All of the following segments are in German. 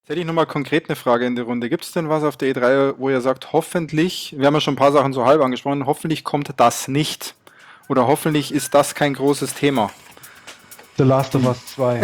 Jetzt hätte ich nochmal konkret eine Frage in die Runde. Gibt es denn was auf der E3, wo ihr sagt, hoffentlich, wir haben ja schon ein paar Sachen so halb angesprochen, hoffentlich kommt das nicht? Oder hoffentlich ist das kein großes Thema? The Last of Us 2.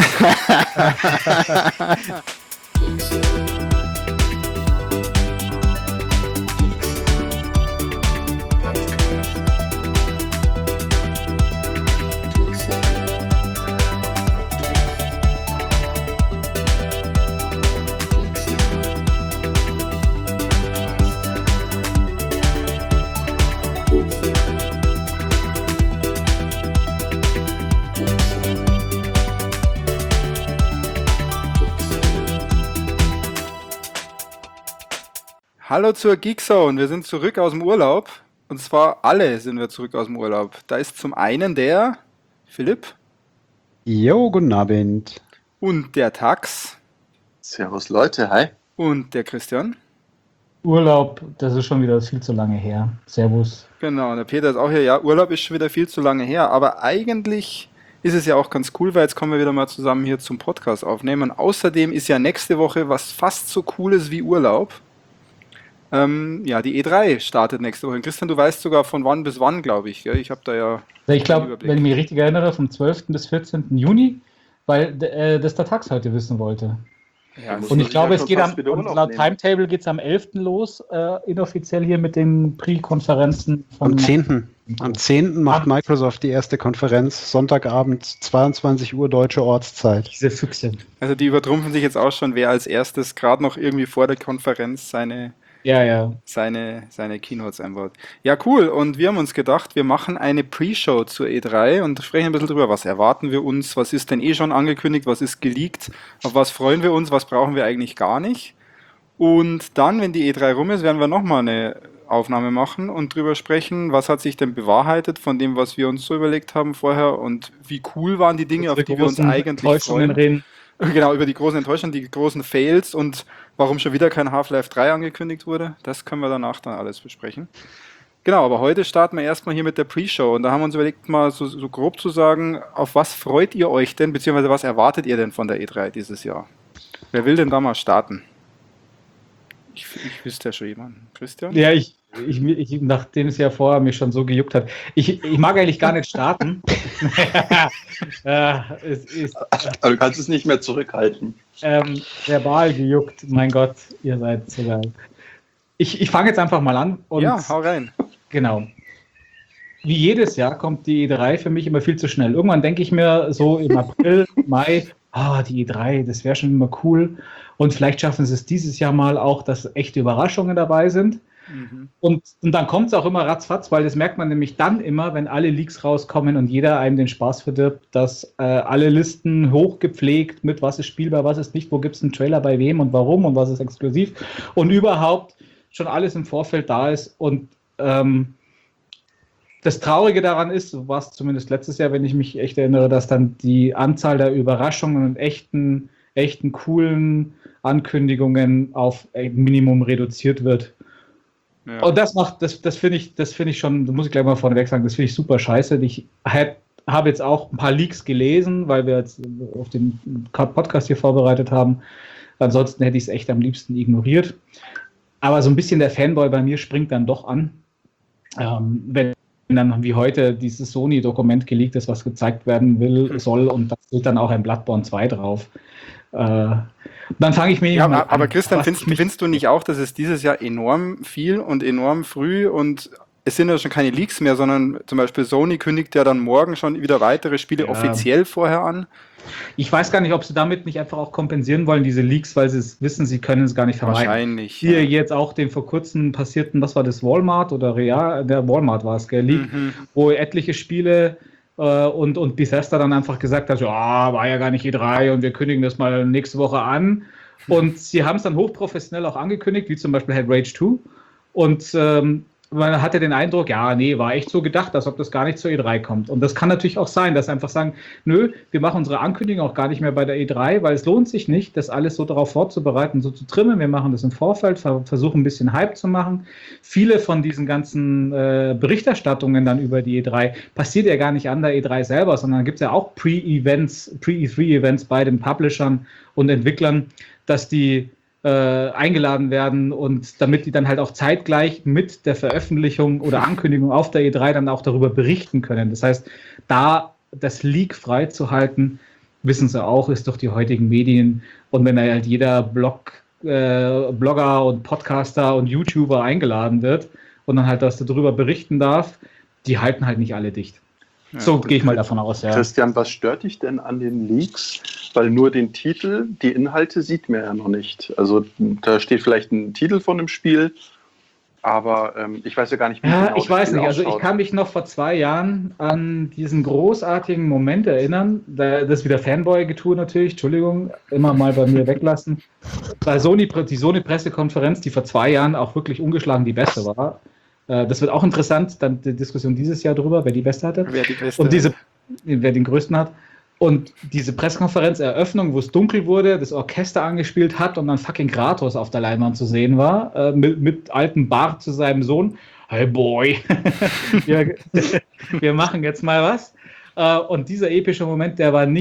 Hallo zur Geekzone, wir sind zurück aus dem Urlaub. Und zwar alle sind wir zurück aus dem Urlaub. Da ist zum einen der Philipp Jo, guten Abend. und der Tax Servus Leute, hi. und der Christian. Urlaub, das ist schon wieder viel zu lange her. Servus. Genau, und der Peter ist auch hier. Ja, Urlaub ist schon wieder viel zu lange her, aber eigentlich ist es ja auch ganz cool, weil jetzt kommen wir wieder mal zusammen hier zum Podcast aufnehmen. Und außerdem ist ja nächste Woche was fast so Cooles wie Urlaub. Ja, die E3 startet nächste Woche. Und Christian, du weißt sogar von wann bis wann, glaube ich. Gell? Ich habe da ja Ich glaube, Überblick. wenn ich mich richtig erinnere, vom 12. bis 14. Juni, weil das der Tax heute wissen wollte. Ja, Muss Und man ich glaube, ja es schon geht fast wieder und Urlaub laut nehmen. Timetable geht es am 11. los, inoffiziell hier mit den Pre-Konferenzen von Am 10. Am 10. macht Microsoft die erste Konferenz, Sonntagabend, 22 Uhr deutsche Ortszeit. diese Füchse. Also die übertrumpfen sich jetzt auch schon, wer als erstes gerade noch irgendwie vor der Konferenz seine Ja. Keynotes einbaut. Ja, cool. Und wir haben uns gedacht, wir machen eine Pre-Show zur E3 und sprechen ein bisschen drüber, was erwarten wir uns, was ist denn eh schon angekündigt, was ist geleakt, auf was freuen wir uns, was brauchen wir eigentlich gar nicht. Und dann, wenn die E3 rum ist, werden wir nochmal eine Aufnahme machen und drüber sprechen, was hat sich denn bewahrheitet von dem, was wir uns so überlegt haben vorher und wie cool waren die Dinge, auf die wir uns eigentlich Enttäuschungen freuen. reden. Genau, über die großen Enttäuschungen, die großen Fails und warum schon wieder kein Half-Life 3 angekündigt wurde. Das können wir danach dann alles besprechen. Genau, aber heute starten wir erstmal hier mit der Pre-Show und da haben wir uns überlegt, mal so grob zu sagen, auf was freut ihr euch denn, beziehungsweise was erwartet ihr denn von der E3 dieses Jahr? Wer will denn da mal starten? Ich wüsste ja schon jemanden. Christian? Ja, nachdem es ja vorher mich schon so gejuckt hat. Ich mag eigentlich gar nicht starten. Es ist Aber du kannst es nicht mehr zurückhalten. verbal gejuckt. Mein Gott, ihr seid so geil. Ich fange jetzt einfach mal an. Und Ja, hau rein. genau. Wie jedes Jahr kommt die E3 für mich immer viel zu schnell. Irgendwann denke ich mir so im April, Mai, die E3, das wäre schon immer cool. Und vielleicht schaffen sie es dieses Jahr mal auch, dass echte Überraschungen dabei sind. Mhm. Und dann kommt es auch immer ratzfatz, weil das merkt man nämlich dann immer, wenn alle Leaks rauskommen und jeder einem den Spaß verdirbt, dass alle Listen hochgepflegt mit was ist spielbar, was ist nicht, wo gibt es einen Trailer bei wem und warum und was ist exklusiv und überhaupt schon alles im Vorfeld da ist. Und das Traurige daran ist, so war es zumindest letztes Jahr, wenn ich mich echt erinnere, dass dann die Anzahl der Überraschungen und echten coolen Ankündigungen auf ein Minimum reduziert wird. Ja. Und das finde ich schon, das muss ich gleich mal vorneweg sagen, das finde ich super scheiße. Ich habe jetzt auch ein paar Leaks gelesen, weil wir jetzt auf den Podcast hier vorbereitet haben. Ansonsten hätte ich es echt am liebsten ignoriert. Aber so ein bisschen der Fanboy bei mir springt dann doch an, wenn dann wie heute dieses Sony-Dokument geleakt ist, was gezeigt werden soll und da steht dann auch ein Bloodborne 2 drauf. Dann fange ich mir Ja, mal an. aber Christian, was mich- findest du nicht auch, dass es dieses Jahr enorm viel und enorm früh und es sind ja schon keine Leaks mehr, sondern zum Beispiel Sony kündigt ja dann morgen schon wieder weitere Spiele Ja. offiziell vorher an? Ich weiß gar nicht, ob sie damit nicht einfach auch kompensieren wollen, diese Leaks, weil sie es wissen, sie können es gar nicht vermeiden. Wahrscheinlich. Hier Ja. jetzt auch den vor kurzem passierten, was war das, Walmart oder Real, der Walmart war es, gell, Leak, wo etliche Spiele und Bethesda dann einfach gesagt hat, ja, war ja gar nicht E3 und wir kündigen das mal nächste Woche an. Und sie haben es dann hochprofessionell auch angekündigt, wie zum Beispiel halt Rage 2. Und man hatte den Eindruck, ja, nee, war echt so gedacht, als ob das gar nicht zur E3 kommt. Und das kann natürlich auch sein, dass sie einfach sagen, nö, wir machen unsere Ankündigung auch gar nicht mehr bei der E3, weil es lohnt sich nicht, das alles so darauf vorzubereiten, so zu trimmen. Wir machen das im Vorfeld, versuchen ein bisschen Hype zu machen. Viele von diesen ganzen Berichterstattungen dann über die E3 passiert ja gar nicht an der E3 selber, sondern gibt es ja auch Pre-E3-Events bei den Publishern und Entwicklern. dass die eingeladen werden und damit die dann halt auch zeitgleich mit der Veröffentlichung oder Ankündigung auf der E3 dann auch darüber berichten können. Das heißt, da das Leak freizuhalten, wissen sie auch, ist durch die heutigen Medien. Und wenn halt jeder Blogger und Podcaster und YouTuber eingeladen wird und dann halt das darüber berichten darf, die halten halt nicht alle dicht. Ja, so gehe ich mal davon aus, ja. Christian, was stört dich denn an den Leaks? Weil nur den Titel, die Inhalte sieht man ja noch nicht. Also da steht vielleicht ein Titel von dem Spiel, aber ich weiß ja gar nicht, wie Ja, genau ich das weiß Spiel nicht. Also ich ausschaut. kann mich noch vor 2 Jahren an diesen großartigen Moment erinnern. Das ist wieder Fanboy-Getue natürlich. Entschuldigung, immer mal bei mir weglassen. Bei die Sony-Pressekonferenz, die vor 2 Jahren auch wirklich ungeschlagen die beste war. Das wird auch interessant, dann die Diskussion dieses Jahr drüber, wer die beste hatte. Wer die beste Und wer den größten hat. Und diese Pressekonferenz-Eröffnung, wo es dunkel wurde, das Orchester angespielt hat und dann fucking Kratos auf der Leinwand zu sehen war, mit altem Bart zu seinem Sohn. Hey Boy, wir machen jetzt mal was. Und dieser epische Moment, den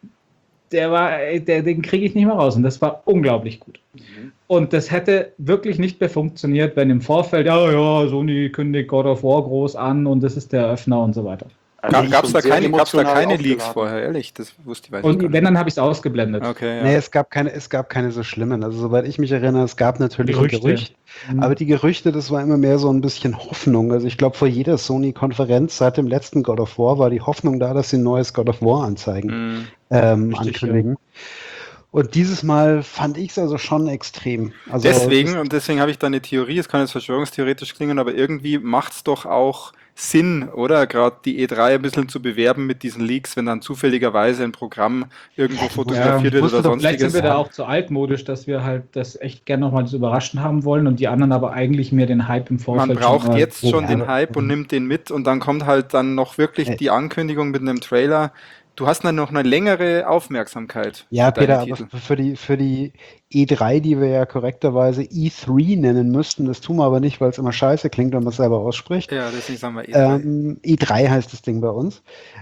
kriege ich nicht mehr raus. Und das war unglaublich gut. Und das hätte wirklich nicht mehr funktioniert, wenn im Vorfeld, ja, Sony kündigt God of War groß an und das ist der Eröffner und so weiter. Also Gab es da schon sehr keine emotional Leaks aufgeladen. vorher, ehrlich? Das wusste ich weiß ich Und gar wenn, nicht. dann habe ich es ausgeblendet. Okay, ja. Nee, es gab keine so schlimmen. Also soweit ich mich erinnere, es gab natürlich ein Gerüchte. Gerücht, aber die Gerüchte, das war immer mehr so ein bisschen Hoffnung. Also ich glaube, vor jeder Sony-Konferenz seit dem letzten God of War war die Hoffnung da, dass sie ein neues God of War anzeigen, Mhm. ankündigen. Und dieses Mal fand ich es also schon extrem. Also Deswegen habe ich da eine Theorie, es kann jetzt verschwörungstheoretisch klingen, aber irgendwie macht es doch auch Sinn, oder? Gerade die E3 ein bisschen zu bewerben mit diesen Leaks, wenn dann zufälligerweise ein Programm irgendwo fotografiert wird musst oder du doch Vielleicht sind sonstiges. wir da auch zu altmodisch, dass wir halt das echt gerne nochmal so überraschen haben wollen und die anderen aber eigentlich mehr den Hype im Vorfeld. Man braucht mal jetzt schon probieren. den Hype und nimmt den mit und dann kommt halt dann noch wirklich die Ankündigung mit einem Trailer. Du hast dann noch eine längere Aufmerksamkeit. ja, für deine Peter, Titel. aber für die E3, die wir ja korrekterweise E3 nennen müssten, das tun wir aber nicht, weil es immer scheiße klingt, wenn man es selber ausspricht. Ja, deswegen sagen wir E3. E3 heißt das Ding bei uns.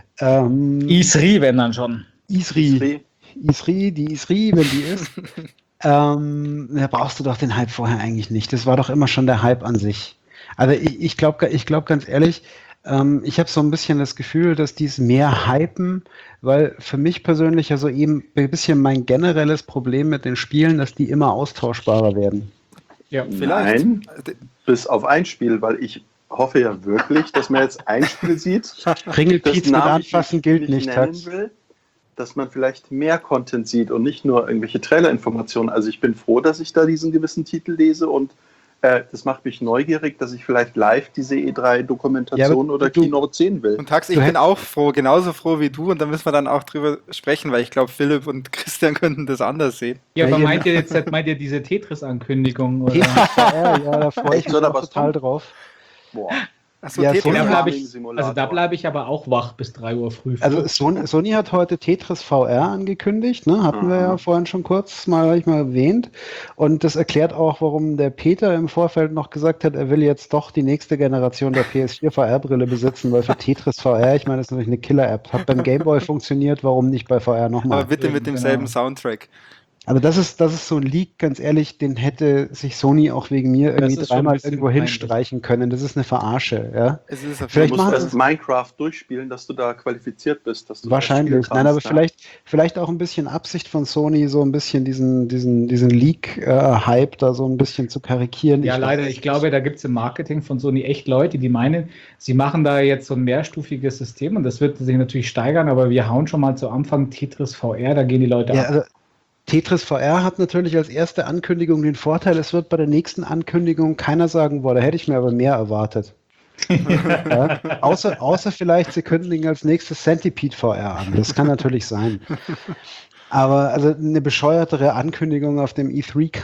Isri, wenn dann schon. Isri, die Isri, wenn die ist. Da brauchst du doch den Hype vorher eigentlich nicht. Das war doch immer schon der Hype an sich. Also ich glaube ganz ehrlich, ich habe so ein bisschen das Gefühl, dass die es mehr hypen, weil für mich persönlich ja so eben ein bisschen mein generelles Problem mit den Spielen, dass die immer austauschbarer werden. Ja, Vielleicht. Nein, bis auf ein Spiel, weil ich hoffe ja wirklich, dass man jetzt ein Spiel sieht, Ringelpiez mit Namen ich anfassen gilt nicht, nennen Tax. will, dass man vielleicht mehr Content sieht und nicht nur irgendwelche Trailer-Informationen. Also ich bin froh, dass ich da diesen gewissen Titel lese und das macht mich neugierig, dass ich vielleicht live diese E3-Dokumentation oder Keynote sehen will. Und Tax, ich bin auch froh, genauso froh wie du und da müssen wir dann auch drüber sprechen, weil ich glaube, Philipp und Christian könnten das anders sehen. Ja, aber Ja, meint ihr diese Tetris-Ankündigung? Oder? Ja, da freue ich Echt, mich soll da auch was total kommen? drauf. Boah. Achso, Ja, Tetris. Sony Da bleib ich aber auch wach bis 3 Uhr früh. Also Sony hat heute Tetris VR angekündigt, ne? Hatten wir ja vorhin schon kurz mal erwähnt. Und das erklärt auch, warum der Peter im Vorfeld noch gesagt hat, er will jetzt doch die nächste Generation der PS4 VR-Brille besitzen, weil für Tetris VR, ich meine, das ist natürlich eine Killer-App. Hat beim Gameboy funktioniert, warum nicht bei VR nochmal? Aber bitte mit demselben Genau. Soundtrack. Also das ist so ein Leak, ganz ehrlich, den hätte sich Sony auch wegen mir irgendwie ist schon ein dreimal bisschen irgendwo peinlich. hinstreichen können. Das ist eine Verarsche, ja. Es ist auf Vielleicht Du jeden musst machen Fall- erst Minecraft durchspielen, dass du da qualifiziert bist. Dass du Wahrscheinlich. das spielen Nein, aber kannst, vielleicht auch ein bisschen Absicht von Sony, so ein bisschen diesen Leak-Hype da so ein bisschen zu karikieren. Ja, leider. Ich glaube, da gibt es im Marketing von Sony echt Leute, die meinen, sie machen da jetzt so ein mehrstufiges System und das wird sich natürlich steigern, aber wir hauen schon mal zu Anfang Tetris VR, da gehen die Leute Ja, ab. also Tetris VR hat natürlich als erste Ankündigung den Vorteil, es wird bei der nächsten Ankündigung keiner sagen, boah, da hätte ich mir aber mehr erwartet. Ja, außer vielleicht, sie kündigen als nächstes Centipede VR an. Das kann natürlich sein. Aber also eine bescheuertere Ankündigung auf dem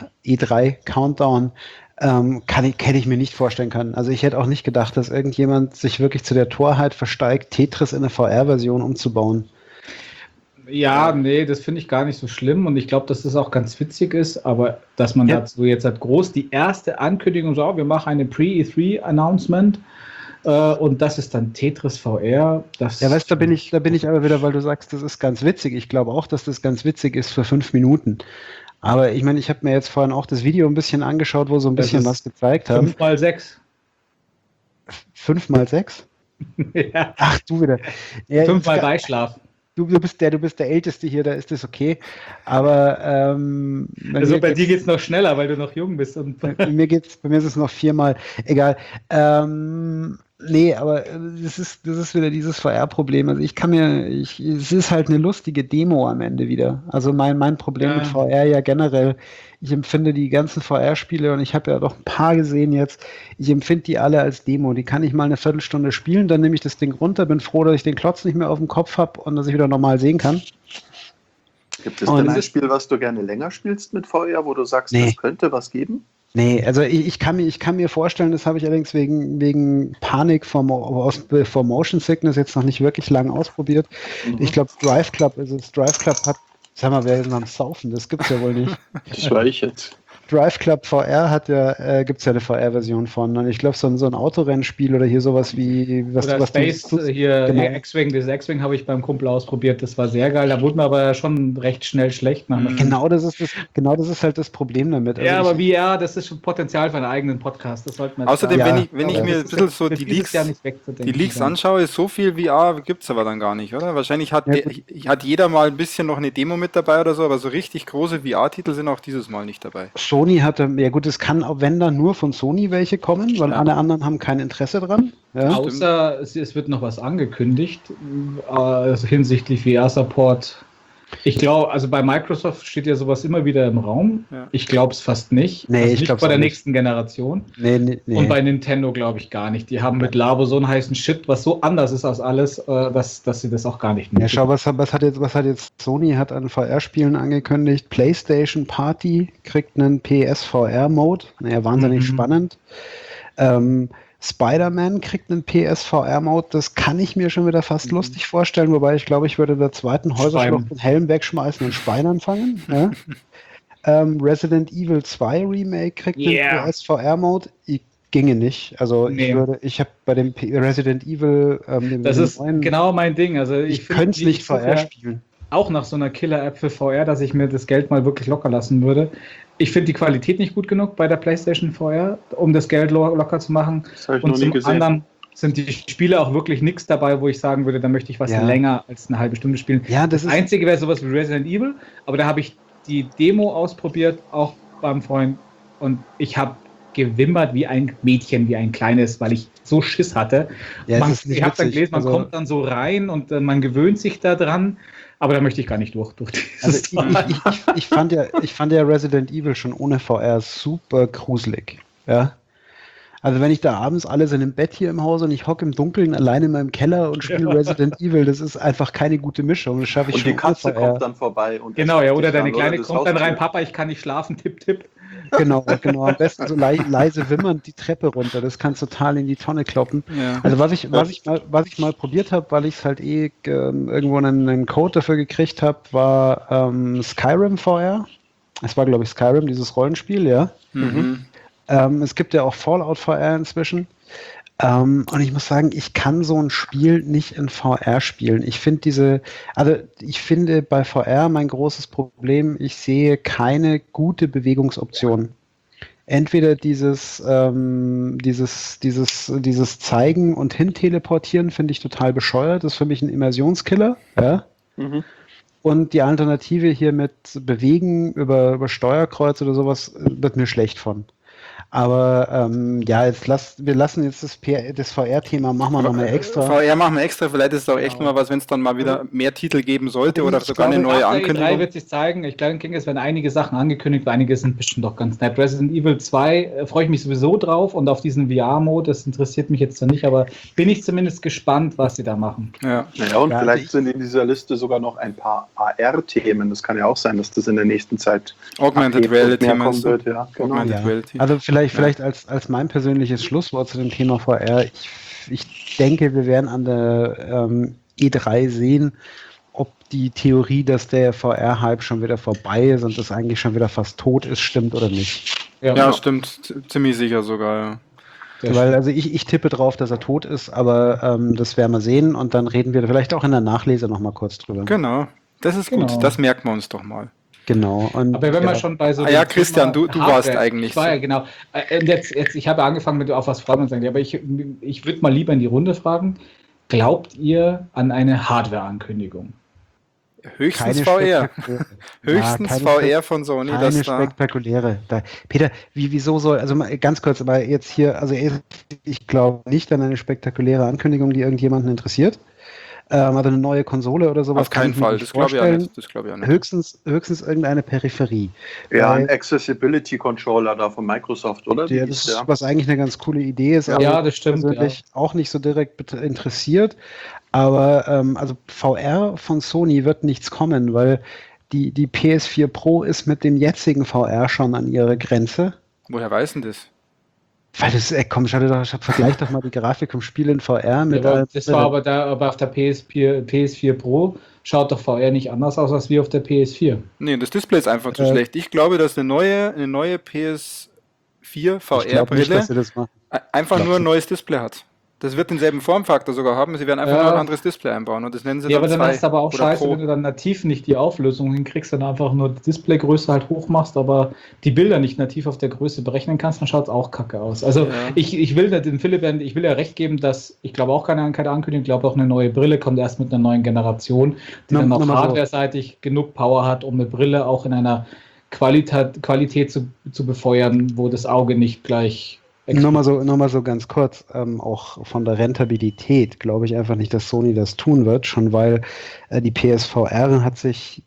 E3 Countdown hätte ich mir nicht vorstellen können. Also ich hätte auch nicht gedacht, dass irgendjemand sich wirklich zu der Torheit versteigt, Tetris in eine VR-Version umzubauen. Ja, nee, das finde ich gar nicht so schlimm und ich glaube, dass das auch ganz witzig ist, aber dass man dazu jetzt halt groß die erste Ankündigung so, wir machen eine Pre-E3-Announcement und das ist dann Tetris VR. Das Ja, weißt du, da bin ich aber wieder, weil du sagst, das ist ganz witzig. Ich glaube auch, dass das ganz witzig ist für 5 Minuten. Aber ich meine, ich habe mir jetzt vorhin auch das Video ein bisschen angeschaut, wo so ein Das bisschen ist was gezeigt haben. 5x6. 5x6? Ja. Ach, du wieder. Ja, 5-mal Beischlaf. du bist der Älteste hier, da ist das okay. Aber Also bei dir geht es noch schneller, weil du noch jung bist. Und bei mir ist es noch 4-mal. Egal. Nee, aber das ist wieder dieses VR-Problem. Also es ist halt eine lustige Demo am Ende wieder. Also mein Problem mit VR ja generell, ich empfinde die ganzen VR-Spiele, und ich habe ja doch ein paar gesehen jetzt, ich empfinde die alle als Demo. Die kann ich mal eine Viertelstunde spielen, dann nehme ich das Ding runter, bin froh, dass ich den Klotz nicht mehr auf dem Kopf habe und dass ich wieder normal sehen kann. Gibt es denn ein Spiel, was du gerne länger spielst mit VR, wo du sagst, es könnte was geben? Nee, also ich kann mir vorstellen, das habe ich allerdings wegen Panik vor Motion Sickness jetzt noch nicht wirklich lang ausprobiert. Ich glaube, Drive Club ist es. Drive Club hat, sag mal, wer ist denn am Saufen? Das gibt's ja wohl nicht. Das war ich jetzt. Drive Club VR gibt's ja eine VR-Version von. Und ich glaube, so ein Autorennspiel oder hier sowas wie oder Space, hier genau. X-Wing, das X-Wing habe ich beim Kumpel ausprobiert, das war sehr geil. Da wurde mir aber schon recht schnell schlecht. Genau das ist halt das Problem damit. Also ja, aber VR, das ist schon Potenzial für einen eigenen Podcast. Das sollten wir außerdem, wenn ich mir ein bisschen so die Leaks anschaue, so viel VR gibt es aber dann gar nicht, oder? Wahrscheinlich hat jeder mal ein bisschen noch eine Demo mit dabei oder so, aber so richtig große VR-Titel sind auch dieses Mal nicht dabei. Sony hatte, ja gut, es kann, wenn dann nur von Sony welche kommen, weil alle anderen haben kein Interesse dran. Ja. Außer es wird noch was angekündigt, also hinsichtlich VR-Support. Ich glaube, also bei Microsoft steht ja sowas immer wieder im Raum. Ja. Ich glaube es fast nicht. Nee, also ich glaube vor der nächsten Generation. Nee. Und bei Nintendo glaube ich gar nicht. Die haben mit Labo so einen heißen Shit, was so anders ist als alles, dass sie das auch gar nicht mögen. Ja, schau, was hat jetzt Sony hat an VR-Spielen angekündigt. PlayStation Party kriegt einen PSVR-Mode. Naja, wahnsinnig spannend. Spider-Man kriegt einen PSVR-Mode, das kann ich mir schon wieder fast lustig vorstellen, wobei ich glaube, ich würde in der zweiten Häuserschlucht den Helm wegschmeißen und Speinern fangen. Ja? Resident Evil 2 Remake kriegt einen PSVR-Mode. Ginge nicht. Also ich habe bei dem Resident Evil das ist genau mein Ding. Also ich könnte es nicht VR spielen. Auch nach so einer Killer-App für VR, dass ich mir das Geld mal wirklich locker lassen würde. Ich finde die Qualität nicht gut genug bei der PlayStation VR, um das Geld locker zu machen. Das habe ich noch nie gesehen. Anderen sind die Spiele auch wirklich nichts dabei, wo ich sagen würde, da möchte ich was länger als eine halbe Stunde spielen. Ja, das Einzige wäre sowas wie Resident Evil, aber da habe ich die Demo ausprobiert, auch beim Freund, und ich habe gewimmert wie ein Mädchen, wie ein kleines, weil ich so Schiss hatte. Ja, ich habe dann gelesen, man kommt dann so rein und man gewöhnt sich da dran. Aber da möchte ich gar nicht durch dieses ich fand ja Resident Evil schon ohne VR super gruselig. Ja? Also wenn ich da abends alle sind im Bett hier im Haus und ich hocke im Dunkeln alleine in meinem Keller und spiele Resident Evil, das ist einfach keine gute Mischung. Das schaffe ich und schon. Die Katze kommt dann vorbei. Und genau, ja, oder deine Kleine kommt dann rein, Papa, ich kann nicht schlafen, tipp, tipp. Genau. Am besten so leise wimmernd die Treppe runter. Das kann total in die Tonne kloppen. Ja. Also was ich mal probiert habe, weil ich es halt irgendwo einen Code dafür gekriegt habe, war Skyrim VR. Es war, glaube ich, Skyrim, dieses Rollenspiel, ja. Es gibt ja auch Fallout VR inzwischen. Und ich muss sagen, ich kann so ein Spiel nicht in VR spielen. Ich finde bei VR mein großes Problem, ich sehe keine gute Bewegungsoption. Entweder dieses Zeigen und Hinteleportieren finde ich total bescheuert. Das ist für mich ein Immersionskiller. Ja? Und die Alternative hier mit Bewegen über Steuerkreuz oder sowas wird mir schlecht von. Aber wir lassen jetzt das VR-Thema, machen wir nochmal extra. VR machen wir extra, vielleicht ist es auch echt mal was, wenn es dann mal wieder mehr Titel geben sollte oder sogar eine neue Ankündigung. E3 wird sich zeigen, ich glaube, es werden einige Sachen angekündigt, einige sind bestimmt doch ganz nett. Resident Evil 2 freue ich mich sowieso drauf und auf diesen VR-Mode, das interessiert mich jetzt nicht, aber bin ich zumindest gespannt, was sie da machen. Ja, und vielleicht sind in dieser Liste sogar noch ein paar AR-Themen. Das kann ja auch sein, dass das in der nächsten Zeit Augmented Reality wird. Ja, genau. Reality. Also vielleicht als mein persönliches Schlusswort zu dem Thema VR, ich denke, wir werden an der E3 sehen, ob die Theorie, dass der VR-Hype schon wieder vorbei ist und das eigentlich schon wieder fast tot ist, stimmt oder nicht. Ja, stimmt. Ziemlich sicher sogar, ja. Weil also ich tippe drauf, dass er tot ist, aber das werden wir sehen und dann reden wir vielleicht auch in der Nachlese nochmal kurz drüber. Genau, das ist gut, das merken wir uns doch mal. Genau. Und, Aber wenn man schon bei so. Ja, dem Christian, Thema du warst eigentlich Ich war so. ja, genau. Und jetzt, ich habe ja angefangen mit auf was freuen wir uns eigentlich, aber ich würde mal lieber in die Runde fragen: Glaubt ihr an eine Hardware-Ankündigung? Höchstens keine VR. spektakuläre. Höchstens keine VR von Sony, keine dass da. spektakuläre. Peter, wieso soll, also mal ganz kurz, aber jetzt hier, also ich glaube nicht an eine spektakuläre Ankündigung, die irgendjemanden interessiert. Aber eine neue Konsole oder sowas Auf keinen kann ich mir Fall, nicht das glaube ich auch vorstellen. nicht. Das glaube ich auch nicht. Höchstens irgendeine Peripherie. Ja, ein Weil Accessibility Controller da von Microsoft, oder? Wie das hieß ist, der? was eigentlich eine ganz coole Idee ist, aber Ja, das stimmt. persönlich auch nicht so direkt interessiert. Aber also VR von Sony wird nichts kommen, weil die PS4 Pro ist mit dem jetzigen VR schon an ihrer Grenze. Woher weiß denn das? Weil das, komm, vergleich doch mal die Grafik vom Spiel in VR mit Ja, das war aber auf der PS4 Pro schaut doch VR nicht anders aus als wie auf der PS4. Nee, das Display ist einfach zu schlecht. Ich glaube, dass eine neue PS4 ich glaube nicht, VR-Brille dass sie das machen. einfach nur ein neues Display hat. Das wird denselben Formfaktor sogar haben. Sie werden einfach Ja. nur ein anderes Display einbauen und das nennen sie Ja, dann aber dann 2 hast du aber auch oder scheiße, Pro. wenn du dann nativ nicht die Auflösung hinkriegst, dann einfach nur die Displaygröße halt hoch machst, aber die Bilder nicht nativ auf der Größe berechnen kannst, dann schaut es auch kacke aus. Also Ja. ich will dem Philipp, ich will ja recht geben, dass ich glaube auch keine Ankündigung, ich glaube auch eine neue Brille kommt erst mit einer neuen Generation, die dann auch hardware-seitig genug Power hat, um eine Brille auch in einer Qualität zu befeuern, wo das Auge nicht gleich. Nur mal so ganz kurz, auch von der Rentabilität glaube ich einfach nicht, dass Sony das tun wird, schon weil die PSVR hat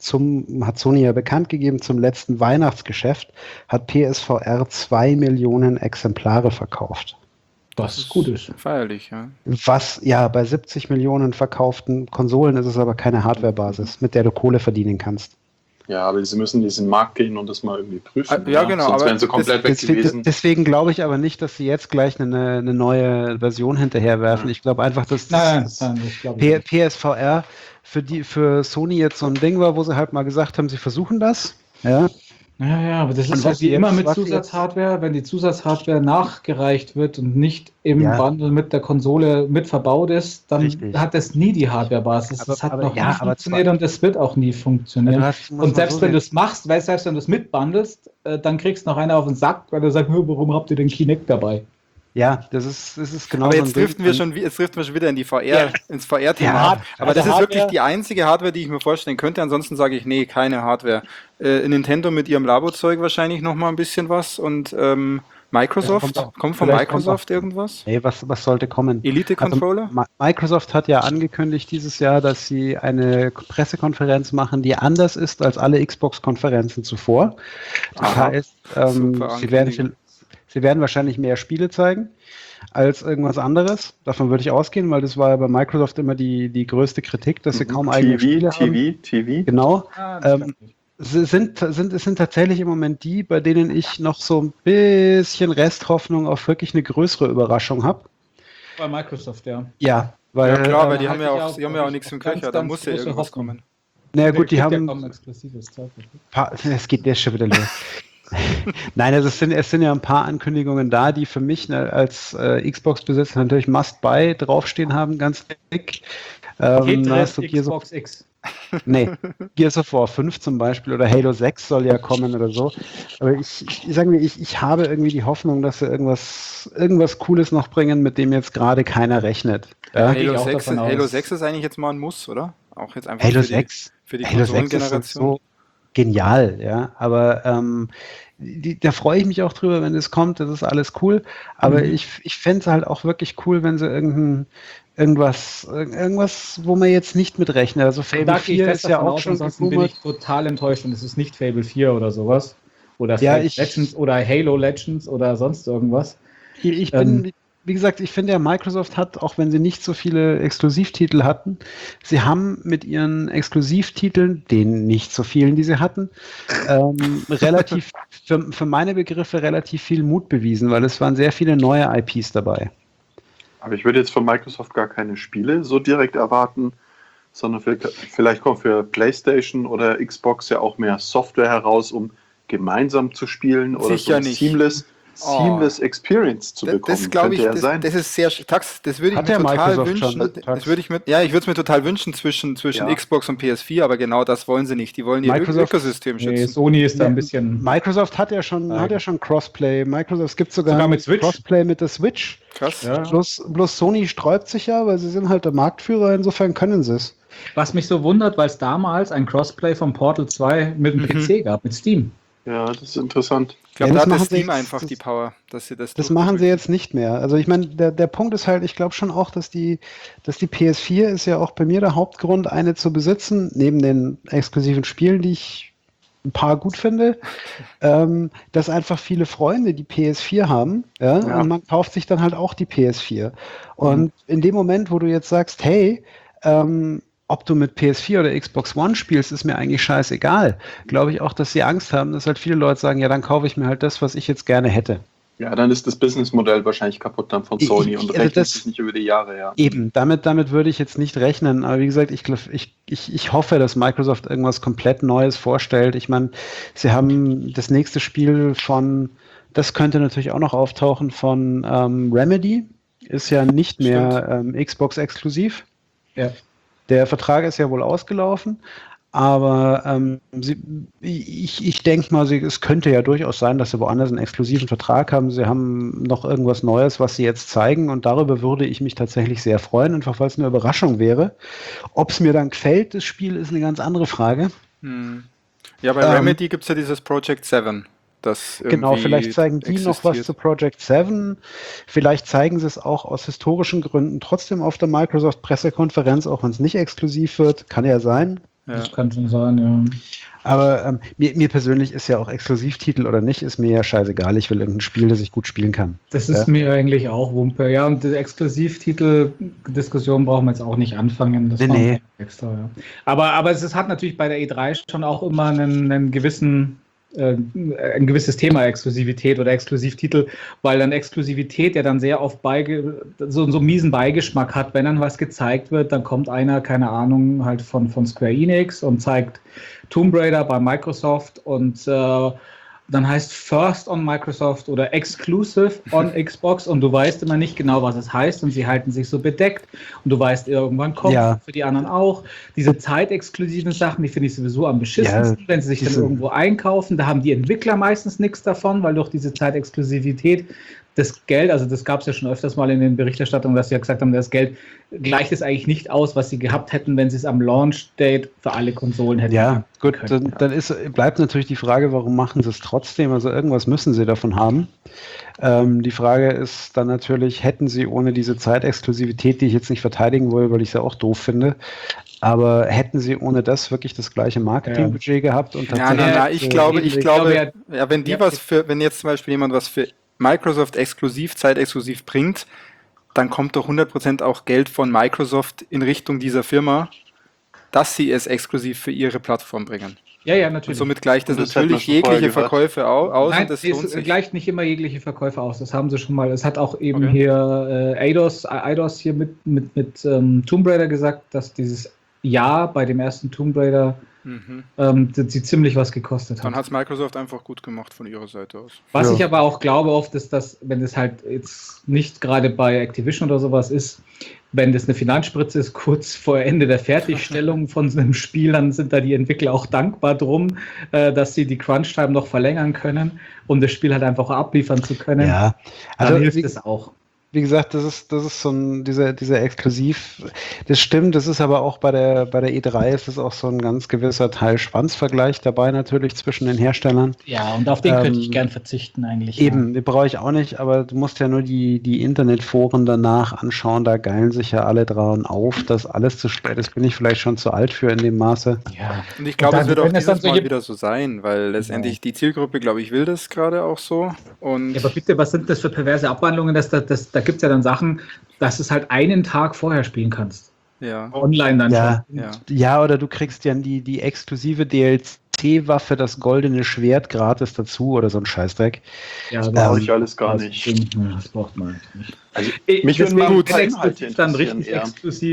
Sony ja bekannt gegeben, zum letzten Weihnachtsgeschäft hat PSVR 2 Millionen Exemplare verkauft. Was gut ist. Feierlich, ja. Was, ja, bei 70 Millionen verkauften Konsolen ist es aber keine Hardwarebasis, mit der du Kohle verdienen kannst. Ja, aber sie müssen in diesen Markt gehen und das mal irgendwie prüfen. Ja, genau, Sonst aber wären sie komplett weg gewesen. Deswegen glaube ich aber nicht, dass sie jetzt gleich eine neue Version hinterherwerfen. Ich glaube einfach, dass Nein, ich glaube nicht. PSVR für Sony jetzt so ein Ding war, wo sie halt mal gesagt haben, sie versuchen das. Ja. Ja, aber das Und ist halt was wie sie immer jetzt- mit was sie Zusatzhardware, wenn die Zusatzhardware nachgereicht wird und nicht im Ja. Bundle mit der Konsole mit verbaut ist, dann Richtig. hat das nie die Hardwarebasis. Das hat Aber- noch ja, nie aber funktioniert und das wird auch nie funktionieren. muss Und man selbst so wenn du sehen. es machst, selbst wenn du es mitbundelst, dann kriegst du noch einer auf den Sack, weil du sagst, warum habt ihr den Kinect dabei? Ja, das ist genau Aber so jetzt ein Ding. driften wir schon wieder in die ins VR-Thema. Ja, aber also das ist Hardware- wirklich die einzige Hardware, die ich mir vorstellen könnte. Ansonsten sage ich, nee, keine Hardware. Nintendo mit ihrem Labo-Zeug wahrscheinlich noch mal ein bisschen was und Microsoft, Ja, kommt von vielleicht Microsoft irgendwas? Nee, was sollte kommen? Elite-Controller? Also, Microsoft hat ja angekündigt dieses Jahr, dass sie eine Pressekonferenz machen, die anders ist als alle Xbox-Konferenzen zuvor. Das Aha. heißt, Super sie werden wahrscheinlich mehr Spiele zeigen als irgendwas anderes. Davon würde ich ausgehen, weil das war ja bei Microsoft immer die größte Kritik, dass sie kaum eigene Spiele haben. TV. Genau. das stimmt nicht. Es sind tatsächlich im Moment die, bei denen ich noch so ein bisschen Resthoffnung auf wirklich eine größere Überraschung habe. Bei Microsoft, ja. Ja, weil Ja klar, weil die halte haben ich ja auch- sie haben ja auch nichts im Köcher, da ganz muss ja große irgendwas Hoffnung. kommen. naja gut, die Gibt ja haben kaum exklusives Zeug. es geht jetzt schon wieder los. Nein, also es sind ja ein paar Ankündigungen da, die für mich als Xbox-Besitzer natürlich Must-Buy draufstehen haben, ganz dick. Da hast du Xbox X. Nee, Gears of War 5 zum Beispiel oder Halo 6 soll ja kommen oder so. Aber ich habe irgendwie die Hoffnung, dass sie irgendwas Cooles noch bringen, mit dem jetzt gerade keiner rechnet. Ja? Gehe ich auch davon aus. Halo 6 ist eigentlich jetzt mal ein Muss, oder? Auch jetzt einfach Halo für 6? für die Halo 6 ist Konsolengeneration. so genial, ja. Aber da freue ich mich auch drüber, wenn es kommt. Das ist alles cool. Aber ich fände es halt auch wirklich cool, wenn sie irgendwas, wo man jetzt nicht mitrechnet. Also Fable Da gehe ich 4 fest ist ja davon auch aus, schon ansonsten bin gerummert. ich total enttäuscht und es ist nicht Fable 4 oder sowas. Oder Ja, Fable Legends oder Halo Legends oder sonst irgendwas. Ich bin, wie gesagt, ich finde ja, Microsoft hat, auch wenn sie nicht so viele Exklusivtitel hatten, sie haben mit ihren Exklusivtiteln, den nicht so vielen, die sie hatten, relativ, für meine Begriffe relativ viel Mut bewiesen, weil es waren sehr viele neue IPs dabei. Aber ich würde jetzt von Microsoft gar keine Spiele so direkt erwarten, sondern vielleicht kommt für PlayStation oder Xbox ja auch mehr Software heraus, um gemeinsam zu spielen oder Sicher so nicht. Seamless. Seamless Experience zu bekommen. Das glaube ich, Könnte ja sein. das ist sehr, Tax, das würde ich Hat mir der total Microsoft wünschen. schon, Tax? Das würde ich ich würde es mir total wünschen zwischen Ja. Xbox und PS4, aber genau das wollen sie nicht. Die wollen ihr Microsoft- Ökosystem Nee, schützen. Sony ist da ein bisschen. Microsoft hat ja schon Crossplay. Microsoft gibt sogar mit Switch? Crossplay mit der Switch. Krass. Ja. Bloß Sony sträubt sich ja, weil sie sind halt der Marktführer, insofern können sie es. Was mich so wundert, weil es damals ein Crossplay von Portal 2 mit dem PC gab, mit Steam. Ja, das ist interessant. Ich glaube, Ja, da das hat machen sie Steam jetzt- einfach das- die Power, dass sie das Das machen sie jetzt nicht mehr. Also ich meine, der Punkt ist halt, ich glaube schon auch, dass die PS4 ist ja auch bei mir der Hauptgrund, eine zu besitzen, neben den exklusiven Spielen, die ich ein paar gut finde, dass einfach viele Freunde die PS4 haben, ja, Ja. und man kauft sich dann halt auch die PS4. Und in dem Moment, wo du jetzt sagst, hey, ob du mit PS4 oder Xbox One spielst, ist mir eigentlich scheißegal. Glaube ich auch, dass sie Angst haben, dass halt viele Leute sagen, ja, dann kaufe ich mir halt das, was ich jetzt gerne hätte. Ja, dann ist das Businessmodell wahrscheinlich kaputt dann von Sony und also rechnet das- sich nicht über die Jahre, ja. Eben, damit würde ich jetzt nicht rechnen. Aber wie gesagt, ich hoffe, dass Microsoft irgendwas komplett Neues vorstellt. Ich meine, sie haben das nächste Spiel das könnte natürlich auch noch auftauchen, von Remedy. Ist ja nicht mehr Xbox exklusiv. Ja. Der Vertrag ist ja wohl ausgelaufen, aber ich denke mal, es könnte ja durchaus sein, dass sie woanders einen exklusiven Vertrag haben. Sie haben noch irgendwas Neues, was sie jetzt zeigen, und darüber würde ich mich tatsächlich sehr freuen, einfach weil es eine Überraschung wäre. Ob es mir dann gefällt, das Spiel, ist eine ganz andere Frage. Ja, bei Remedy gibt es ja dieses Project 7. Das Genau, irgendwie vielleicht zeigen die noch was existiert. zu Project 7. Vielleicht zeigen sie es auch aus historischen Gründen trotzdem auf der Microsoft-Pressekonferenz, auch wenn es nicht exklusiv wird. Kann ja sein. Ja. Das kann schon sein, ja. Aber mir persönlich ist ja auch Exklusivtitel oder nicht, ist mir ja scheißegal. Ich will irgendein Spiel, das ich gut spielen kann. Das ist mir eigentlich auch Wumpe. Ja, und die Exklusivtitel-Diskussion brauchen wir jetzt auch nicht anfangen. Das Nee, machen wir nee. extra, ja. Aber es hat natürlich bei der E3 schon auch immer einen gewissen ein gewisses Thema Exklusivität oder Exklusivtitel, weil dann Exklusivität ja dann sehr oft so einen miesen Beigeschmack hat. Wenn dann was gezeigt wird, dann kommt einer, keine Ahnung, halt von Square Enix und zeigt Tomb Raider bei Microsoft und dann heißt First on Microsoft oder Exclusive on Xbox und du weißt immer nicht genau, was es heißt und sie halten sich so bedeckt und du weißt, irgendwann kommt für die anderen auch. Diese zeitexklusiven Sachen, die finde ich sowieso am beschissensten, wenn sie sich dann irgendwo einkaufen. Da haben die Entwickler meistens nichts davon, weil durch diese Zeitexklusivität das Geld, also das gab es ja schon öfters mal in den Berichterstattungen, dass sie ja gesagt haben, das Geld gleicht es eigentlich nicht aus, was sie gehabt hätten, wenn sie es am Launch-Date für alle Konsolen hätten. Ja, gut, können. dann bleibt natürlich die Frage, warum machen sie es trotzdem? Also irgendwas müssen sie davon haben. Die Frage ist dann natürlich, hätten sie ohne diese Zeitexklusivität, die ich jetzt nicht verteidigen will, weil ich sie auch doof finde, aber hätten sie ohne das wirklich das gleiche Marketingbudget gehabt? Und Ich glaube, wenn jetzt zum Beispiel jemand was für Microsoft zeitexklusiv bringt, dann kommt doch 100% auch Geld von Microsoft in Richtung dieser Firma, dass sie es exklusiv für ihre Plattform bringen. Ja, natürlich. Und somit gleicht das Und das hat man natürlich schon vorher jegliche gehört. Verkäufe aus. Nein, Und das lohnt es sich. gleicht nicht immer jegliche Verkäufe aus. Das haben sie schon mal. Es hat auch eben hier Eidos hier mit Tomb Raider gesagt, dass dieses Jahr bei dem ersten Tomb Raider sie ziemlich was gekostet hat. Dann hat es Microsoft einfach gut gemacht von ihrer Seite aus. Was ich aber auch glaube oft ist, dass, wenn es halt jetzt nicht gerade bei Activision oder sowas ist, wenn das eine Finanzspritze ist, kurz vor Ende der Fertigstellung von so einem Spiel, dann sind da die Entwickler auch dankbar drum, dass sie die Crunch-Time noch verlängern können, um das Spiel halt einfach abliefern zu können. Ja, also also hilft es auch. Wie gesagt, das ist so ein, dieser Exklusiv, das stimmt, das ist aber auch bei der E3 ist es auch so ein ganz gewisser Teil-Schwanz-Vergleich dabei natürlich zwischen den Herstellern. Ja, und auf den könnte ich gern verzichten eigentlich. Eben, den brauche ich auch nicht, aber du musst ja nur die Internetforen danach anschauen, da geilen sich ja alle dran auf, dass alles zu spät ist, bin ich vielleicht schon zu alt für in dem Maße. Ja. Und ich glaube, Und es dann, wird auch wenn es dann dieses so Mal wieder so sein, weil letztendlich die Zielgruppe, glaube ich, will das gerade auch so. Und Ja, aber bitte, was sind das für perverse Abwandlungen? Da gibt es ja dann Sachen, dass du es halt einen Tag vorher spielen kannst. ja. Online dann Ja, schon. ja, oder du kriegst ja die exklusive DLC-Waffe, das goldene Schwert gratis dazu oder so ein Scheißdreck. Ja, Brauche ich alles gar nicht. Das braucht man nicht. Also, mich würde Deswegen mal ist exklusiv dann interessieren richtig eher. exklusiv.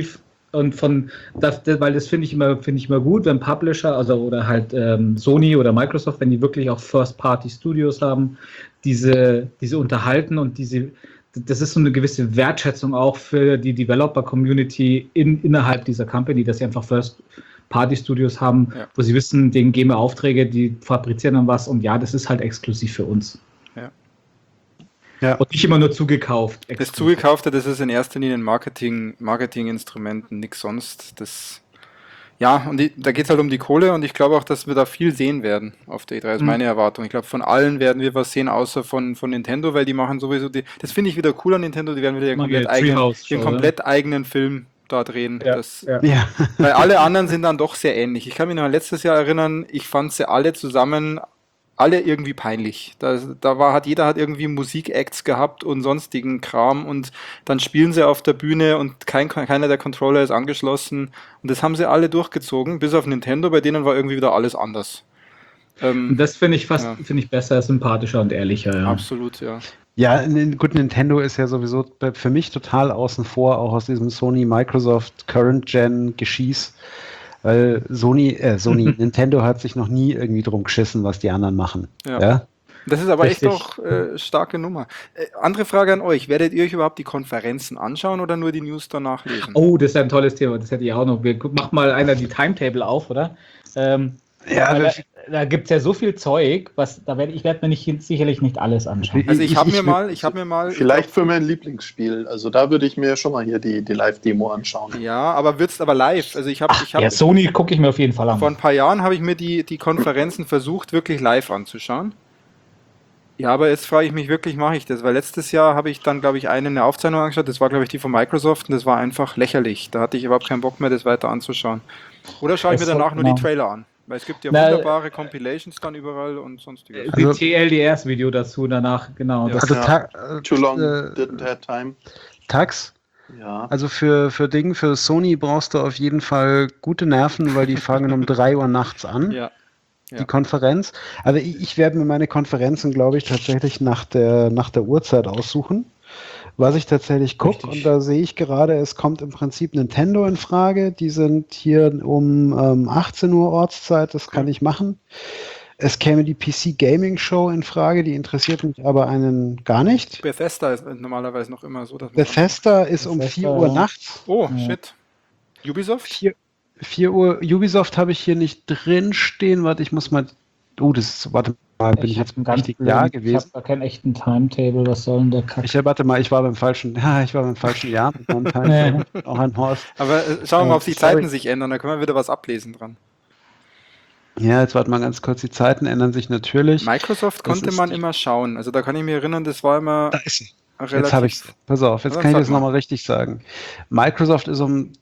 Und weil das finde ich immer gut, wenn Publisher, also oder halt Sony oder Microsoft, wenn die wirklich auch First-Party-Studios haben, diese unterhalten und das ist so eine gewisse Wertschätzung auch für die Developer-Community innerhalb dieser Company, dass sie einfach First-Party-Studios haben, wo sie wissen, denen geben wir Aufträge, die fabrizieren dann was und ja, das ist halt exklusiv für uns. Ja. Und nicht immer nur zugekauft. Das Zugekaufte, das ist in erster Linie ein Marketinginstrumenten, nichts sonst. Und da geht es halt um die Kohle und ich glaube auch, dass wir da viel sehen werden auf der E3, ist meine Erwartung. Ich glaube, von allen werden wir was sehen, außer von Nintendo, weil die machen sowieso, das finde ich wieder cool an Nintendo, die werden wieder ihren komplett eigenen Film da drehen. Ja. Weil alle anderen sind dann doch sehr ähnlich. Ich kann mich noch an letztes Jahr erinnern, ich fand sie alle zusammen irgendwie peinlich. Jeder hat irgendwie Musikacts gehabt und sonstigen Kram und dann spielen sie auf der Bühne und keiner der Controller ist angeschlossen und das haben sie alle durchgezogen, bis auf Nintendo, bei denen war irgendwie wieder alles anders. Das finde ich finde ich besser, sympathischer und ehrlicher. Ja. Absolut, ja. Ja, gut, Nintendo ist ja sowieso für mich total außen vor, auch aus diesem Sony, Microsoft, Current-Gen-Geschieß. Weil Nintendo hat sich noch nie irgendwie drum geschissen, was die anderen machen. Ja? Das ist aber Richtig. echt doch starke Nummer. Andere Frage an euch. Werdet ihr euch überhaupt die Konferenzen anschauen oder nur die News danach lesen? Oh, das ist ja ein tolles Thema. Das hätte ich auch noch. Mach mal einer die Timetable auf, oder? Da gibt es ja so viel Zeug, ich werde mir sicherlich nicht alles anschauen. Also ich habe mir mal... Vielleicht für mein Lieblingsspiel. Also da würde ich mir schon mal hier die Live-Demo anschauen. Ja, aber wird's aber live. Also Sony gucke ich mir auf jeden Fall an. Vor ein paar Jahren habe ich mir die Konferenzen versucht, wirklich live anzuschauen. Ja, aber jetzt frage ich mich wirklich, mache ich das? Weil letztes Jahr habe ich dann, glaube ich, eine Aufzeichnung angeschaut. Das war, glaube ich, die von Microsoft und das war einfach lächerlich. Da hatte ich überhaupt keinen Bock mehr, das weiter anzuschauen. Oder schaue ich mir danach nur die Trailer an? Weil es gibt ja wunderbare Compilations dann überall und sonstiges. Die TLDS-Video dazu danach, genau. Ja. Also Too long, didn't have time. Tax? Ja. Also für Sony brauchst du auf jeden Fall gute Nerven, weil die fangen um 3 Uhr nachts an. Ja. Die Konferenz. Also ich werde mir meine Konferenzen, glaube ich, tatsächlich nach der Uhrzeit aussuchen. Was ich tatsächlich gucke, und da sehe ich gerade, es kommt im Prinzip Nintendo in Frage. Die sind hier um 18 Uhr Ortszeit, das kann ich machen. Es käme die PC Gaming Show in Frage, die interessiert mich aber einen gar nicht. Bethesda ist normalerweise noch immer so. Bethesda ist um 4 Uhr nachts. Oh, shit. Ubisoft? 4 Uhr. Ubisoft habe ich hier nicht drin stehen. Warte, ich muss mal... warte mal, bin ich jetzt im richtigen Jahr gewesen? Ich habe gar keinen echten Timetable, was soll denn der Kack? Warte mal, ich war beim falschen Jahr mit meinem Timetable. Auch ein Horst. Aber schauen wir mal, ob die Zeiten sich ändern, da können wir wieder was ablesen dran. Ja, jetzt warte mal ganz kurz, die Zeiten ändern sich natürlich. Microsoft konnte man immer schauen, also da kann ich mich erinnern, das war immer da ist sie. relativ... Jetzt habe ich pass auf, jetzt kann ich das nochmal richtig sagen. Microsoft ist um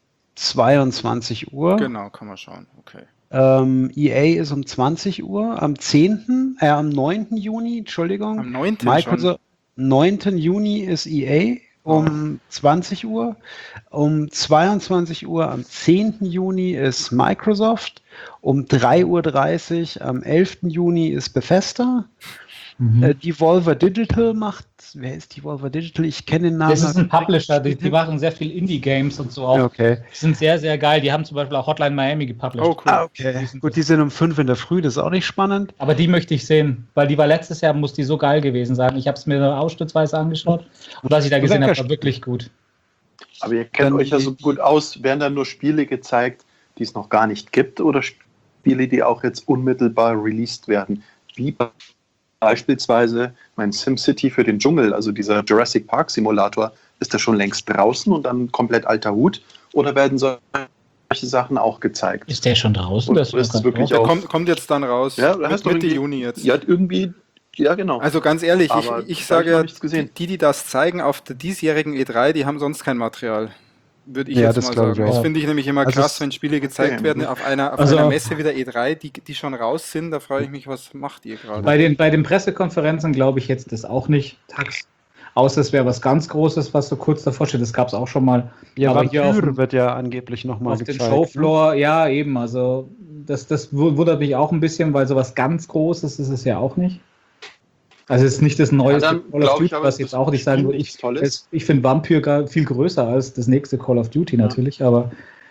22 Uhr. Genau, kann man schauen, okay. EA ist um 20 Uhr, am 9. Juni, Entschuldigung. Am 9. Microsoft, 9. Juni ist EA um 20 Uhr. Um 22 Uhr am 10. Juni ist Microsoft. Um 3:30 Uhr am 11. Juni ist Bethesda. Devolver Digital wer ist Devolver Digital? Ich kenne den Namen. Das ist ein Publisher, die machen sehr viel Indie-Games und so auch. Okay. Die sind sehr, sehr geil. Die haben zum Beispiel auch Hotline Miami gepublished. Oh, cool. Okay. Gut, die sind um 5 in der Früh, das ist auch nicht spannend. Aber die möchte ich sehen, weil die war letztes Jahr, muss die so geil gewesen sein. Ich habe es mir ausschnittsweise angeschaut und was ich da gesehen habe, war wirklich gut. Aber ihr kennt euch ja so gut aus. Werden dann nur Spiele gezeigt, die es noch gar nicht gibt oder Spiele, die auch jetzt unmittelbar released werden? Wie beispielsweise mein SimCity für den Dschungel, also dieser Jurassic Park Simulator, ist da schon längst draußen und dann komplett alter Hut? Oder werden solche Sachen auch gezeigt? Ist der schon draußen? Das ist es wirklich Der auch. kommt jetzt dann raus. Ja, da hast du Mitte Juni jetzt. Ja, irgendwie. Ja, genau. Also ganz ehrlich, Aber ich da hab sage ja, noch nichts gesehen. die das zeigen auf der diesjährigen E3, die haben sonst kein Material. Würde ich Ja, jetzt das mal glaube ich sagen. auch. Das finde ich nämlich immer Also krass, wenn Spiele gezeigt okay. werden auf einer Messe wie der E3, die schon raus sind. Da frage ich mich, was macht ihr gerade? Bei den Pressekonferenzen glaube ich jetzt das auch nicht. Außer es wäre was ganz Großes, was so kurz davor steht. Das gab es auch schon mal. Ja, aber hier Vampyr wird ja angeblich nochmal auf gezeigt. den Showfloor, ja eben. Also das wundert mich auch ein bisschen, weil sowas ganz Großes ist es ja auch nicht. Also es ist nicht das neueste Call of Duty, was jetzt auch nicht sagen würde. Ich finde Vampyr viel größer als das nächste Call of Duty natürlich, aber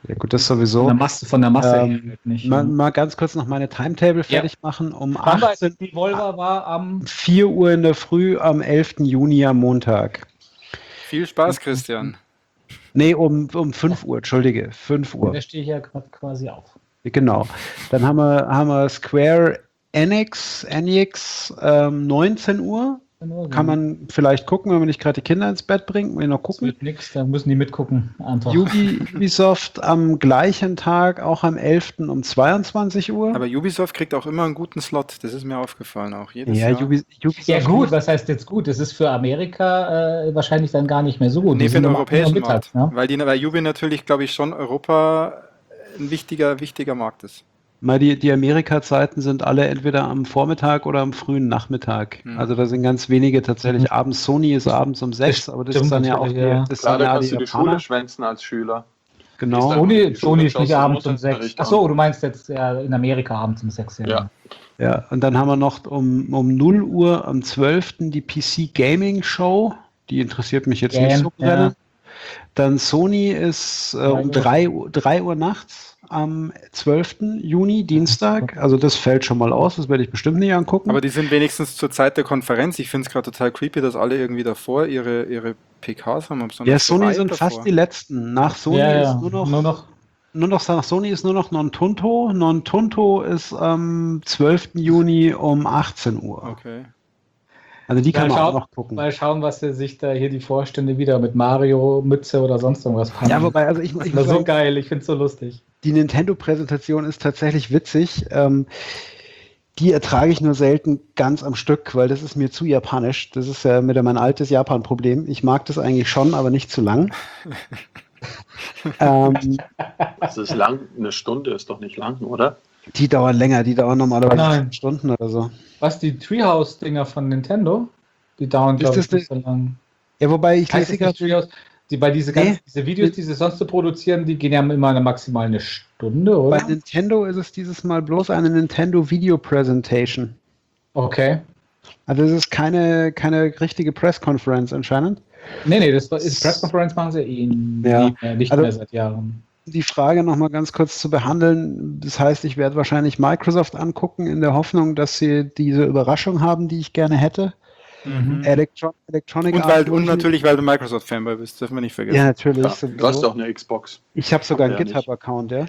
Ja gut, das sowieso. Von der Masse her Ähm, halt nicht. mal ganz kurz noch meine Timetable Ja. fertig machen. Um Wann war 18, die Volva war am 4 Uhr in der Früh am 11. Juni am Montag. Viel Spaß, Christian. Nee, um 5 Uhr, entschuldige, 5 Uhr. Da stehe ich ja gerade quasi auf. Genau. Dann haben wir Square Enix 19 Uhr. Kann man vielleicht gucken, wenn man nicht gerade die Kinder ins Bett bringt, muss ich noch Das gucken. wird nichts, da müssen die mitgucken. Einfach. Ubisoft am gleichen Tag, auch am 11. um 22 Uhr. Aber Ubisoft kriegt auch immer einen guten Slot. Das ist mir aufgefallen auch. Jedes Ja, Jahr. Ubisoft Ja gut, was heißt jetzt gut? Das ist für Amerika wahrscheinlich dann gar nicht mehr so gut. Nee, Die für sind den immer europäischen mittags, Markt. ne? Weil Ubi natürlich, glaube ich, schon Europa ein wichtiger Markt ist. Mal die Amerika-Zeiten sind alle entweder am Vormittag oder am frühen Nachmittag. Mhm. Also da sind ganz wenige tatsächlich abends. Sony ist abends um 6, aber das ist dann ja auch natürlich, ja. das Klar, sind da ja kannst du die Schule Japaner. schwänzen als Schüler. Genau. Die Sony ist schaust nicht du abends um Unterricht 6. an. Achso, du meinst jetzt ja, in Amerika abends um 6. Ja. Ja, und dann haben wir noch um 0 Uhr am 12. die PC Gaming Show. Die interessiert mich jetzt nicht so brennend. Dann Sony ist um 3 Uhr nachts am 12. Juni, Dienstag. Also das fällt schon mal aus, das werde ich bestimmt nicht angucken. Aber die sind wenigstens zur Zeit der Konferenz. Ich finde es gerade total creepy, dass alle irgendwie davor ihre PKs haben. Ja, Sony sind fast die letzten. Nach Sony ist nach Sony ist nur noch Non-Tunto. Non-Tunto ist am 12. Juni um 18 Uhr. Okay. Also die kann man auch noch gucken. Mal schauen, was sich da hier die Vorstände wieder mit Mario, Mütze oder sonst irgendwas packen. Ja, wobei, also ich das war so geil, ich finde es so lustig. Die Nintendo-Präsentation ist tatsächlich witzig. Die ertrage ich nur selten ganz am Stück, weil das ist mir zu japanisch. Das ist ja wieder mein altes Japan-Problem. Ich mag das eigentlich schon, aber nicht zu lang. Das ist lang, eine Stunde ist doch nicht lang, oder? Die dauern länger, die dauern normalerweise 5 Stunden oder so. Was, die Treehouse-Dinger von Nintendo? Die dauern, glaube ich, nicht so lang. Ja, wobei ich lese gerade... diese Videos, die sie sonst so produzieren, die gehen ja immer maximal eine Stunde, oder? Bei Nintendo ist es dieses Mal bloß eine Nintendo Video Presentation. Okay. Also es ist keine richtige Press-Conference anscheinend. Nee, das ist Press-Conference machen sie nicht mehr seit Jahren. Die Frage nochmal ganz kurz zu behandeln. Das heißt, ich werde wahrscheinlich Microsoft angucken, in der Hoffnung, dass sie diese Überraschung haben, die ich gerne hätte. Mhm. Electronic und natürlich, weil du Microsoft-Fanboy bist, dürfen wir nicht vergessen. Ja, natürlich. Ja, du hast doch eine Xbox. Ich habe sogar einen Ja, GitHub-Account, ja.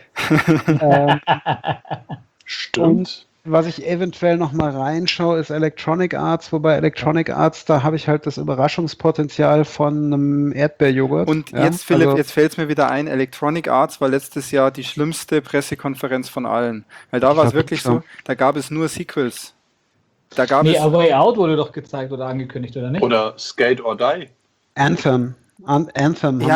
Stimmt. Und was ich eventuell noch mal reinschaue, ist Electronic Arts, wobei Electronic Arts, da habe ich halt das Überraschungspotenzial von einem Erdbeerjoghurt. Und jetzt, Philipp, jetzt fällt es mir wieder ein, Electronic Arts war letztes Jahr die schlimmste Pressekonferenz von allen. Weil da war es wirklich so, da gab es nur Sequels. A Way Out wurde doch gezeigt oder angekündigt, oder nicht? Oder Skate or Die. Anthem haben sie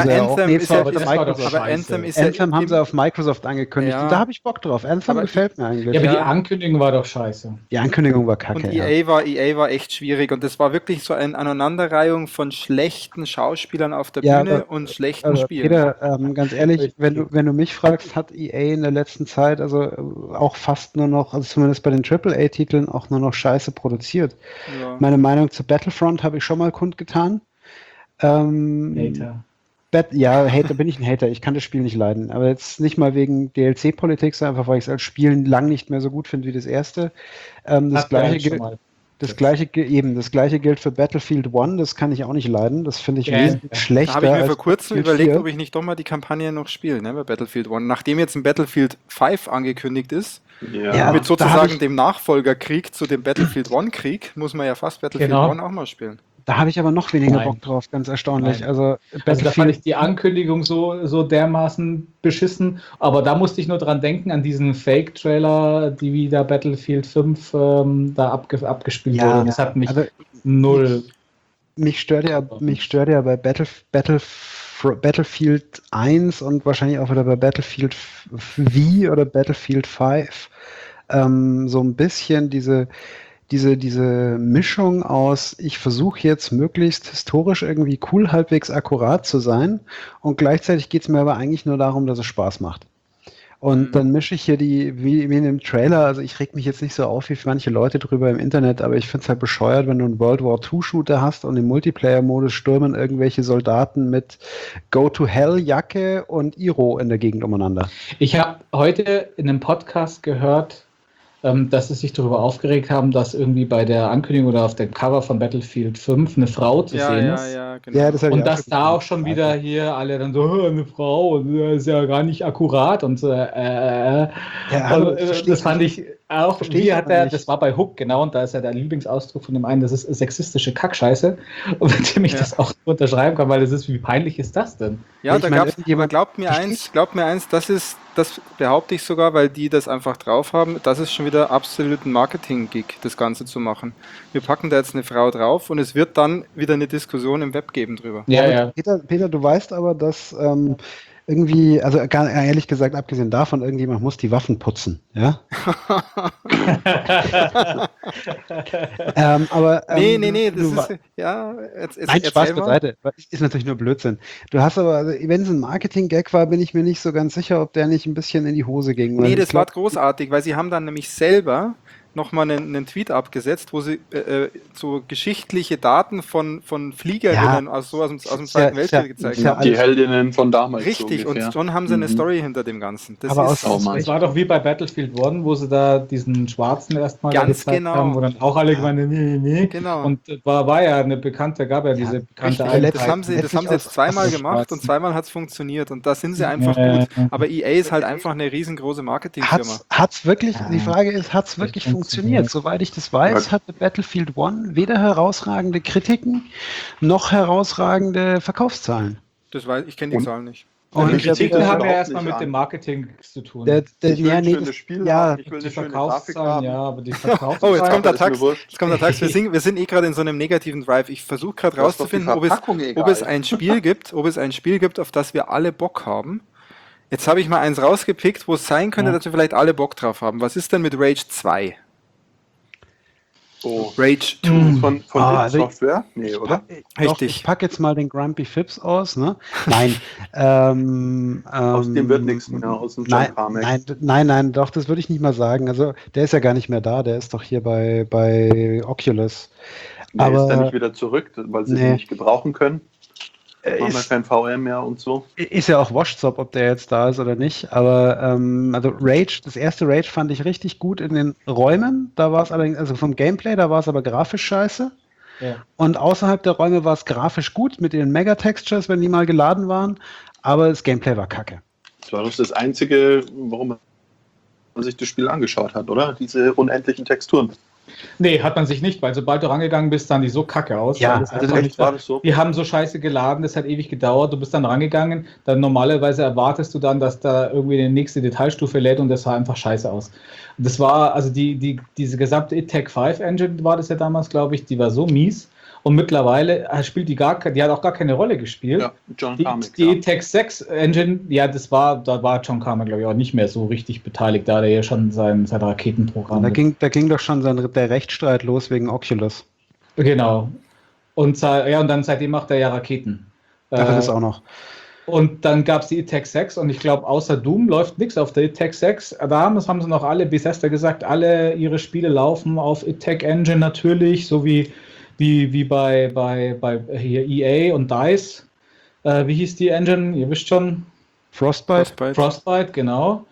Anthem haben sie auf Microsoft angekündigt. Ja. Da habe ich Bock drauf. Anthem gefällt mir eigentlich. Ja, aber die Ankündigung war doch scheiße. Die Ankündigung war kacke. Und EA war echt schwierig und das war wirklich so eine Aneinanderreihung von schlechten Schauspielern auf der Bühne und schlechten Spielen. Peter, ganz ehrlich, wenn du mich fragst, hat EA in der letzten Zeit also auch fast nur noch, also zumindest bei den AAA-Titeln, auch nur noch Scheiße produziert. Ja. Meine Meinung zu Battlefront habe ich schon mal kundgetan. Hater. Hater bin ich ein Hater. Ich kann das Spiel nicht leiden. Aber jetzt nicht mal wegen DLC-Politik, sondern einfach, weil ich es als Spiel lang nicht mehr so gut finde wie das erste. Das gleiche gilt für Battlefield 1. Das kann ich auch nicht leiden. Das finde ich wesentlich schlechter. Da habe ich mir vor kurzem überlegt, 4. ob ich nicht doch mal die Kampagne noch spiele, ne, bei Battlefield 1. Nachdem jetzt ein Battlefield 5 angekündigt ist, mit sozusagen dem Nachfolgerkrieg zu dem Battlefield 1 Krieg, muss man ja fast Battlefield 1 auch mal spielen. Da habe ich aber noch weniger Bock drauf, ganz erstaunlich. Also da fand ich die Ankündigung so dermaßen beschissen, aber da musste ich nur dran denken, an diesen Fake-Trailer, die wieder Battlefield 5 da abgespielt wurden. Das hat mich null. Mich stört ja bei Battlefield 1 und wahrscheinlich auch wieder bei Battlefield V oder Battlefield 5 so ein bisschen diese Mischung aus, ich versuche jetzt möglichst historisch irgendwie cool, halbwegs akkurat zu sein und gleichzeitig geht es mir aber eigentlich nur darum, dass es Spaß macht. Und dann mische ich hier wie in dem Trailer, also ich reg mich jetzt nicht so auf wie manche Leute drüber im Internet, aber ich finde es halt bescheuert, wenn du einen World War II-Shooter hast und im Multiplayer-Modus stürmen irgendwelche Soldaten mit Go-to-Hell-Jacke und Iro in der Gegend umeinander. Ich habe heute in einem Podcast gehört, dass sie sich darüber aufgeregt haben, dass irgendwie bei der Ankündigung oder auf dem Cover von Battlefield 5 eine Frau zu sehen ist. Genau. Ja, das hab ich Und auch dass schon da gesehen. auch schon wieder hier alle dann so, eine Frau, und das ist ja gar nicht akkurat und so. hallo, Das fand ich auch, Verstehe ich wie hat aber er, nicht. das war bei Hook, genau, und da ist ja der Lieblingsausdruck von dem einen, das ist sexistische Kackscheiße. Und mit dem ich das auch unterschreiben kann, weil das ist, wie peinlich ist das denn? Ja, Ich da meine, gab's, aber irgendjemand glaubt mir eins, das behaupte ich sogar, weil die das einfach drauf haben, das ist schon wieder absolut ein Marketing-Gig, das Ganze zu machen. Wir packen da jetzt eine Frau drauf und es wird dann wieder eine Diskussion im Web geben drüber. Ja. Peter, du weißt aber, dass irgendwie, also ehrlich gesagt, abgesehen davon, irgendjemand muss die Waffen putzen, ja? Aber Nee, das du ist, ja, Nein, Spaß erzähl mal. beiseite. Ist natürlich nur Blödsinn. Du hast aber, also, wenn es ein Marketing-Gag war, bin ich mir nicht so ganz sicher, ob der nicht ein bisschen in die Hose ging. weil Nee, ich das war glaub, großartig, weil sie haben dann nämlich selber nochmal einen Tweet abgesetzt, wo sie so geschichtliche Daten von Fliegerinnen aus dem Zweiten Weltkrieg gezeigt ist ja haben. Die alles- Heldinnen von damals. Richtig, so und ungefähr. schon haben sie eine Story hinter dem Ganzen. Das Aber ist aus- Mann. Es war doch wie bei Battlefield 1, wo sie da diesen Schwarzen erstmal Ganz gezeigt genau. haben, wo dann auch alle gemeint haben, nee. Genau. Und war ja eine bekannte, gab ja diese bekannte richtig. Das haben sie letztlich jetzt zweimal aus gemacht und Schwarzen. zweimal hat es funktioniert und da sind sie einfach Ja. gut. Aber EA ist halt einfach eine riesengroße Marketingfirma. Hat's wirklich, Ja. die Frage ist, hat's wirklich funktioniert? Soweit ich das weiß, hatte Battlefield 1 weder herausragende Kritiken noch herausragende Verkaufszahlen. Ich kenne die Und- Zahlen nicht. Und Die Die Kritiken Kritiken haben ja überhaupt erstmal nicht mit an. dem Marketing zu tun. der, Ich will ein nee, schönes das- Spiel ja, haben, ich will die eine schöne Grafik Verkaufszahlen, haben. ja, aber die Oh, Verkaufszahlen. jetzt kommt der ist mir Tax. wurscht. Jetzt kommt der Tax. Wir sind gerade in so einem negativen Drive. Ich versuche gerade Das ist doch die rauszufinden, ob Verpackung es egal. ein Spiel gibt, auf das wir alle Bock haben. Jetzt habe ich mal eins rausgepickt, wo es sein könnte, Ja. dass wir vielleicht alle Bock drauf haben. Was ist denn mit Rage 2? Oh. Rage 2. Von also ich- Software? Nee, oder? Richtig. Ich packe jetzt mal den Grumpy Phipps aus, ne? Nein. Aus dem wird nichts mehr, aus dem John Nein, Carmack. nein, doch, das würde ich nicht mal sagen. Also, der ist ja gar nicht mehr da, der ist doch hier bei Oculus. Nee, ist aber- dann nicht wieder zurück, weil sie Nee. den nicht gebrauchen können. Machen wir Ist, kein VR mehr und so. ist ja auch Washtop, ob der jetzt da ist oder nicht. Aber also Rage, das erste Rage fand ich richtig gut in den Räumen. Da war es allerdings, also vom Gameplay, da war es aber grafisch scheiße. Ja. Und außerhalb der Räume war es grafisch gut mit den Mega-Textures, wenn die mal geladen waren. Aber das Gameplay war kacke. Das war doch das Einzige, warum man sich das Spiel angeschaut hat, oder? Diese unendlichen Texturen. Nee, hat man sich nicht, weil sobald du rangegangen bist, sahen die so kacke aus. Ja, weil das also einfach echt, nicht, war das so? die haben so scheiße geladen, das hat ewig gedauert, du bist dann rangegangen, dann normalerweise erwartest du dann, dass da irgendwie die nächste Detailstufe lädt und das sah einfach scheiße aus. Und das war, also diese gesamte It-Tech 5 Engine war das ja damals, glaube ich, die war so mies und mittlerweile spielt die hat auch gar keine Rolle gespielt. Ja, John Die, Carmack. die Ja. It-Tech 6 Engine, ja, da war John Carmack, glaube ich, auch nicht mehr so richtig beteiligt, da hat er ja schon sein Raketenprogramm. Da ging doch schon der Rechtsstreit los wegen Oculus. Genau. Und dann seitdem macht er ja Raketen. Ach, das auch noch. Und dann gab es die It-Tech 6 und ich glaube, außer Doom läuft nichts auf der It-Tech 6. Das haben sie noch alle, Bethesda gesagt, alle ihre Spiele laufen auf It-Tech Engine natürlich, so wie bei hier EA und DICE. Wie hieß die Engine? Ihr wisst schon. Frostbite, genau.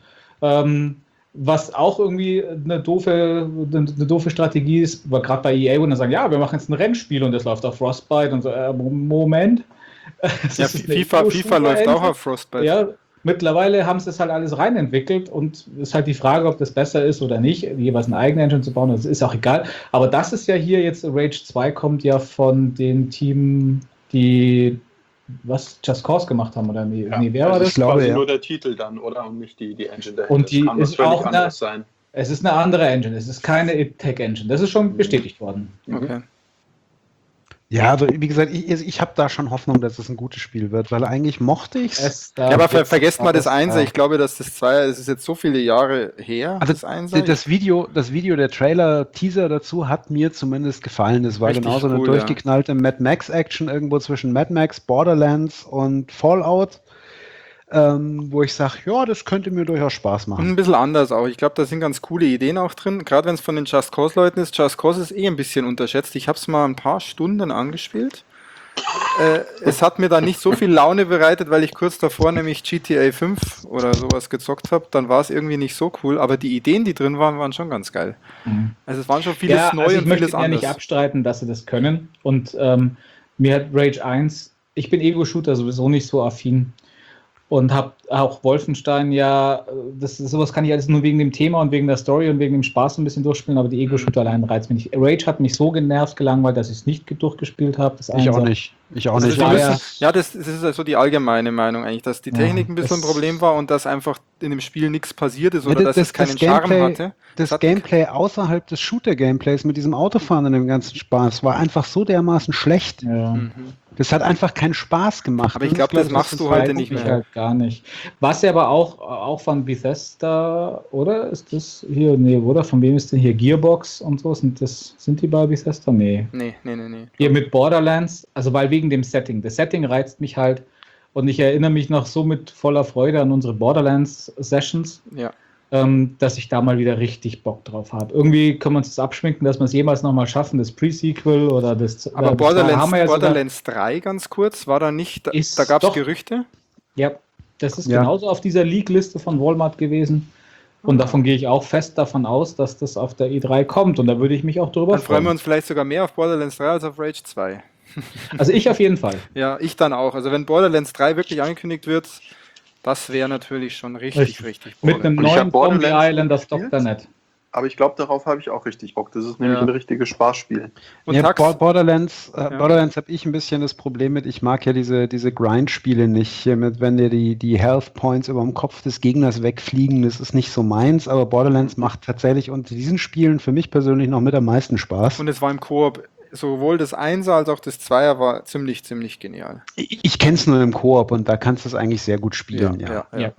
Was auch irgendwie eine doofe Strategie ist, war gerade bei EA, wo dann sagen, ja, wir machen jetzt ein Rennspiel und das läuft auf Frostbite und so, Moment. Ja, FIFA läuft auch auf Frostbite. Ja, mittlerweile haben sie es halt alles reinentwickelt und es ist halt die Frage, ob das besser ist oder nicht, jeweils eine eigene Engine zu bauen, das ist auch egal. Aber das ist ja hier jetzt, Rage 2 kommt ja von dem Team, die Just Cause gemacht haben, oder nee, Ja, wer war das das? ist quasi glaube, ja. nur der Titel dann, oder? Und nicht die Engine dahinter. Und die Das kann was ist völlig auch anderes sein. Es ist eine andere Engine, es ist keine It-Tech Engine, das ist schon bestätigt worden. Okay. Ja, also wie gesagt, ich habe da schon Hoffnung, dass es ein gutes Spiel wird, weil eigentlich mochte ich es. Ja, aber vergesst mal das Einser. Ich glaube, dass das Zweier, das ist jetzt so viele Jahre her, Also das Einser. das Video, der Trailer, Teaser dazu hat mir zumindest gefallen. Es war Richtig genauso eine cool, durchgeknallte Mad Max Action irgendwo zwischen Mad Max, Borderlands und Fallout. wo ich sage, ja, das könnte mir durchaus Spaß Und machen. ein bisschen anders auch. Ich glaube, da sind ganz coole Ideen auch drin. Gerade wenn es von den Just Cause-Leuten ist. Just Cause ist ein bisschen unterschätzt. Ich habe es mal ein paar Stunden angespielt. Es hat mir dann nicht so viel Laune bereitet, weil ich kurz davor nämlich GTA 5 oder sowas gezockt habe. Dann war es irgendwie nicht so cool. Aber die Ideen, die drin waren, waren schon ganz geil. Mhm. Also es waren schon vieles Ja, neu also ich und möchte vieles ja nicht anders. abstreiten, dass sie das können. Und mir hat Rage 1, ich bin Ego-Shooter sowieso nicht so affin. Und habe auch Wolfenstein sowas kann ich alles nur wegen dem Thema und wegen der Story und wegen dem Spaß ein bisschen durchspielen, aber die Ego-Shooter allein reizt mich nicht. Rage hat mich so genervt, gelangweilt, dass ich es nicht durchgespielt habe. Ich auch nicht. Ich auch Das nicht. ist Die war müssen, ja- ja, das ist also die allgemeine Meinung eigentlich, dass die Ja, Technik ein bisschen ein das- Problem war und dass einfach in dem Spiel nichts passiert ist Ja, oder dass es keinen Charme hatte. Das hat- Gameplay außerhalb des Shooter-Gameplays mit diesem Autofahren und dem ganzen Spaß war einfach so dermaßen schlecht. Ja. Mhm. Das hat einfach keinen Spaß gemacht. Aber ich ist, glaube, glaub das machst das du heute Punkt. nicht Ich mehr. halt gar nicht. Was ja aber auch von Bethesda, oder? Ist das hier? Nee, oder? Von wem ist denn hier Gearbox und so? Sind die bei Bethesda? Nee. Nee. Hier mit Borderlands, also weil wegen dem Setting. Das Setting reizt mich halt und ich erinnere mich noch so mit voller Freude an unsere Borderlands-Sessions, Ja. dass ich da mal wieder richtig Bock drauf habe. Irgendwie können wir uns das abschminken, dass wir es jemals nochmal schaffen, das Pre-Sequel oder das. Aber das haben wir ja sogar- Borderlands 3 ganz kurz, war da nicht, da Ist gab es doch- Gerüchte. Ja, das ist Ja. genauso auf dieser Leak-Liste von Walmart gewesen. Und davon gehe ich auch fest davon aus, dass das auf der E3 kommt. Und da würde ich mich auch drüber Dann freuen wir freuen. uns vielleicht sogar mehr auf Borderlands 3 als auf Rage 2. Also ich auf jeden Fall. Ja, ich dann auch. Also wenn Borderlands 3 wirklich angekündigt wird, das wäre natürlich schon richtig Mit einem Und ich hab neuen Zombie Borderlands Island auf gespielt. Dr. Net. Aber ich glaube, darauf habe ich auch richtig Bock. Das ist nämlich Ja. ein richtiges Spaßspiel. Und Ja, Tax, Borderlands habe ich ein bisschen das Problem mit, ich mag ja diese Grind-Spiele nicht. Hier mit, wenn dir die Health Points über dem Kopf des Gegners wegfliegen, das ist nicht so meins, aber Borderlands macht tatsächlich unter diesen Spielen für mich persönlich noch mit am meisten Spaß. und es war im Koop. Sowohl das 1er als auch das 2er war ziemlich genial. Ich kenne es nur im Koop und da kannst du es eigentlich sehr gut spielen. Ja. Ja.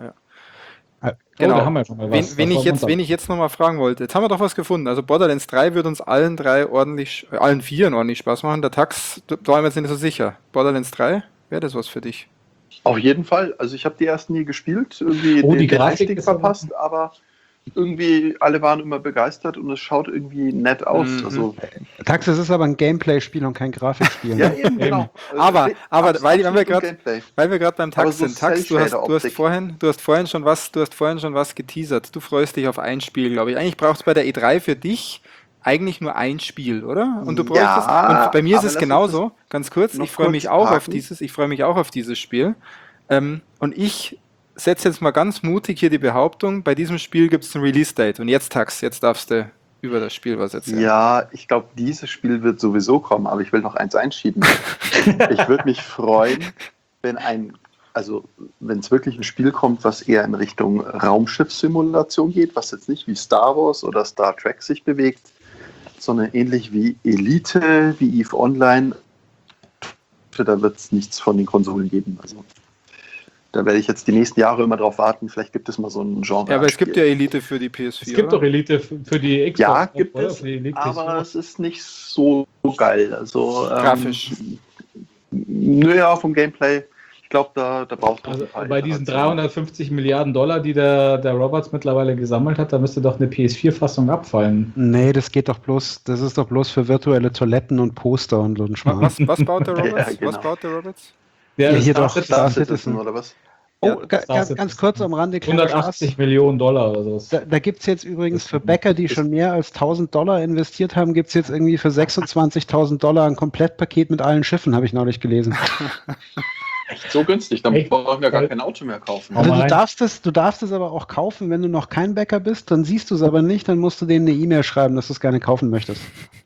Genau. Oh, da haben wir schon mal was. Wen ich jetzt nochmal fragen wollte, jetzt haben wir doch was gefunden. Also Borderlands 3 wird uns allen vieren ordentlich Spaß machen. Der Tax, da waren wir jetzt nicht so sicher. Borderlands 3, wäre das was für dich? Auf jeden Fall. Also ich habe die ersten nie gespielt, irgendwie Oh, die den Grafik Einstieg ist aber- verpasst, aber irgendwie alle waren immer begeistert und es schaut irgendwie nett aus. Mhm. Also, Taxis ist aber ein Gameplay-Spiel und kein Grafikspiel. ja, eben, genau. Aber weil wir absolut gerade Gameplay. beim Aber Tax so sind. Tax, du hast Cell-Shader-Optik. vorhin schon was geteasert. Du freust dich auf ein Spiel, glaube ich. Eigentlich brauchst du bei der E3 für dich eigentlich nur ein Spiel, oder? Und du Ja, bräuchtest, und bei mir ist aber es lass genauso, uns ganz kurz, noch ich freue kurz mich auch auf parken. dieses Spiel. Und ich setze jetzt mal ganz mutig hier die Behauptung, bei diesem Spiel gibt es ein Release-Date. Und jetzt, Tax, jetzt darfst du über das Spiel was erzählen. Ja, ich glaube, dieses Spiel wird sowieso kommen, aber ich will noch eins einschieben. Ich würde mich freuen, wenn es wirklich ein Spiel kommt, was eher in Richtung Raumschiffssimulation geht, was jetzt nicht wie Star Wars oder Star Trek sich bewegt, sondern ähnlich wie Elite, wie EVE Online. Da wird es nichts von den Konsolen geben. Also da werde ich jetzt die nächsten Jahre immer drauf warten. Vielleicht gibt es mal so ein Genre. Ja, aber es gibt ja Elite für die PS4. Es gibt doch Elite für die Xbox. Ja, gibt oder? es, Für die Elite aber PS4. es ist nicht so geil. Also Grafisch. Naja, vom Gameplay. Ich glaube, da braucht man Also ein paar bei diesen Iterationen. 350 Milliarden Dollar, die der Roberts mittlerweile gesammelt hat, da müsste doch eine PS4-Fassung abfallen. Nee, das ist doch bloß für virtuelle Toiletten und Poster und so ein Schmarrn. Was baut der Roberts? Ja, genau. Was baut der Roberts? Der Ja, hier Star doch, Citizen, Star Citizen. Citizen oder was? Oh, Ja, ganz kurz am Rande. kleiner 180 Spaß. Millionen Dollar oder so. Da gibt es jetzt übrigens für Bäcker, die schon mehr als $1.000 investiert haben, gibt es jetzt irgendwie für $26.000 ein Komplettpaket mit allen Schiffen, habe ich neulich gelesen. Echt so günstig, dann Echt? brauchen wir gar kein Auto mehr kaufen. Hau Also mal du rein. darfst es aber auch kaufen, wenn du noch kein Bäcker bist, dann siehst du es aber nicht, dann musst du denen eine E-Mail schreiben, dass du es gerne kaufen möchtest.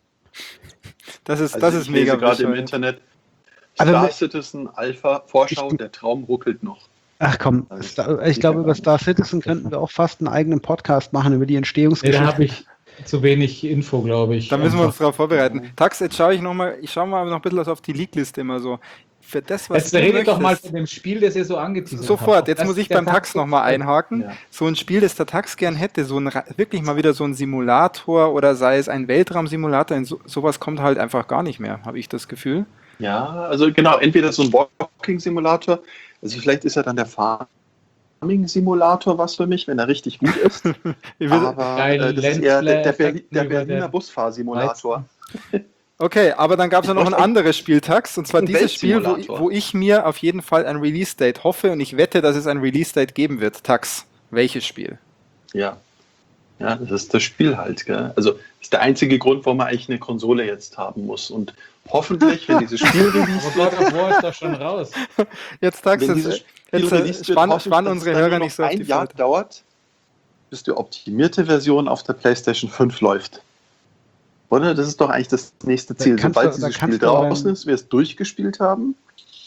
Das ist Also ich lese mega gerade im bescheuert. Internet. Also Star ne- Citizen Alpha Vorschau, der Traum ruckelt noch. Ach komm, ich glaube, über Star Citizen könnten wir auch fast einen eigenen Podcast machen, über die Nee, da Entstehungsgeschichte. habe ich zu wenig Info, glaube ich. Da müssen wir uns Einfach. darauf vorbereiten. Tax, jetzt schaue ich mal noch ein bisschen was auf die League-Liste immer so. Für das, was Jetzt du redet doch mal möchtest. von dem Spiel, das ihr so angeteasert Sofort, habt. jetzt Das muss ich der beim Tax nochmal einhaken. Ja. So ein Spiel, das der Tax gern hätte, wirklich mal wieder so ein Simulator oder sei es ein Weltraumsimulator, sowas kommt halt einfach gar nicht mehr, habe ich das Gefühl. Ja, also genau, entweder so ein Walking-Simulator, also vielleicht ist ja dann der Fahrer Farming-Simulator was für mich, wenn er richtig gut ist. Aber das ist eher der Berliner Busfahrsimulator. Okay, aber dann gab es ja noch ein anderes Spiel, Tax, und zwar dieses Spiel, wo ich mir auf jeden Fall ein Release-Date hoffe und ich wette, dass es ein Release-Date geben wird. Tax, welches Spiel? Ja, das ist das Spiel halt. Gell? Also das ist der einzige Grund, warum man eigentlich eine Konsole jetzt haben muss. Und hoffentlich, wenn dieses Spiel released wird... Aber God of War ist doch schon raus. Jetzt, Tax, spannen unsere Hörer nicht so auf die ein Jahr Folter. Dauert, bis die optimierte Version auf der PlayStation 5 läuft. Oder? Das ist doch eigentlich das nächste Ziel. Sobald dieses Spiel draußen ist, wir es durchgespielt haben,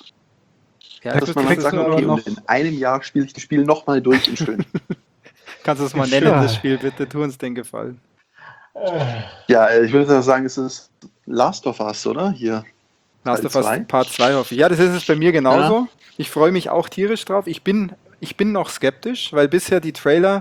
Ja, dass man dann sagt, okay, und in einem Jahr spiele ich das Spiel nochmal durch und schön. Kannst du es mal nennen, das Spiel, bitte? Tu uns den Gefallen. Ja, ich würde sagen, es ist Last of Us, oder? Hier. Last of Us Part 2 hoffe ich. Ja, das ist es bei mir genauso. Ja. Ich freue mich auch tierisch drauf. Ich bin noch skeptisch, weil bisher die Trailer,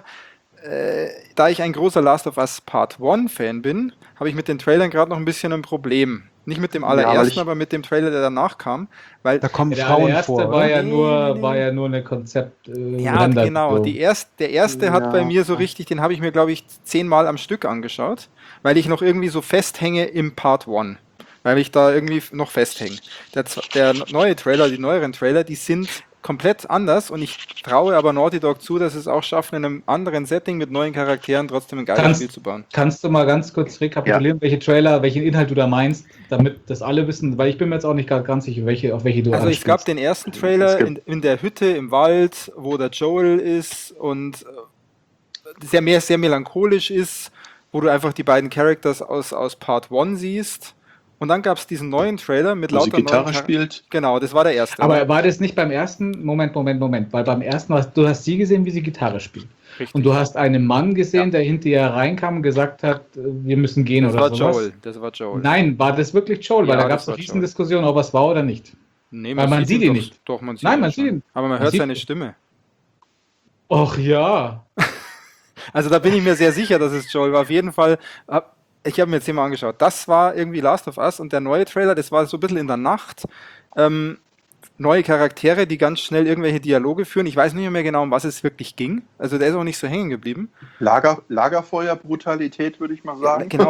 da ich ein großer Last of Us Part 1 Fan bin, habe ich mit den Trailern gerade noch ein bisschen ein Problem. Nicht mit dem allerersten, aber mit dem Trailer, der danach kam. Weil da kommen Frauen vor. War ja nur eine Konzept. Ja, genau. Der erste hat bei mir so richtig, den habe ich mir, glaube ich, 10-mal am Stück angeschaut, weil ich noch irgendwie so festhänge im Part 1. Weil ich da irgendwie noch festhänge. Der neue Trailer, die neueren Trailer, die sind komplett anders und ich traue aber Naughty Dog zu, dass es auch schaffen, in einem anderen Setting mit neuen Charakteren trotzdem ein geiles Spiel zu bauen. Kannst du mal ganz kurz rekapitulieren, welche Trailer, welchen Inhalt du da meinst, damit das alle wissen, weil ich bin mir jetzt auch nicht ganz sicher, auf welche du Also es gab den ersten Trailer in der Hütte im Wald, wo der Joel ist und sehr melancholisch ist, wo du einfach die beiden Characters aus Part 1 siehst. Und dann gab es diesen neuen Trailer mit lauter neuen Gitarre spielt. Genau, das war der erste. Aber war das nicht beim ersten? Moment. Weil beim ersten, du hast sie gesehen, wie sie Gitarre spielt. Richtig. Und du hast einen Mann gesehen, der hinter ihr reinkam und gesagt hat, wir müssen gehen oder sowas. Das war Joel. Nein, war das wirklich Joel? Weil da gab es eine Riesendiskussion, ob es war oder nicht. Nee, weil man sieht ihn nicht. Doch, man sieht ihn. Nein, man sieht ihn. Aber man hört seine Stimme. Och ja. Also da bin ich mir sehr sicher, dass es Joel war. Auf jeden Fall... Ich habe mir jetzt hier mal angeschaut. Das war irgendwie Last of Us und der neue Trailer, das war so ein bisschen in der Nacht. Neue Charaktere, die ganz schnell irgendwelche Dialoge führen. Ich weiß nicht mehr genau, um was es wirklich ging. Also der ist auch nicht so hängen geblieben. Lagerfeuer-Brutalität, würde ich mal sagen. Genau,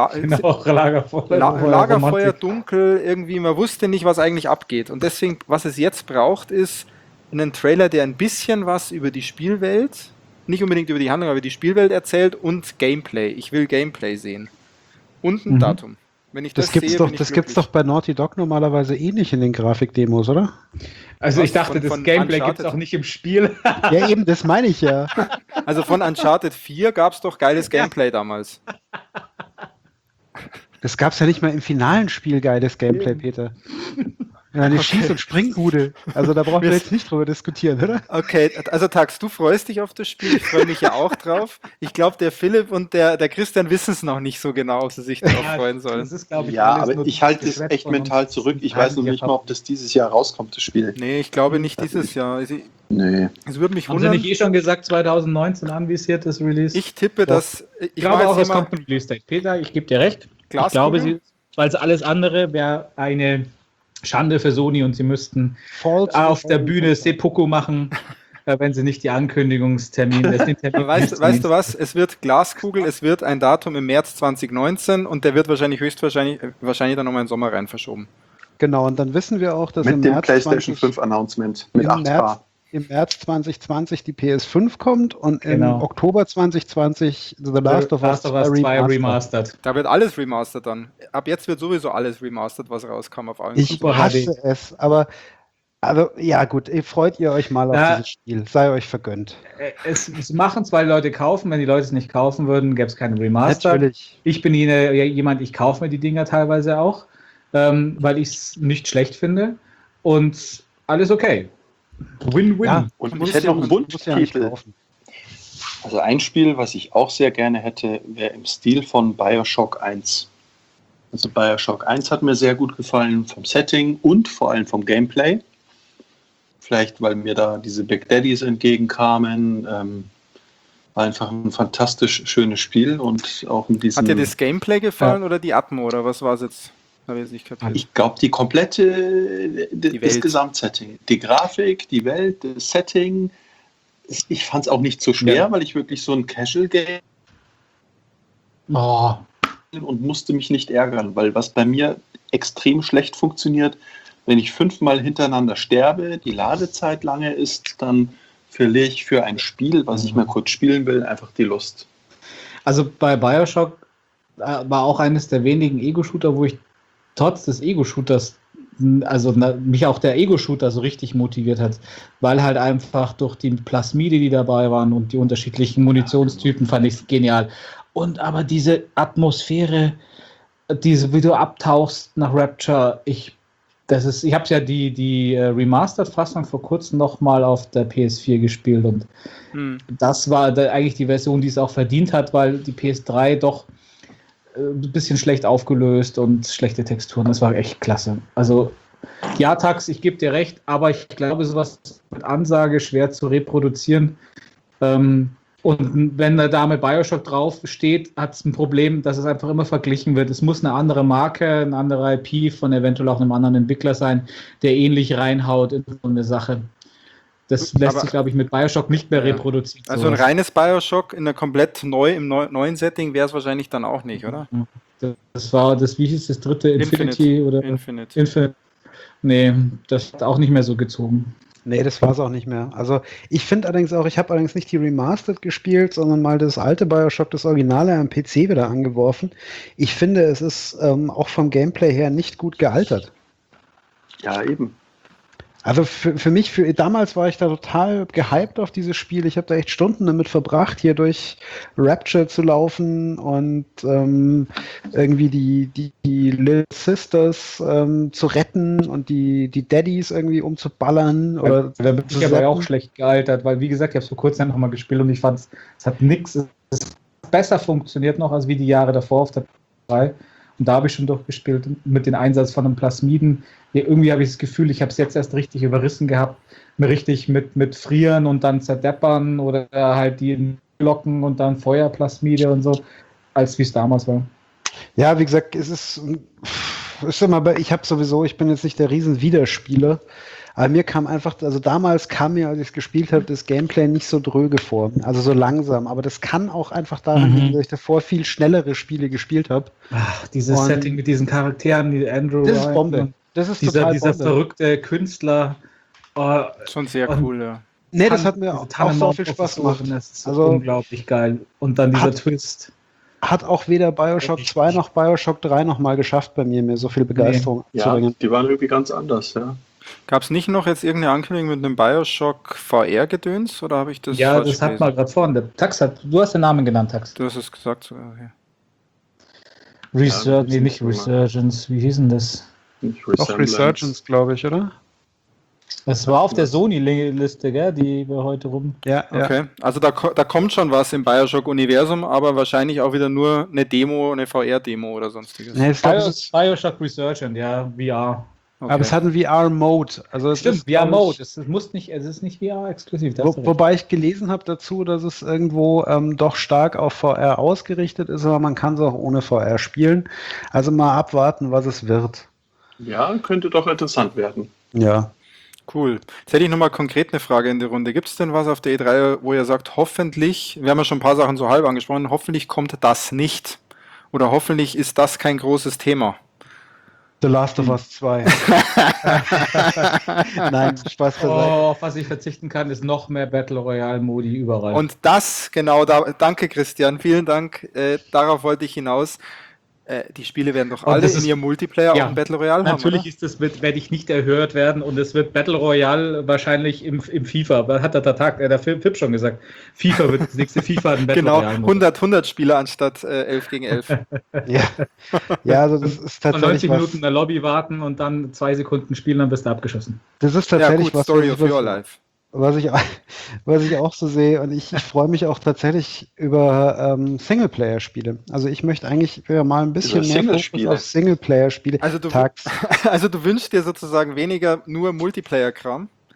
Lagerfeuer. Lagerfeuer, dunkel, irgendwie, man wusste nicht, was eigentlich abgeht. Und deswegen, was es jetzt braucht, ist einen Trailer, der ein bisschen was über die Spielwelt, nicht unbedingt über die Handlung, aber die Spielwelt erzählt und Gameplay. Ich will Gameplay sehen. Und ein Datum. Wenn ich das gibt's sehe, doch, das gibt's doch bei Naughty Dog normalerweise eh nicht in den Grafikdemos, oder? Also ich dachte, das Gameplay gibt es auch nicht im Spiel. Ja eben, das meine ich ja. Also von Uncharted 4 gab es doch geiles Gameplay damals. Das gab es ja nicht mal im finalen Spiel geiles Gameplay, Peter. Eine Schieß- und Springbude. Also da brauchen wir jetzt nicht drüber diskutieren, oder? Okay, also Tax, du freust dich auf das Spiel, ich freue mich ja auch drauf. Ich glaube, der Philipp und der Christian wissen es noch nicht so genau, ob sie sich darauf freuen sollen. Das ist, ich, aber ich halte es echt mental zurück. Ich weiß noch nicht mal, ob das dieses Jahr rauskommt, das Spiel. Nee, ich glaube nicht dieses Jahr. Nee. Es würde mich wundern. Haben Sie nicht schon gesagt, 2019 anvisiert das Release? Ich tippe, dass... Ich glaube auch, es kommt ein Release-Date. Peter, ich gebe dir recht. Ich glaube, weil alles andere wäre eine... Schande für Sony und sie müssten auf der Bühne Seppuku machen, wenn sie nicht die Ankündigungstermine... Weißt du was? Es wird Glaskugel, es wird ein Datum im März 2019 und der wird wahrscheinlich dann nochmal in den Sommer rein verschoben. Genau, und dann wissen wir auch, dass mit dem PlayStation 5 Announcement mit 8K. Im März 2020 die PS5 kommt und im Oktober 2020 The Last of Us 2 Remastered. Da wird alles remastered dann. Ab jetzt wird sowieso alles remastered, was rauskam auf allen. Ich hasse es, aber ja gut, freut ihr euch mal auf dieses Spiel. Sei euch vergönnt. Es machen zwei Leute kaufen, wenn die Leute es nicht kaufen würden, gäbe es keine Remaster. Natürlich. Ich bin jemand, ich kaufe mir die Dinger teilweise auch, weil ich es nicht schlecht finde und alles okay. Win-win. Ja, und ich hätte noch einen Wunschtitel. Also ein Spiel, was ich auch sehr gerne hätte, wäre im Stil von BioShock 1. Also BioShock 1 hat mir sehr gut gefallen vom Setting und vor allem vom Gameplay. Vielleicht, weil mir da diese Big Daddies entgegenkamen. War einfach ein fantastisch schönes Spiel und auch mit diesem... Hat dir das Gameplay gefallen oder die Atmo oder was war es jetzt? Ich glaube, die komplette, das Gesamtsetting. Die Grafik, die Welt, das Setting, Ich fand es auch nicht so schwer, Ja. weil ich wirklich so ein Casual-Game Oh, und musste mich nicht ärgern, weil was bei mir extrem schlecht funktioniert, wenn ich 5-mal hintereinander sterbe, die Ladezeit lange ist, dann verliere ich für ein Spiel, was ich mal kurz spielen will, einfach die Lust. also bei Bioshock war auch eines der wenigen Ego-Shooter, wo ich trotz des Ego-Shooters, also mich auch der Ego-Shooter so richtig motiviert hat, weil halt einfach durch die Plasmide, die dabei waren und die unterschiedlichen Munitionstypen, fand ich es genial. Und aber diese Atmosphäre, wie du abtauchst nach Rapture, ich habe ja die Remastered-Fassung vor kurzem nochmal auf der PS4 gespielt und das war eigentlich die Version, die es auch verdient hat, weil die PS3 doch ein bisschen schlecht aufgelöst und schlechte Texturen. Das war echt klasse. Also, ja, Tax, ich gebe dir recht, aber ich glaube, sowas mit Ansage schwer zu reproduzieren. Und wenn da Dame Bioshock drauf steht, hat es ein Problem, dass es einfach immer verglichen wird. Es muss eine andere Marke, ein anderer IP von eventuell auch einem anderen Entwickler sein, der ähnlich reinhaut in so eine Sache. Das lässt sich, glaube ich, mit Bioshock nicht mehr reproduzieren. Also ein reines Bioshock in einer komplett im neuen Setting wäre es wahrscheinlich dann auch nicht, oder? Das war das, wie hieß das dritte? Infinity oder? Infinite. Nee, das hat auch nicht mehr so gezogen. Nee, das war es auch nicht mehr. Also ich finde allerdings auch, ich habe allerdings nicht die Remastered gespielt, sondern mal das alte Bioshock, das Originale am PC wieder angeworfen. Ich finde, es ist auch vom Gameplay her nicht gut gealtert. Ja, eben. Also für mich, damals war ich da total gehypt auf dieses Spiel. Ich habe da echt Stunden damit verbracht, hier durch Rapture zu laufen und irgendwie die Little Sisters zu retten und die Daddies irgendwie umzuballern. Oder da bin ich aber auch schlecht gealtert, weil wie gesagt, ich habe es vor kurzem noch mal gespielt und ich fand, es hat nichts, es besser funktioniert noch als wie die Jahre davor auf der 3. Und da habe ich schon durchgespielt mit dem Einsatz von einem Plasmiden. Irgendwie habe ich das Gefühl, ich habe es jetzt erst richtig überrissen gehabt, richtig mit Frieren und dann zerdeppern oder halt die Glocken und dann Feuerplasmide und so, als wie es damals war. Ja, wie gesagt, ist immer, ich bin jetzt nicht der Riesen-Wiederspieler, aber mir kam einfach, also damals kam mir, als ich es gespielt habe, das Gameplay nicht so dröge vor, also so langsam, aber das kann auch einfach daran liegen, dass ich davor viel schnellere Spiele gespielt habe. Ach, dieses Setting mit diesen Charakteren, die Andrew Das ist Bombe. Das ist dieser Bombe. verrückte Künstler. Schon sehr cool, ja. Nee, das hat mir auch so viel Spaß gemacht. Das ist so unglaublich geil. Und dann dieser Twist. Hat auch weder Bioshock 2 noch Bioshock 3 nochmal geschafft bei mir so viel Begeisterung zu bringen. Die waren irgendwie ganz anders, ja. Gab es nicht noch jetzt irgendeine Ankündigung mit einem Bioshock VR-Gedöns oder habe ich das Ja, falsch das hat gelesen? mal gerade vorhin. Du hast den Namen genannt, Tax. Du hast es gesagt sogar. Okay. Nicht Resurgence, wie hieß denn das? Auch Resurgence, glaube ich, oder? Das war auf der Sony-Liste, gell, die wir heute rum. Ja, Okay, also da kommt schon was im Bioshock-Universum, aber wahrscheinlich auch wieder nur eine Demo, eine VR-Demo oder sonstiges. Nee, Bioshock Resurgent, ja, VR. Okay. Aber es hat einen VR-Mode. Also Stimmt, VR-Mode. Es ist nicht VR-exklusiv. Wobei ich gelesen habe dazu, dass es irgendwo doch stark auf VR ausgerichtet ist, aber man kann es auch ohne VR spielen. Also mal abwarten, was es wird. Ja, könnte doch interessant werden. Ja. Cool. Jetzt hätte ich nochmal konkret eine Frage in die Runde. Gibt es denn was auf der E3, wo ihr sagt, hoffentlich, wir haben ja schon ein paar Sachen so halb angesprochen, hoffentlich kommt das nicht? Oder hoffentlich ist das kein großes Thema? The Last of Us 2. Nein, Spaß beiseite. Auf was ich verzichten kann, ist noch mehr Battle Royale-Modi überall. Und das, genau, danke Christian, vielen Dank, darauf wollte ich hinaus. Die Spiele werden doch alle in ihrem Multiplayer auch ein Battle Royale haben, natürlich werde ich nicht erhört werden und es wird Battle Royale wahrscheinlich im FIFA, hat der Philipp schon gesagt, FIFA wird das nächste FIFA ein Battle genau, Royale. 100 Spieler anstatt 11 gegen 11. Ja, also das ist tatsächlich 90 Minuten in der Lobby warten und dann 2 Sekunden spielen, dann bist du abgeschossen. Das ist tatsächlich gut, Story of your life. Was ich auch so sehe, und ich freue mich auch tatsächlich über Singleplayer-Spiele. Also ich möchte eigentlich mal ein bisschen mehr Fokus auf Singleplayer-Spiele. Also du wünschst dir sozusagen weniger nur Multiplayer-Kram?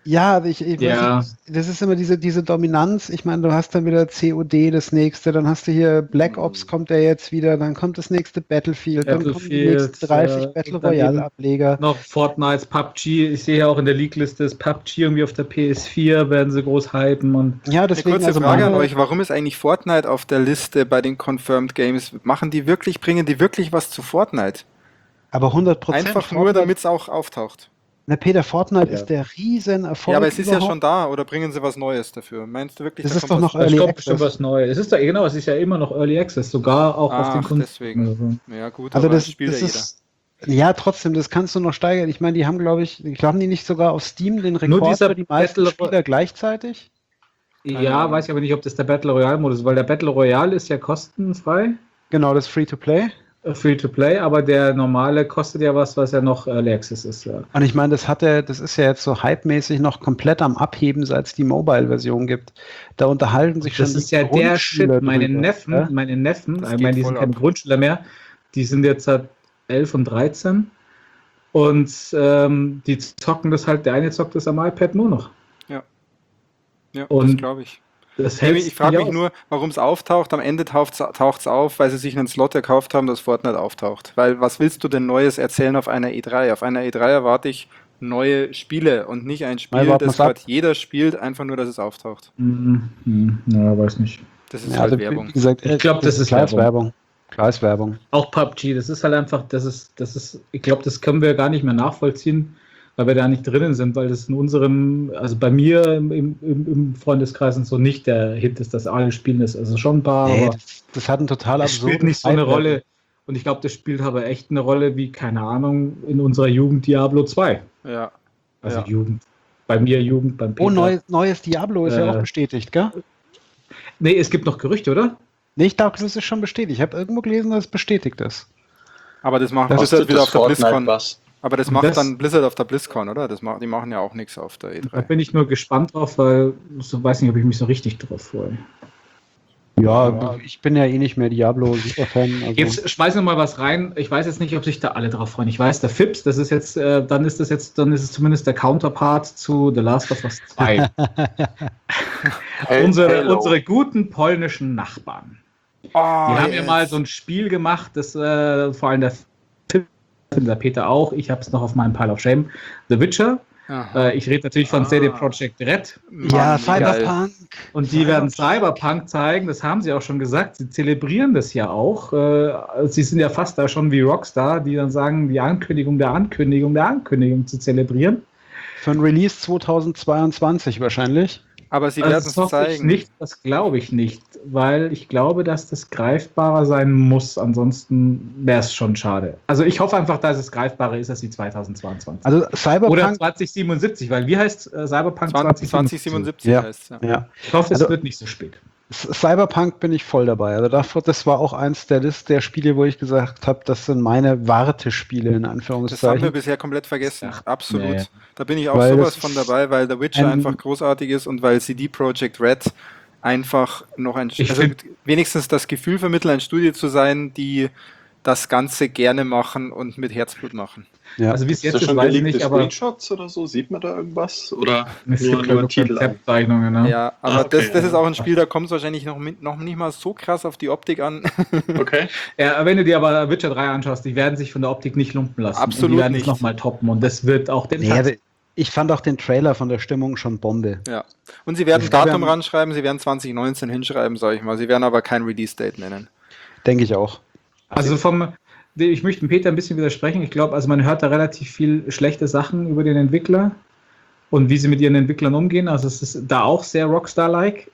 Ja, das ist immer diese Dominanz. Ich meine, du hast dann wieder COD das nächste, dann hast du hier Black Ops kommt ja jetzt wieder, dann kommt das nächste Battlefield, dann kommen die nächsten 30 Battle Royale Ableger. Noch Fortnite, PUBG, ich sehe ja auch in der League-Liste ist PUBG irgendwie auf der PS4, werden sie groß hypen und Ja, deswegen Eine kurze Frage an euch, warum ist eigentlich Fortnite auf der Liste bei den Confirmed Games? Bringen die wirklich was zu Fortnite? aber 100%. Einfach nur, damit es auch auftaucht. Na Peter, Fortnite ist der Riesenerfolg. Ja, aber es ist ja überhaupt. schon da, oder bringen sie was Neues dafür? Meinst du wirklich, Das da ist kommt doch noch was? da Early kommt Access. bestimmt was Neues. Es ist da, genau, es ist ja immer noch Early Access, sogar auch auf den deswegen. Also. Ja gut, Also aber das spielt ja jeder. ist ja trotzdem, das kannst du noch steigern. Ich meine, die haben, glaube ich, haben die nicht sogar auf Steam den Nur Rekord dieser für die meisten Battle- Spieler gleichzeitig? Ja, weiß ich aber nicht, ob das der Battle Royale Modus ist, weil der Battle Royale ist ja kostenfrei, Genau, das Free-to-Play. free to play, aber der normale kostet ja was ja noch Early Access ist. Ja. Und ich meine, das ist ja jetzt so hypemäßig noch komplett am Abheben, seit es die Mobile-Version gibt. Da unterhalten sich schon Das ist die ja der Shit. Grundschüler Meine drüber, Neffen, ja? ich meine, geht die sind voll keine ab. Grundschüler mehr, die sind jetzt seit 11 und 13 und die zocken das halt, der eine zockt das am iPad nur noch. Ja, Und das glaube ich. Das Nee, hält ich frage sich mich aus. nur, warum es auftaucht. Am Ende taucht es auf, weil sie sich einen Slot gekauft haben, dass Fortnite auftaucht. Weil was willst du denn Neues erzählen auf einer E3? Auf einer E3 erwarte ich neue Spiele und nicht ein Spiel, warten das wir's ab. gerade jeder spielt, einfach nur, dass es auftaucht. Ja, weiß nicht. Das ist Ja, halt also, Werbung. wie gesagt, Ich glaub, das ist klar Werbung. Klar ist Werbung. Auch PUBG, das ist halt einfach, ich glaube, das können wir gar nicht mehr nachvollziehen, weil wir da nicht drinnen sind, weil das in unserem, also bei mir im Freundeskreis und so nicht der Hit ist, dass alle spielen das. Also schon ein paar, Nee, aber das hat ein total das spielt nicht so eine Rolle. Und ich glaube, das spielt aber echt eine Rolle wie, keine Ahnung, in unserer Jugend Diablo 2. Ja. Also Ja. Jugend. Bei mir Jugend, beim Peter. Oh, neues Diablo ist ja auch bestätigt, gell? Nee, es gibt noch Gerüchte, oder? Nee, ich glaube, das ist schon bestätigt. Ich habe irgendwo gelesen, dass es bestätigt ist. Aber das macht Das Blizzard Kostet wieder das auf der Fortnite BlizzCon. was? Aber das macht Das- dann Blizzard auf der BlizzCon, oder? Die machen ja auch nichts auf der Da E3. bin ich nur gespannt drauf, weil ich weiß nicht, ob ich mich so richtig drauf freue. Ja, ich bin ja eh nicht mehr Diablo-Superfan. Also. Jetzt schmeißen wir mal was rein. Ich weiß jetzt nicht, ob sich da alle drauf freuen. Ich weiß, der Fips, das ist jetzt, dann ist es zumindest der Counterpart zu The Last of Us 2. Hello. Unsere guten polnischen Nachbarn. Die haben ja mal so ein Spiel gemacht, das vor allem der Fips, der Peter auch, ich habe es noch auf meinem Pile of Shame, The Witcher. Ich rede natürlich von CD Projekt Red. Ja, Mann, wie geil. Cyberpunk. Und die werden Cyberpunk zeigen, das haben sie auch schon gesagt. Sie zelebrieren das ja auch. Sie sind ja fast da schon wie Rockstar, die dann sagen, die Ankündigung der Ankündigung der Ankündigung zu zelebrieren. Für ein Release 2022 wahrscheinlich. Aber sie werden es Das hoffe ich zeigen. nicht, das glaube ich nicht, weil ich glaube, dass das greifbarer sein muss. Ansonsten wäre es schon schade. Also ich hoffe einfach, dass es greifbarer ist als die 2022. Also Oder Cyberpunk. 2077, weil wie heißt Cyberpunk 2077? 2077 Ja. heißt es. Ja. Ja. Ich hoffe, es Also- wird nicht so spät. Cyberpunk bin ich voll dabei. Also das war auch eins der Spiele, wo ich gesagt habe, das sind meine Wartespiele in Das haben wir Anführungszeichen. bisher komplett vergessen. Ach, Absolut. nee. Da bin ich auch Weil sowas das von dabei, weil der Witcher ein- einfach großartig ist und weil CD Projekt Red einfach noch Ich also find- wenigstens das Gefühl vermitteln, ein Studio zu sein, die das Ganze gerne machen und mit Herzblut machen. Ja. Also wie es Ist da jetzt ist, schon weiß ich geleakte nicht, aber Screenshots oder so? Sieht man da irgendwas? Oder es nur, gibt nur nur ein Titel an? Konzeptzeichnungen. Ne? Ja, aber okay. das ist auch ein Spiel, da kommt es wahrscheinlich noch nicht mal so krass auf die Optik an. Okay. Ja, wenn du dir aber Witcher 3 anschaust, die werden sich von der Optik nicht lumpen lassen. Absolut und die werden nicht. es nochmal toppen und das wird auch den Nee, Tag- also ich fand auch den Trailer von der Stimmung schon Bombe. Ja. Und sie werden Ich glaub, Datum wir haben- ranschreiben, sie werden 2019 hinschreiben, sage ich mal. Sie werden aber kein Release-Date nennen. Denke ich auch. Also ich möchte dem Peter ein bisschen widersprechen. Ich glaube, also man hört da relativ viel schlechte Sachen über den Entwickler und wie sie mit ihren Entwicklern umgehen. Also es ist da auch sehr Rockstar-like,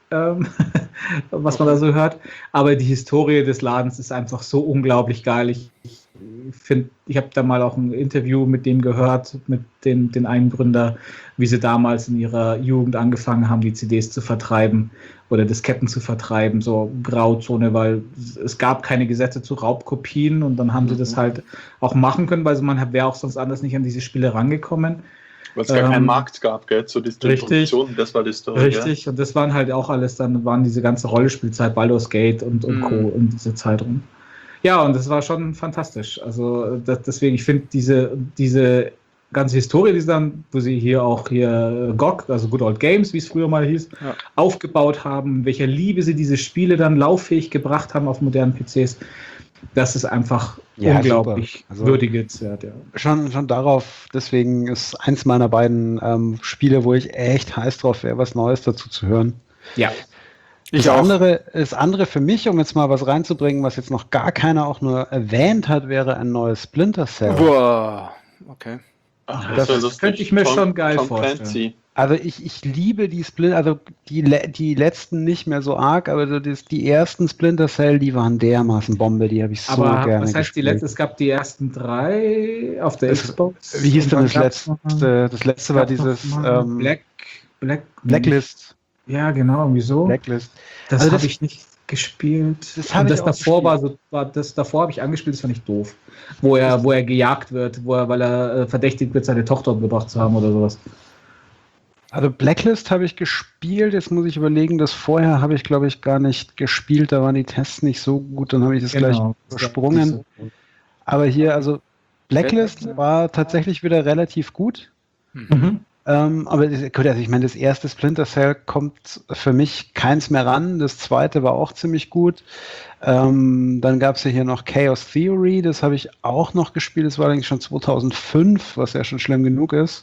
was man da so hört. Aber die Historie des Ladens ist einfach so unglaublich geil. Ich finde, ich habe da mal auch ein Interview mit dem gehört, mit den einen Gründer, wie sie damals in ihrer Jugend angefangen haben, die CDs zu vertreiben oder Disketten zu vertreiben, so Grauzone, weil es gab keine Gesetze zu Raubkopien und dann haben sie das halt auch machen können, weil man wäre auch sonst anders nicht an diese Spiele rangekommen. Weil es gar keinen Markt gab, gell, zu Distribution, das war die Story. Richtig, und das waren halt auch alles, dann waren diese ganze Rollenspielzeit, Baldur's Gate und Co. in diese Zeit rum. Ja, und das war schon fantastisch. Also deswegen, ich finde diese ganze Historie, die sie dann, wo sie hier GOG, also Good Old Games, wie es früher mal hieß, aufgebaut haben, welcher Liebe sie diese Spiele dann lauffähig gebracht haben auf modernen PCs. Das ist einfach unglaublich würdigenswert. Ja. Schon darauf, deswegen ist eins meiner beiden Spiele, wo ich echt heiß drauf wäre, was Neues dazu zu hören. Ja. Das andere für mich, um jetzt mal was reinzubringen, was jetzt noch gar keiner auch nur erwähnt hat, wäre ein neues Splinter Cell. Boah, okay. Ach, das könnte ich mir schon geil vorstellen. Also ich liebe die Splinter, also die letzten nicht mehr so arg, aber die ersten Splinter Cell, die waren dermaßen Bombe, die habe ich so gerne was heißt gespielt. es gab die ersten 3 auf der Xbox. Wie hieß denn das letzte? Das letzte war dieses Blacklist. Ja, genau, wieso? Blacklist. Das habe ich nicht gespielt. Das davor habe ich angespielt, das fand ich doof. Wo er gejagt wird, weil er verdächtigt wird, seine Tochter umgebracht zu haben oder sowas. Also Blacklist habe ich gespielt, jetzt muss ich überlegen, das vorher habe ich glaube ich gar nicht gespielt, da waren die Tests nicht so gut, dann habe ich das gleich übersprungen. Aber hier, also Blacklist war tatsächlich wieder relativ gut. Aber gut, also ich meine, das erste Splinter Cell kommt für mich keins mehr ran. Das zweite war auch ziemlich gut. Dann gab es ja hier noch Chaos Theory, das habe ich auch noch gespielt. Das war allerdings schon 2005, was ja schon schlimm genug ist.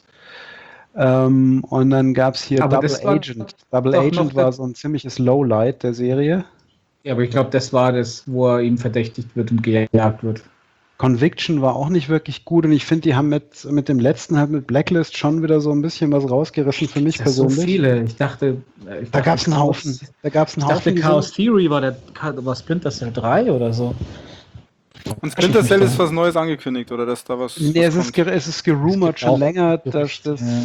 Und dann gab es hier Double Agent. Double Agent war so ein ziemliches Lowlight der Serie. Ja, aber ich glaube, das war das, wo er ihm verdächtigt wird und gejagt wird. Conviction war auch nicht wirklich gut und ich finde, die haben mit dem letzten halt mit Blacklist schon wieder so ein bisschen was rausgerissen für mich persönlich. So viele. Ich dachte, da gab es einen Haufen. Ich dachte, Chaos Theory war Splinter Cell 3 oder so. Und Splinter Cell ist was Neues angekündigt, oder dass da was. Nee, es ist gerumort schon länger, dass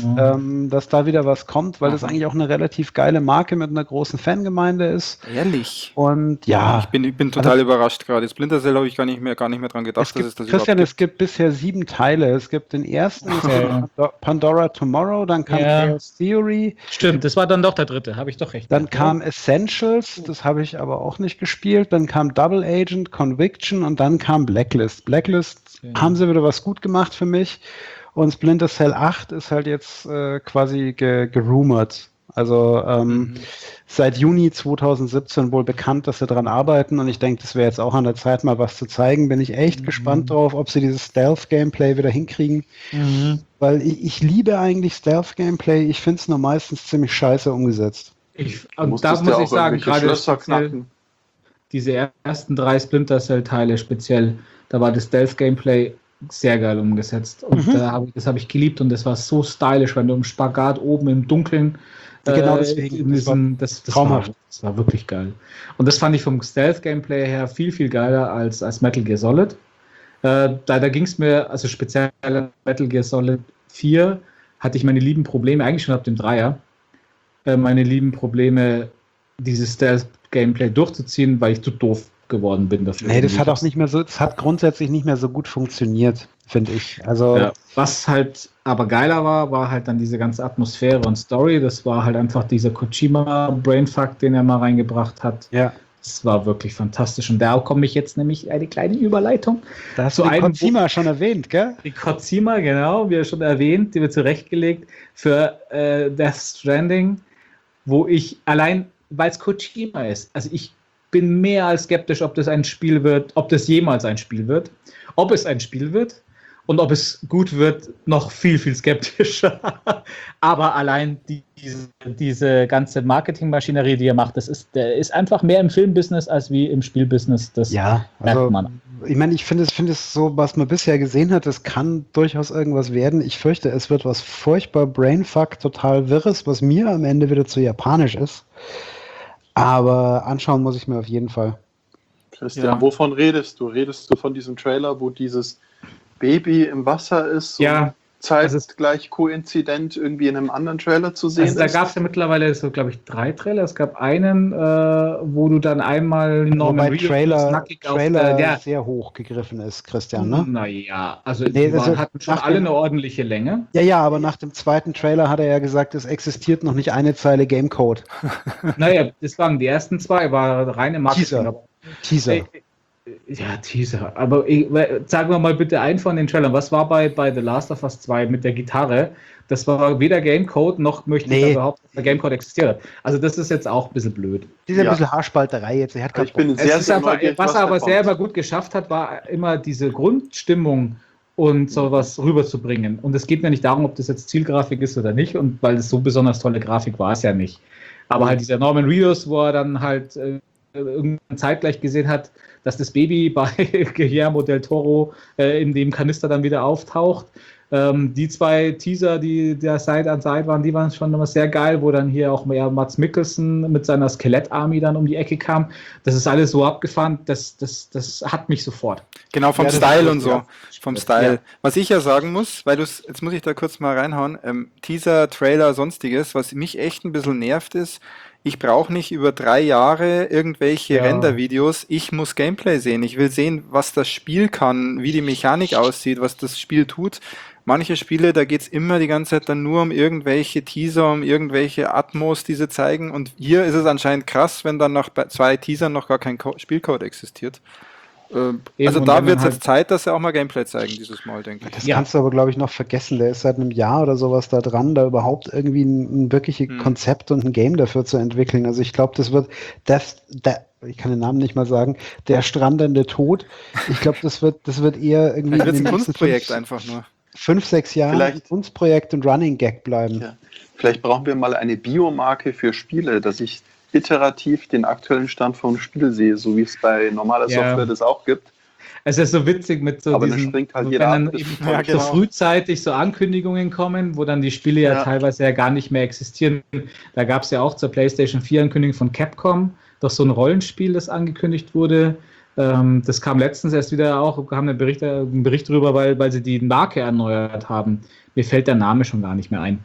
da wieder was kommt, weil das eigentlich auch eine relativ geile Marke mit einer großen Fangemeinde ist. Ehrlich? Und ja. Ich bin total überrascht gerade. Splinter Cell habe ich gar nicht mehr dran gedacht, dass es das Christian, es gibt bisher 7 Teile. Es gibt den ersten, Pandora Tomorrow, dann kam Chaos Theory. Stimmt, das war dann doch der dritte, habe ich doch recht. Dann kam Essentials, das habe ich aber auch nicht gespielt. Dann kam Double Agent, Conviction und dann kam Blacklist. Blacklist haben sie wieder was gut gemacht für mich. Und Splinter Cell 8 ist halt jetzt quasi gerumort. Also seit Juni 2017 wohl bekannt, dass sie dran arbeiten. Und ich denke, das wäre jetzt auch an der Zeit, mal was zu zeigen. Bin ich echt gespannt drauf, ob sie dieses Stealth-Gameplay wieder hinkriegen. Weil ich liebe eigentlich Stealth-Gameplay. Ich finde es nur meistens ziemlich scheiße umgesetzt. Da muss ich sagen, gerade diese ersten 3 Splinter Cell-Teile speziell, da war das Stealth-Gameplay sehr geil umgesetzt. Und das habe ich geliebt und das war so stylisch, wenn du im Spagat oben im Dunkeln genau deswegen. Das war wirklich geil. Und das fand ich vom Stealth-Gameplay her viel, viel geiler als Metal Gear Solid. Da ging es mir, also speziell Metal Gear Solid 4, hatte ich meine lieben Probleme, eigentlich schon ab dem 3er, meine lieben Probleme, dieses Stealth-Gameplay durchzuziehen, weil ich zu doof geworden bin dafür. Nee, das hat grundsätzlich nicht mehr so gut funktioniert, finde ich. Also was halt aber geiler war halt dann diese ganze Atmosphäre und Story. Das war halt einfach dieser Kojima-Brainfuck, den er mal reingebracht hat. Ja. Das war wirklich fantastisch. Und da komme ich jetzt nämch eine kleine Überleitung. Da hast du den Kojima schon erwähnt, gell? Die Kojima, genau, wie schon erwähnt, die wird zurechtgelegt für Death Stranding, wo ich allein, weil es Kojima ist, also ich bin mehr als skeptisch, ob das ein Spiel wird, ob das jemals ein Spiel wird. Ob es ein Spiel wird und ob es gut wird, noch viel, viel skeptischer. Aber allein diese ganze Marketingmaschinerie, die er macht, der ist einfach mehr im Filmbusiness als wie im Spielbusiness. Das merkt man. Ich meine, ich finde es so, was man bisher gesehen hat, es kann durchaus irgendwas werden. Ich fürchte, es wird was furchtbar Brainfuck, total Wirres, was mir am Ende wieder zu japanisch ist. Aber anschauen muss ich mir auf jeden Fall. Christian, wovon redest du? Redest du von diesem Trailer, wo dieses Baby im Wasser ist und zeitgleich koinzident irgendwie in einem anderen Trailer zu sehen ist? Da gab es ja mittlerweile so, glaube ich, 3 Trailer. Es gab einen, wo du dann einmal Norman Trailer sehr hoch gegriffen ist, Christian, ne? Naja, also die hatten schon alle eine ordentliche Länge. Ja, aber nach dem zweiten Trailer hat er ja gesagt, es existiert noch nicht eine Zeile Gamecode. Naja, das waren die ersten 2, war reine Marketing. Teaser. Ja, Teaser. Aber sagen wir mal bitte einen von den Trailern. Was war bei The Last of Us 2 mit der Gitarre? Das war weder Gamecode, noch möchte ich überhaupt, dass der Gamecode existiert hat. Also das ist jetzt auch ein bisschen blöd. Die ist ein bisschen Haarspalterei jetzt. Ich bin sehr neugierig, was er aber selber gut geschafft hat, war immer diese Grundstimmung und sowas rüberzubringen. Und es geht mir nicht darum, ob das jetzt Zielgrafik ist oder nicht, und weil es so besonders tolle Grafik war es ja nicht. Aber halt dieser Norman Reedus, wo er dann halt irgendwann zeitgleich gesehen hat, dass das Baby bei Guillermo del Toro in dem Kanister dann wieder auftaucht. Die zwei Teaser, die da Side an Side waren, die waren schon immer sehr geil, wo dann hier auch Mads Mikkelsen mit seiner Skelett-Army dann um die Ecke kam. Das ist alles so abgefahren, das hat mich sofort. Genau, vom Style und so. Ja. Vom Style. Ja. Was ich ja sagen muss, weil jetzt muss ich da kurz mal reinhauen, Teaser, Trailer, sonstiges, was mich echt ein bisschen nervt ist, ich brauche nicht über 3 Jahre irgendwelche Render-Videos, ich muss Gameplay sehen. Ich will sehen, was das Spiel kann, wie die Mechanik aussieht, was das Spiel tut. Manche Spiele, da geht's immer die ganze Zeit dann nur um irgendwelche Teaser, um irgendwelche Atmos, die sie zeigen. Und hier ist es anscheinend krass, wenn dann nach 2 Teasern noch gar kein Spielcode existiert. Also da wird es jetzt Zeit, dass sie auch mal Gameplay zeigen dieses Mal, denke ich. Das kannst du aber, glaube ich, noch vergessen. Der ist seit einem Jahr oder sowas da dran, da überhaupt irgendwie ein wirkliches Konzept und ein Game dafür zu entwickeln. Also ich glaube, das wird ich kann den Namen nicht mal sagen, der strandende Tod. Ich glaube, das wird eher irgendwie Vielleicht wird es ein Kunstprojekt einfach nur. 5, 6 Jahren ein Kunstprojekt und Running Gag bleiben. Ja. Vielleicht brauchen wir mal eine Biomarke für Spiele, dass ich iterativ den aktuellen Stand vom Spiel sehe, so wie es bei normaler Software das auch gibt. Es ist so witzig mit so aber diesen, springt halt jeder wenn dann eben so frühzeitig so Ankündigungen kommen, wo dann die Spiele ja teilweise ja gar nicht mehr existieren. Da gab es ja auch zur PlayStation 4 Ankündigung von Capcom, doch so ein Rollenspiel, das angekündigt wurde. Das kam letztens erst wieder auch, kam ein Bericht drüber, weil sie die Marke erneuert haben. Mir fällt der Name schon gar nicht mehr ein.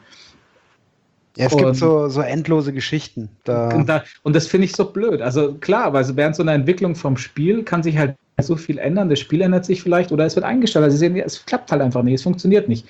Ja, es gibt so endlose Geschichten. Und das finde ich so blöd. Also klar, weil während so einer Entwicklung vom Spiel kann sich halt so viel ändern. Das Spiel ändert sich vielleicht oder es wird eingestellt. Also Sie sehen, es klappt halt einfach nicht, es funktioniert nicht.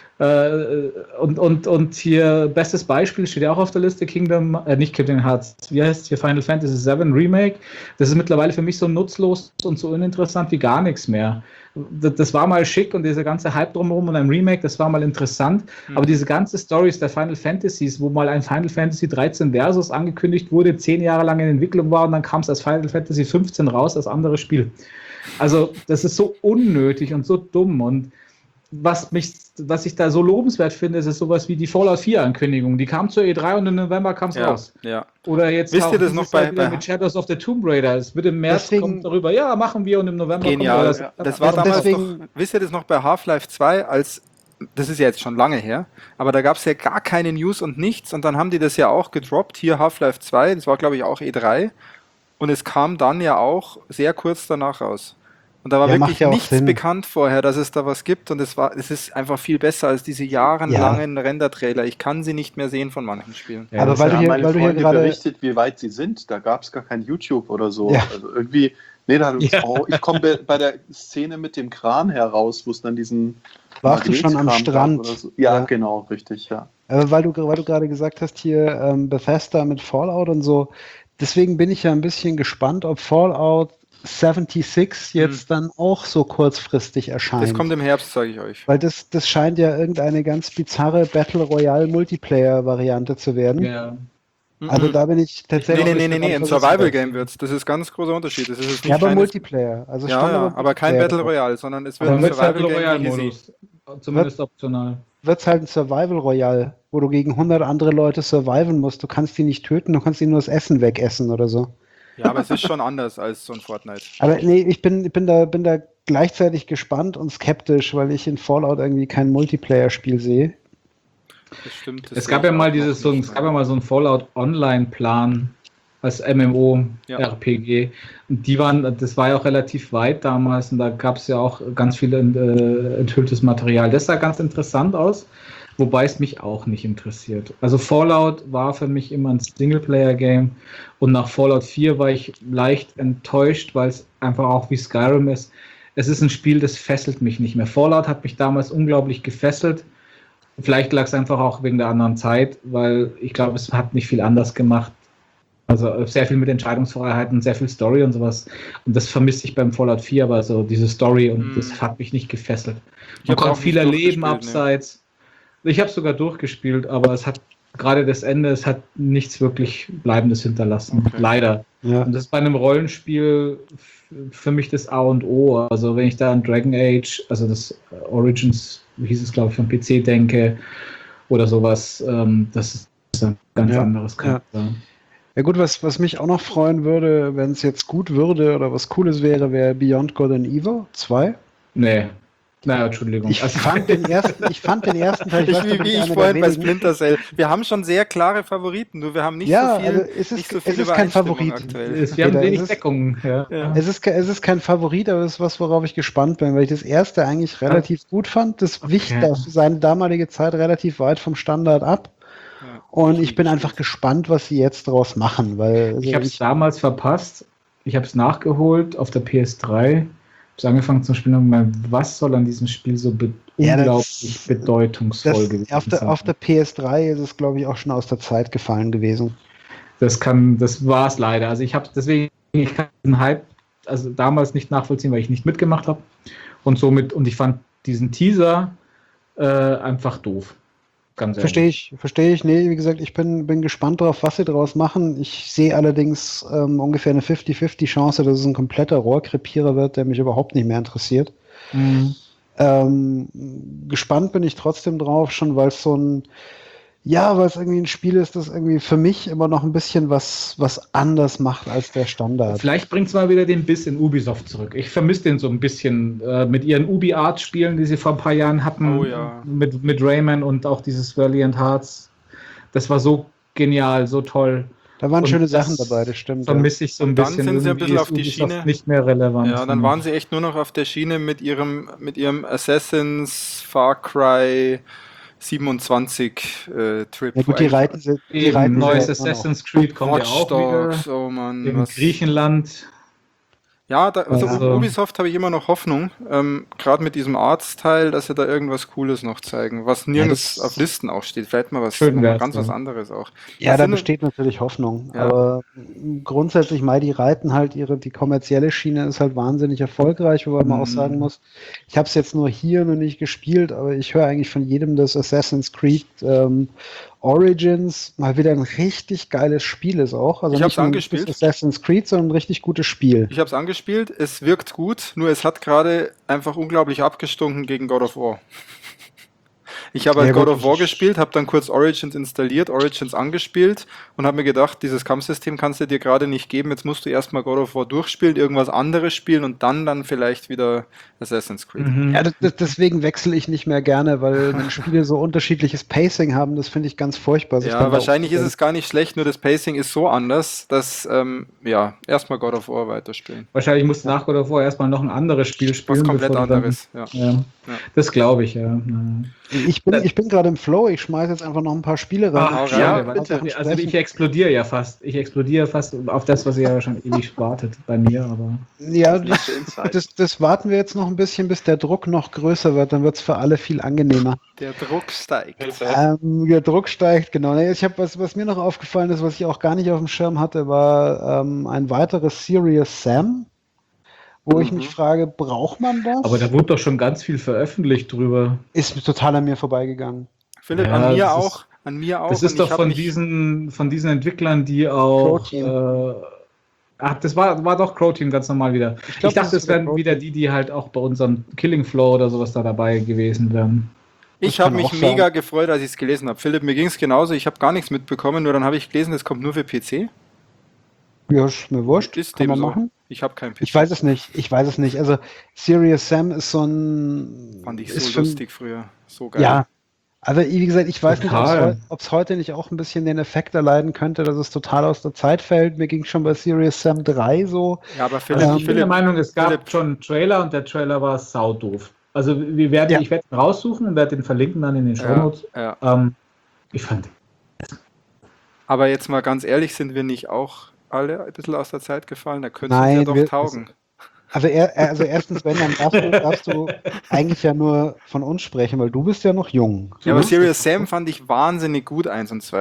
Und hier, bestes Beispiel, steht ja auch auf der Liste, nicht Kingdom Hearts, wie heißt es hier, Final Fantasy VII Remake. Das ist mittlerweile für mich so nutzlos und so uninteressant wie gar nichts mehr. Das war mal schick und dieser ganze Hype drumherum und ein Remake, das war mal interessant, aber diese ganze Stories der Final Fantasies, wo mal ein Final Fantasy 13 Versus angekündigt wurde, 10 Jahre lang in Entwicklung war und dann kam es als Final Fantasy 15 raus, als anderes Spiel. Also das ist so unnötig und so dumm, und was ich da so lobenswert finde, ist sowas wie die Fallout 4 Ankündigung. Die kam zur E3 und im November kam es raus. Ja. Oder jetzt wisst ihr das noch bei mit Shadows of the Tomb Raider. Es wird im März kommt darüber, machen wir, und im November genial. kommt das war damals wisst ihr das noch bei Half-Life 2, das ist ja jetzt schon lange her, aber da gab es ja gar keine News und nichts, und dann haben die das ja auch gedroppt, hier Half-Life 2, das war glaube ich auch E3, und es kam dann ja auch sehr kurz danach raus. Und da war wirklich nichts bekannt vorher, dass es da was gibt, und es ist einfach viel besser als diese jahrelangen Render-Trailer. Ich kann sie nicht mehr sehen von manchen Spielen. Ja, aber weil du hier gerade berichtet, wie weit sie sind, da gab es gar kein YouTube oder so. Ja. Also irgendwie, ich komme bei der Szene mit dem Kran heraus, wo es dann diesen warst du schon am Strand? So. Ja, genau, richtig, ja. Aber weil du gerade gesagt hast, hier Bethesda mit Fallout und so, deswegen bin ich ja ein bisschen gespannt, ob Fallout 76 jetzt dann auch so kurzfristig erscheint. Das kommt im Herbst, sage ich euch. Weil das scheint ja irgendeine ganz bizarre Battle Royale Multiplayer Variante zu werden. Ja. Also da bin ich tatsächlich... Nee, ein Survival-Game wird's. Das ist ein ganz großer Unterschied. Das ist nicht aber Multiplayer. Also aber kein Battle Royale, sondern es wird ein Survival-Game. Zumindest optional. Wird's halt ein Survival Royale, wo du gegen 100 andere Leute surviven musst. Du kannst die nicht töten, du kannst ihnen nur das Essen wegessen oder so. Ja, aber es ist schon anders als so ein Fortnite. Aber nee, ich bin da gleichzeitig gespannt und skeptisch, weil ich in Fallout irgendwie kein Multiplayer-Spiel sehe. Das stimmt. Es gab ja mal so einen Fallout Online-Plan als MMO-RPG. Und das war ja auch relativ weit damals, und da gab es ja auch ganz viel enthülltes Material. Das sah ganz interessant aus, wobei es mich auch nicht interessiert. Also Fallout war für mich immer ein Singleplayer-Game, und nach Fallout 4 war ich leicht enttäuscht, weil es einfach auch wie Skyrim ist. Es ist ein Spiel, das fesselt mich nicht mehr. Fallout hat mich damals unglaublich gefesselt. Vielleicht lag es einfach auch wegen der anderen Zeit, weil ich glaube, es hat nicht viel anders gemacht. Also sehr viel mit Entscheidungsfreiheiten, sehr viel Story und sowas. Und das vermisse ich beim Fallout 4, aber so diese Story und das hat mich nicht gefesselt. Man kann viel erleben abseits. Ich habe es sogar durchgespielt, aber es hat gerade das Ende, es hat nichts wirklich Bleibendes hinterlassen. Okay. Leider. Ja. Und das ist bei einem Rollenspiel für mich das A und O. Also wenn ich da an Dragon Age, also das Origins, wie hieß es, glaube ich, vom PC denke oder sowas, das ist ein ganz anderes Charakter. Ja gut, was mich auch noch freuen würde, wenn es jetzt gut würde oder was Cooles wäre Beyond Good and Evil 2. Nee. Naja, Entschuldigung. Ich fand den ersten Teil, wie ich vorhin bei Splinter Cell. Wir haben schon sehr klare Favoriten, nur wir haben nicht so viel, also es ist kein Favorit aktuell. Wir haben wenig Deckung. Ja. Es ist kein Favorit, aber es ist was, worauf ich gespannt bin, weil ich das erste eigentlich relativ gut fand. Das wich für seine damalige Zeit relativ weit vom Standard ab. Ja, und ich bin einfach gespannt, was sie jetzt daraus machen. Weil, ich habe es damals verpasst. Ich habe es nachgeholt auf der PS3. Ich habe angefangen zu spielen und gemeint, was soll an diesem Spiel so unglaublich bedeutungsvoll gewesen sein. Auf der PS3 ist es, glaube ich, auch schon aus der Zeit gefallen gewesen. Das war es leider. Also ich kann den Hype also damals nicht nachvollziehen, weil ich nicht mitgemacht habe. Und ich fand diesen Teaser einfach doof. Ganz ehrlich. Verstehe ich. Nee, wie gesagt, ich bin gespannt drauf, was sie daraus machen. Ich sehe allerdings ungefähr eine 50-50 Chance, dass es ein kompletter Rohrkrepierer wird, der mich überhaupt nicht mehr interessiert. Mhm. Gespannt bin ich trotzdem drauf, schon weil es weil es irgendwie ein Spiel ist, das irgendwie für mich immer noch ein bisschen was anders macht als der Standard. Vielleicht bringt es mal wieder den Biss in Ubisoft zurück. Ich vermisse den so ein bisschen mit ihren Ubi-Art-Spielen, die sie vor ein paar Jahren hatten, mit Rayman und auch dieses Valiant Hearts. Das war so genial, so toll. Da waren schöne Sachen dabei, das stimmt. Vermisse ich so ein bisschen. Dann sind sie ein bisschen auf die Schiene. Nicht mehr relevant. Ja, dann waren sie echt nur noch auf der Schiene mit ihrem Assassin's, Far Cry 27 Trip. Ja gut, die reiten neues Assassin's Creed kommt ja auch wieder. Oh Mann, in Griechenland. Ja, Ubisoft habe ich immer noch Hoffnung, gerade mit diesem Arts-Teil, dass sie da irgendwas Cooles noch zeigen, was nirgends auf Listen auch steht. Vielleicht mal was was anderes auch. Ja, da besteht natürlich Hoffnung, aber grundsätzlich, die reiten halt die kommerzielle Schiene ist halt wahnsinnig erfolgreich, wobei man auch sagen muss, ich habe es jetzt nur hier noch nicht gespielt, aber ich höre eigentlich von jedem, dass Assassin's Creed Origins mal wieder ein richtig geiles Spiel ist auch. Also ich habe es angespielt. Assassin's Creed, sondern ein richtig gutes Spiel. Ich habe es angespielt, es wirkt gut, nur es hat gerade einfach unglaublich abgestunken gegen God of War. Ich habe God of War gespielt, habe dann kurz Origins installiert, Origins angespielt und habe mir gedacht, dieses Kampfsystem kannst du dir gerade nicht geben, jetzt musst du erstmal God of War durchspielen, irgendwas anderes spielen und dann vielleicht wieder Assassin's Creed. Ja, deswegen wechsle ich nicht mehr gerne, weil wenn Spiele so unterschiedliches Pacing haben, das finde ich ganz furchtbar. Ja, wahrscheinlich ist es gar nicht schlecht, nur das Pacing ist so anders, dass erstmal God of War weiterspielen. Wahrscheinlich musst du nach God of War erstmal noch ein anderes Spiel spielen. Was komplett anderes, Das glaube ich, ja. Ich bin gerade im Flow, ich schmeiße jetzt einfach noch ein paar Spiele rein. Also ich explodiere ja fast. Ich explodiere fast auf das, was ihr ja schon ewig wartet bei mir. Aber ja, das warten wir jetzt noch ein bisschen, bis der Druck noch größer wird. Dann wird es für alle viel angenehmer. Der Druck steigt. Der Druck steigt, genau. Ich habe was mir noch aufgefallen ist, was ich auch gar nicht auf dem Schirm hatte, war ein weiteres Serious Sam. Wo ich mich frage, braucht man das? Aber da wurde doch schon ganz viel veröffentlicht drüber. Ist total an mir vorbeigegangen. Philipp, an mir auch. Das ist doch von diesen Entwicklern, die auch... das war doch Crow-Team ganz normal wieder. Ich dachte, das wären wieder die halt auch bei unserem Killing Floor oder sowas da dabei gewesen wären. Ich habe mich mega gefreut, als ich es gelesen habe. Philipp, mir ging es genauso. Ich habe gar nichts mitbekommen, nur dann habe ich gelesen, es kommt nur für PC. Ja, ist mir wurscht. Kann man machen. Ich habe keinen PC. Ich weiß es nicht. Also Serious Sam ist so ein... Fand ich so lustig früher. So geil. Ja. Also wie gesagt, ich weiß nicht, ob es heute nicht auch ein bisschen den Effekt erleiden könnte, dass es total aus der Zeit fällt. Mir ging schon bei Serious Sam 3 so. Ja, aber Philipp, ich bin der Meinung, es gab schon einen Trailer und der Trailer war saudoof. Also ich werde ihn raussuchen und werde den verlinken dann in den Shownotes. Ich fand... Aber jetzt mal ganz ehrlich, sind wir nicht auch alle ein bisschen aus der Zeit gefallen? Da könnte es ja doch taugen. Also erstens, wenn, dann darfst du eigentlich ja nur von uns sprechen, weil du bist ja noch jung. Ja, aber Serious Sam fand ich wahnsinnig gut, 1 und 2.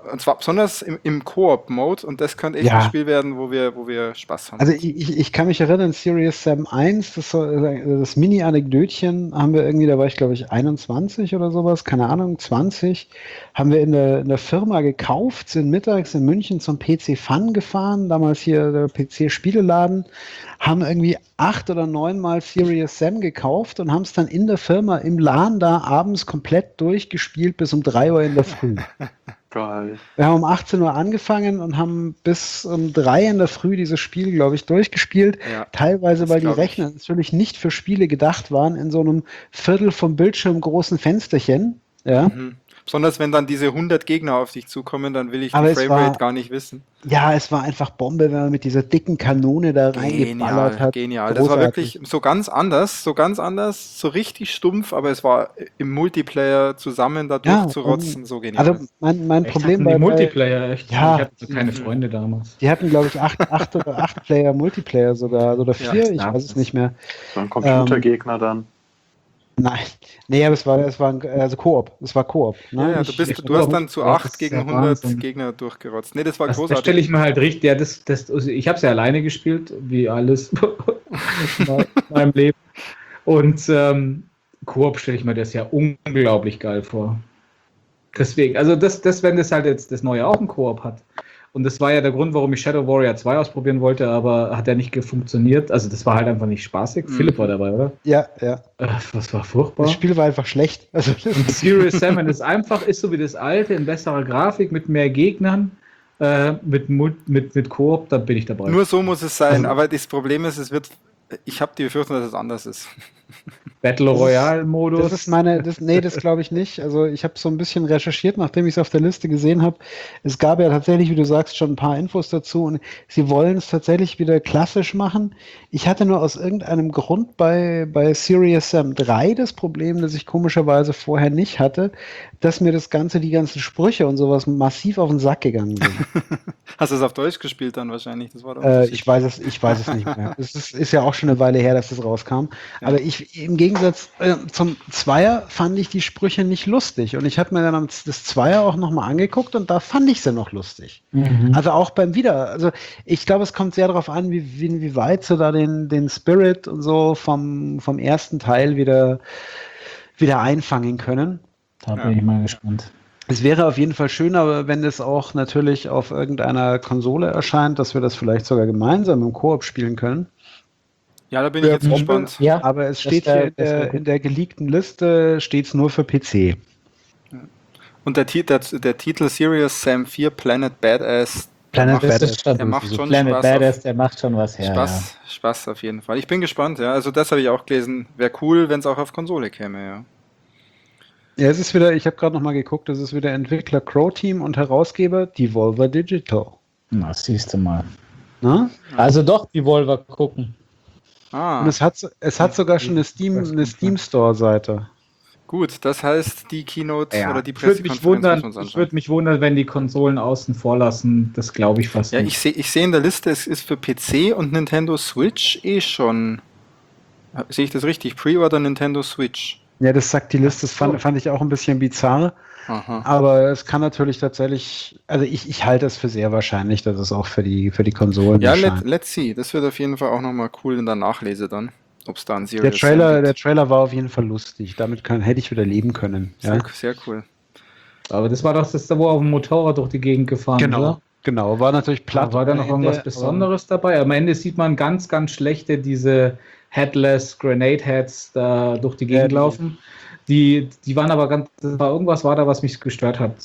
Und zwar besonders im Koop-Mode und das könnte echt Ja. ein Spiel werden, wo wir Spaß haben. Also ich kann mich erinnern, Serious Sam 1, das Mini-Anekdötchen haben wir irgendwie, da war ich glaube ich 21 oder sowas, keine Ahnung, 20, haben wir in der Firma gekauft, sind mittags in München zum PC Fun gefahren, damals hier der PC-Spieleladen, haben irgendwie 8 oder 9 Mal Serious Sam gekauft und haben es dann in der Firma im LAN da abends komplett durchgespielt bis um 3 Uhr in der Früh. Geil. Wir haben um 18 Uhr angefangen und haben bis um 3 in der Früh dieses Spiel, glaube ich, durchgespielt. Ja, Teilweise, das weil die glaub ich. Rechner natürlich nicht für Spiele gedacht waren, in so einem Viertel vom Bildschirm großen Fensterchen. Ja, Besonders wenn dann diese 100 Gegner auf dich zukommen, dann will ich Aber die es Framerate war- gar nicht wissen. ja, es war einfach Bombe, wenn man mit dieser dicken Kanone da reingeballert hat. Genial. Das war Großartig. wirklich so ganz anders, so richtig stumpf, aber es war im Multiplayer zusammen da Ja, durchzurotzen, so genial. Also mein Echt, Problem hatten die bei Multiplayer, echt. Ja. Ich hatte so keine Freunde damals. die hatten, glaube ich, 8 oder 8 Player Multiplayer sogar oder 4, Ja, ich klar. weiß es nicht mehr. So ein Computergegner dann. Nein, nee, aber es war also Koop. Es war Koop. Ne? ja, Ich- du hast dann zu Ja, 8 das ist gegen ja 100 Wahnsinn. Gegner durchgerotzt. Nee, das war Das stelle großartig. ich mir halt richtig, also ich habe es ja alleine gespielt, wie alles in meinem Leben. Und Koop stelle ich mir das ja unglaublich geil vor. Deswegen, also wenn das halt jetzt das neue auch ein Koop hat. Und das war ja der Grund, warum ich Shadow Warrior 2 ausprobieren wollte, aber hat ja nicht funktioniert. Also das war halt einfach nicht spaßig. Philipp war dabei, oder? Ja. Was war furchtbar. Das Spiel war einfach schlecht. Also, Und Serious Sam, wenn es einfach ist, so wie das alte, in besserer Grafik, mit mehr Gegnern, mit Koop, dann bin ich dabei. Nur so muss es sein, Also- aber das Problem ist, ich habe die Befürchtung, dass es anders ist. Battle Royale-Modus. das ist das glaube ich nicht. Also ich habe so ein bisschen recherchiert, nachdem ich es auf der Liste gesehen habe. Es gab ja tatsächlich, wie du sagst, schon ein paar Infos dazu und sie wollen es tatsächlich wieder klassisch machen. Ich hatte nur aus irgendeinem Grund bei Serious Sam 3 das Problem, das ich komischerweise vorher nicht hatte, dass mir die ganzen Sprüche und sowas massiv auf den Sack gegangen sind. Hast du es auf Deutsch gespielt dann wahrscheinlich? Das war der Ich weiß es nicht mehr. Es ist ja auch schon eine Weile her, dass das rauskam. Ja. Aber im Gegensatz zum Zweier fand ich die Sprüche nicht lustig. Und ich habe mir dann das Zweier auch nochmal angeguckt und da fand ich sie noch lustig. Also auch also ich glaube, es kommt sehr darauf an, wie weit sie da den Spirit und so vom ersten Teil wieder einfangen können. Da bin ich mal gespannt. Es wäre auf jeden Fall schöner, wenn es auch natürlich auf irgendeiner Konsole erscheint, dass wir das vielleicht sogar gemeinsam im Koop spielen können. Ja, da bin ich jetzt gespannt. Ja, Aber es das steht wär- hier das wär gut. in der geleakten Liste steht's nur für PC. Und der Titel Serious Sam 4 Planet Badass, Planet der macht, Badass. der macht schon Planet Spaß, Badass, der macht schon was her. Spaß auf jeden Fall. Ich bin gespannt, ja. Also das habe ich auch gelesen. Wäre cool, wenn es auch auf Konsole käme, ja. Ja, es ist wieder, ich habe gerade noch mal geguckt, es ist wieder Entwickler Crow Team und Herausgeber Devolver Digital. Na, siehst du mal. Ne? Also doch, die Volver gucken. Und es hat sogar schon eine Steam Store-Seite. Gut, das heißt, die Keynote Ja, oder die ich würde Pressekonferenz mich wundern, muss uns ich anschauen. würde mich wundern, wenn die Konsolen außen vor lassen. Das glaube ich fast Ja, nicht. ich sehe in der Liste, es ist für PC und Nintendo Switch schon. Sehe ich das richtig? Pre-Order Nintendo Switch. Ja, das sagt die Liste, das fand ich auch ein bisschen bizarr. Aha. Aber es kann natürlich tatsächlich, also ich halte es für sehr wahrscheinlich, dass es auch für die Konsolen Ja, erscheint. let's see. Das wird auf jeden Fall auch nochmal cool in der Nachlese dann. Ob es da ein Der Serious Sam Trailer gibt. war auf jeden Fall lustig. Damit hätte ich wieder leben können. Ja. Sehr cool. Aber das war doch das, wo er auf dem Motorrad durch die Gegend gefahren ist, oder? Genau. War natürlich platt. War da noch ohne irgendwas Ende, Besonderes dabei? Am Ende sieht man ganz, ganz schlechte, diese Headless Grenade Heads da durch die Gegend die- laufen. Die waren aber irgendwas war da, was mich gestört hat.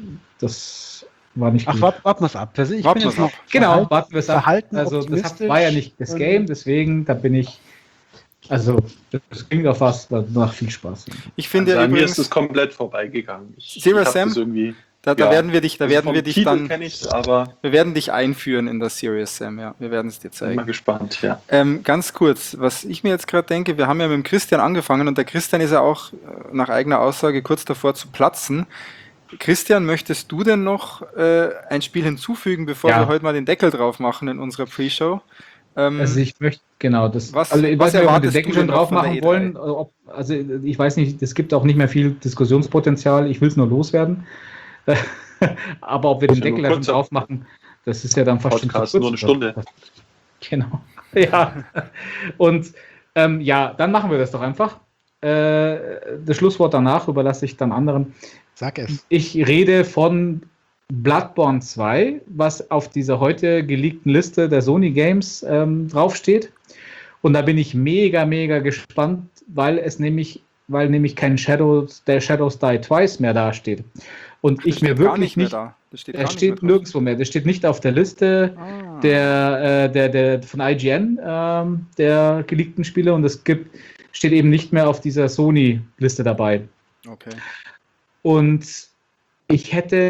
Das war nicht Ach, gut. warten wir es ab. Also ich Warten bin jetzt wir's noch ab. Genau, warten wir es ab. verhalten Also das optimistisch war ja nicht das und- Game, deswegen, da bin ich, also das klingt auf was, nach viel Spaß. Ich finde ja Also an mir übrigens, ist es komplett vorbeigegangen. Serious hab Sam? das irgendwie. da ja. werden wir dich Also vom dann, Titel kenn ich's, aber wir werden dich einführen in das Serious Sam, ja. Wir werden es dir bin zeigen. mal gespannt, ja. Ganz kurz, was ich mir jetzt gerade denke, wir haben ja mit dem Christian angefangen und der Christian ist ja auch nach eigener Aussage kurz davor zu platzen. Christian, möchtest du denn noch ein Spiel hinzufügen, bevor Ja. wir heute mal den Deckel drauf machen in unserer Pre-Show? Also ich möchte, genau, das, Was- also ich was weiß nicht, ob wir den erwartest Deckel du schon denn noch drauf von der machen E3? wollen, also ich weiß nicht, es gibt auch nicht mehr viel Diskussionspotenzial, ich will es nur loswerden. Aber ob wir den Ist ja nur Deckel davon kurzer drauf machen, das ist ja dann fast Podcast, schon zu nur eine kurz. Stunde. Genau. Ja. Und ja, dann machen wir das doch einfach. Das Schlusswort danach überlasse ich dann anderen. Sag es. Ich rede von Bloodborne 2, was auf dieser heute geleakten Liste der Sony Games draufsteht. Und da bin ich mega, mega gespannt, weil nämlich kein Shadows Die Twice mehr dasteht. Und ich mir wirklich nicht. Das steht Er gar nicht steht mehr drauf. nirgendwo mehr. Das steht nicht auf der Liste Ah. der von IGN, der geleakten Spiele. Und steht eben nicht mehr auf dieser Sony-Liste dabei. Okay. Und ich hätte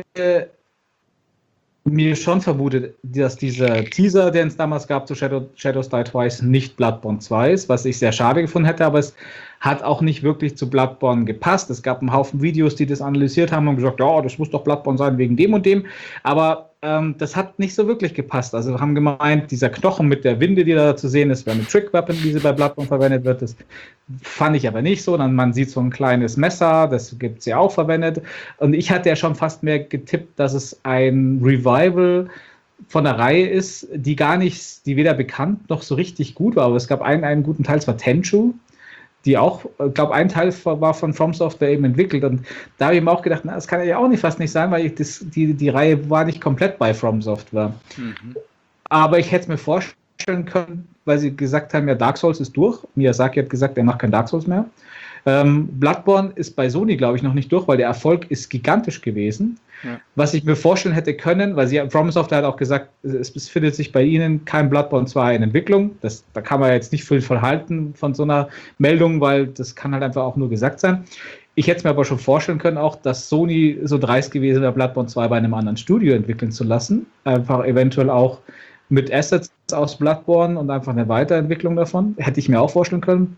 mir schon vermutet, dass dieser Teaser, den es damals gab zu Shadows Die Twice, nicht Bloodborne 2 ist, was ich sehr schade gefunden hätte, aber es hat auch nicht wirklich zu Bloodborne gepasst. Es gab einen Haufen Videos, die das analysiert haben und gesagt, ja, das muss doch Bloodborne sein wegen dem und dem, aber das hat nicht so wirklich gepasst. Also haben gemeint, dieser Knochen mit der Winde, die da zu sehen ist, wäre eine Trick-Weapon, wie sie bei Bloodborne verwendet wird. Das fand ich aber nicht so. Dann man sieht so ein kleines Messer, das gibt es ja auch verwendet. Und ich hatte ja schon fast mehr getippt, dass es ein Revival von der Reihe ist, die weder bekannt noch so richtig gut war. Aber es gab einen guten Teil, es war Tenchu, die auch, ich glaube, ein Teil war von From Software eben entwickelt. Und da habe ich mir auch gedacht, das kann ja auch fast nicht sein, weil die Reihe war nicht komplett bei From Software. Mhm. Aber ich hätte es mir vorstellen können, weil sie gesagt haben, ja, Dark Souls ist durch. Miyazaki hat gesagt, er macht kein Dark Souls mehr. Bloodborne ist bei Sony, glaube ich, noch nicht durch, weil der Erfolg ist gigantisch gewesen. Ja. Was ich mir vorstellen hätte können, weil From Software hat auch gesagt, es befindet sich bei ihnen kein Bloodborne 2 in Entwicklung. Da kann man jetzt nicht viel von halten von so einer Meldung, weil das kann halt einfach auch nur gesagt sein. Ich hätte es mir aber schon vorstellen können, auch, dass Sony so dreist gewesen wäre, Bloodborne 2 bei einem anderen Studio entwickeln zu lassen. Einfach eventuell auch mit Assets aus Bloodborne und einfach eine Weiterentwicklung davon. Hätte ich mir auch vorstellen können.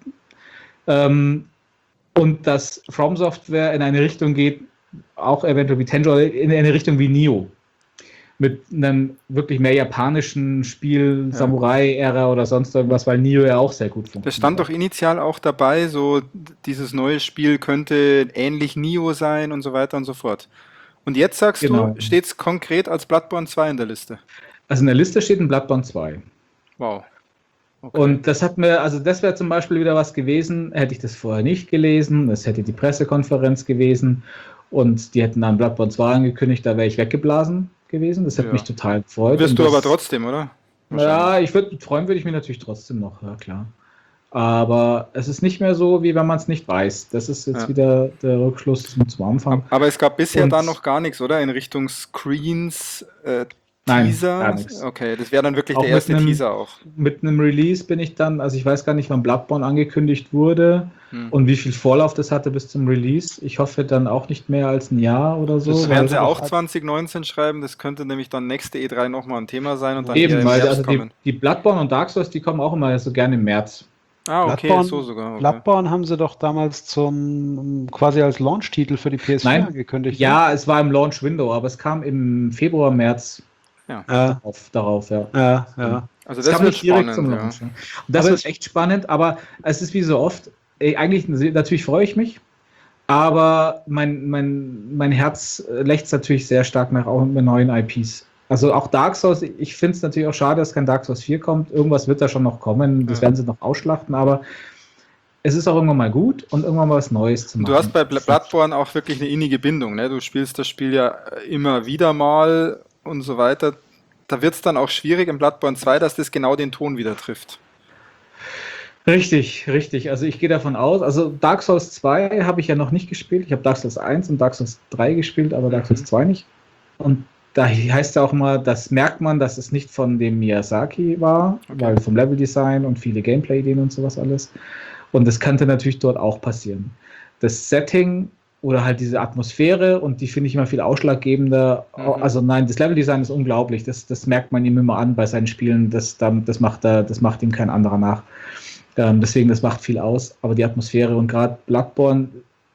Und dass From Software in eine Richtung geht, auch eventuell wie Tenjo, in eine Richtung wie Nioh. Mit einem wirklich mehr japanischen Spiel, ja. Samurai-Ära oder sonst irgendwas, weil Nioh ja auch sehr gut funktioniert. Das stand doch initial auch dabei, so dieses neue Spiel könnte ähnlich Nioh sein und so weiter und so fort. Und jetzt sagst du, steht es konkret als Bloodborne 2 in der Liste? Also in der Liste steht ein Bloodborne 2. Wow. Okay. Und das das wäre zum Beispiel wieder was gewesen, hätte ich das vorher nicht gelesen, das hätte die Pressekonferenz gewesen und die hätten dann Bloodborne 2 angekündigt, da wäre ich weggeblasen gewesen, das hätte mich total gefreut. Wirst du aber trotzdem, oder? Ja, freuen würde ich mich natürlich trotzdem noch, ja klar. Aber es ist nicht mehr so, wie wenn man es nicht weiß. Das ist jetzt wieder der Rückschluss zum Anfang. Aber es gab bisher da noch gar nichts, oder? In Richtung Screens, Teaser? Nein, gar nichts. Okay, das wäre dann wirklich der erste Teaser auch. Mit einem Release bin ich dann, also ich weiß gar nicht, wann Bloodborne angekündigt wurde und wie viel Vorlauf das hatte bis zum Release. Ich hoffe dann auch nicht mehr als ein Jahr oder so. Das werden sie auch 2019 schreiben, das könnte nämlich dann nächste E3 nochmal ein Thema sein und dann eben, weil also die Bloodborne und Dark Souls, die kommen auch immer so gerne im März. Ah, okay, Bloodborne, so sogar. Okay. Bloodborne haben sie doch damals quasi als Launch-Titel für die PS4 angekündigt. Ja, es war im Launch-Window, aber es kam im Februar, März darauf, ja. Ja. Also das wird spannend, zum Launch. Und das wird echt spannend, aber es ist wie so oft, eigentlich natürlich freue ich mich, aber mein Herz lechzt natürlich sehr stark nach auch mit neuen IPs. Also auch Dark Souls, ich finde es natürlich auch schade, dass kein Dark Souls 4 kommt. Irgendwas wird da schon noch kommen, das werden sie noch ausschlachten, aber es ist auch irgendwann mal gut und irgendwann mal was Neues zu machen. Du hast bei Bloodborne auch wirklich eine innige Bindung, ne? Du spielst das Spiel ja immer wieder mal und so weiter. Da wird es dann auch schwierig im Bloodborne 2, dass das genau den Ton wieder trifft. Richtig. Also ich gehe davon aus, also Dark Souls 2 habe ich ja noch nicht gespielt. Ich habe Dark Souls 1 und Dark Souls 3 gespielt, aber Dark Souls 2 nicht. Und da heißt ja auch immer, das merkt man, dass es nicht von dem Miyazaki war, weil vom Leveldesign und viele Gameplay-Ideen und sowas alles. Und das könnte natürlich dort auch passieren. Das Setting oder halt diese Atmosphäre und die finde ich immer viel ausschlaggebender. Also nein, das Leveldesign ist unglaublich. Das merkt man ihm immer an bei seinen Spielen. Das macht ihm kein anderer nach. Deswegen, das macht viel aus. Aber die Atmosphäre und gerade Bloodborne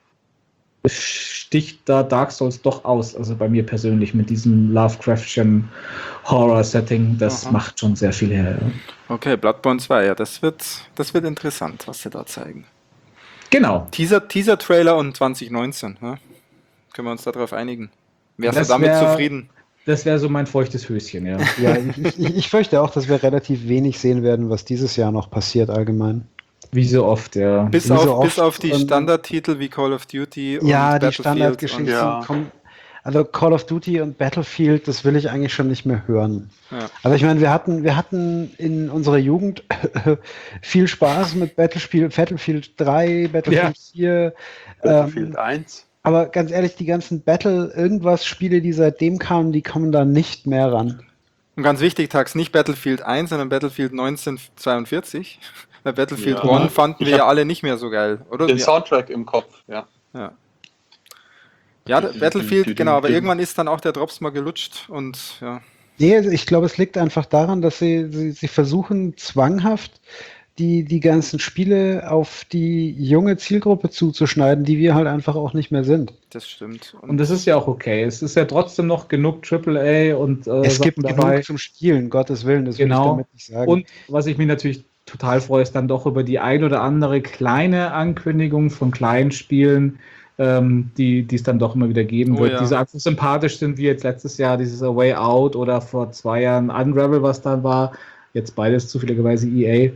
sticht da Dark Souls doch aus, also bei mir persönlich mit diesem Lovecraftschen Horror-Setting, das macht schon sehr viel her. Ja. Okay, Bloodborne 2, ja, das wird interessant, was sie da zeigen. Genau. Teaser-Trailer und 2019, ja? Können wir uns darauf einigen? Wärst du Das damit wär- zufrieden? Das wäre so mein feuchtes Höschen, ja. Ja, ich fürchte auch, dass wir relativ wenig sehen werden, was dieses Jahr noch passiert allgemein. Wie so oft, ja. Bis Wie so auf oft, die Standardtitel wie Call of Duty und Ja, die Battlefield. Standardgeschichten Ja. kommen. Also Call of Duty und Battlefield, das will ich eigentlich schon nicht mehr hören. Ja. Also ich meine, wir hatten in unserer Jugend viel Spaß mit Battlefield 3, Battlefield 4. Battlefield 1. Aber ganz ehrlich, die ganzen Battle-Irgendwas-Spiele, die seitdem kamen, die kommen da nicht mehr ran. Und ganz wichtig, Tags, nicht Battlefield 1, sondern Battlefield 1942. Bei Battlefield Ja. 1 fanden Ich wir ja hab alle nicht mehr so geil, oder? Den Ja, Soundtrack im Kopf, ja. Battlefield, genau, aber irgendwann ist dann auch der Drops mal gelutscht und ja. Nee, also ich glaube, es liegt einfach daran, dass sie versuchen, zwanghaft die ganzen Spiele auf die junge Zielgruppe zuzuschneiden, die wir halt einfach auch nicht mehr sind. Das stimmt. Und das ist ja auch okay. Es ist ja trotzdem noch genug AAA und Es Sachen gibt dabei. genug zum Spielen, Gottes Willen, das will ich Genau. damit nicht sagen. Und was ich mich natürlich total freue, ist dann doch über die ein oder andere kleine Ankündigung von kleinen Spielen, die es dann doch immer wieder geben Oh wird, ja. die so einfach sympathisch sind, wie jetzt letztes Jahr dieses A Way Out oder vor 2 Jahren Unravel, was dann war. Jetzt beides zufälligerweise EA.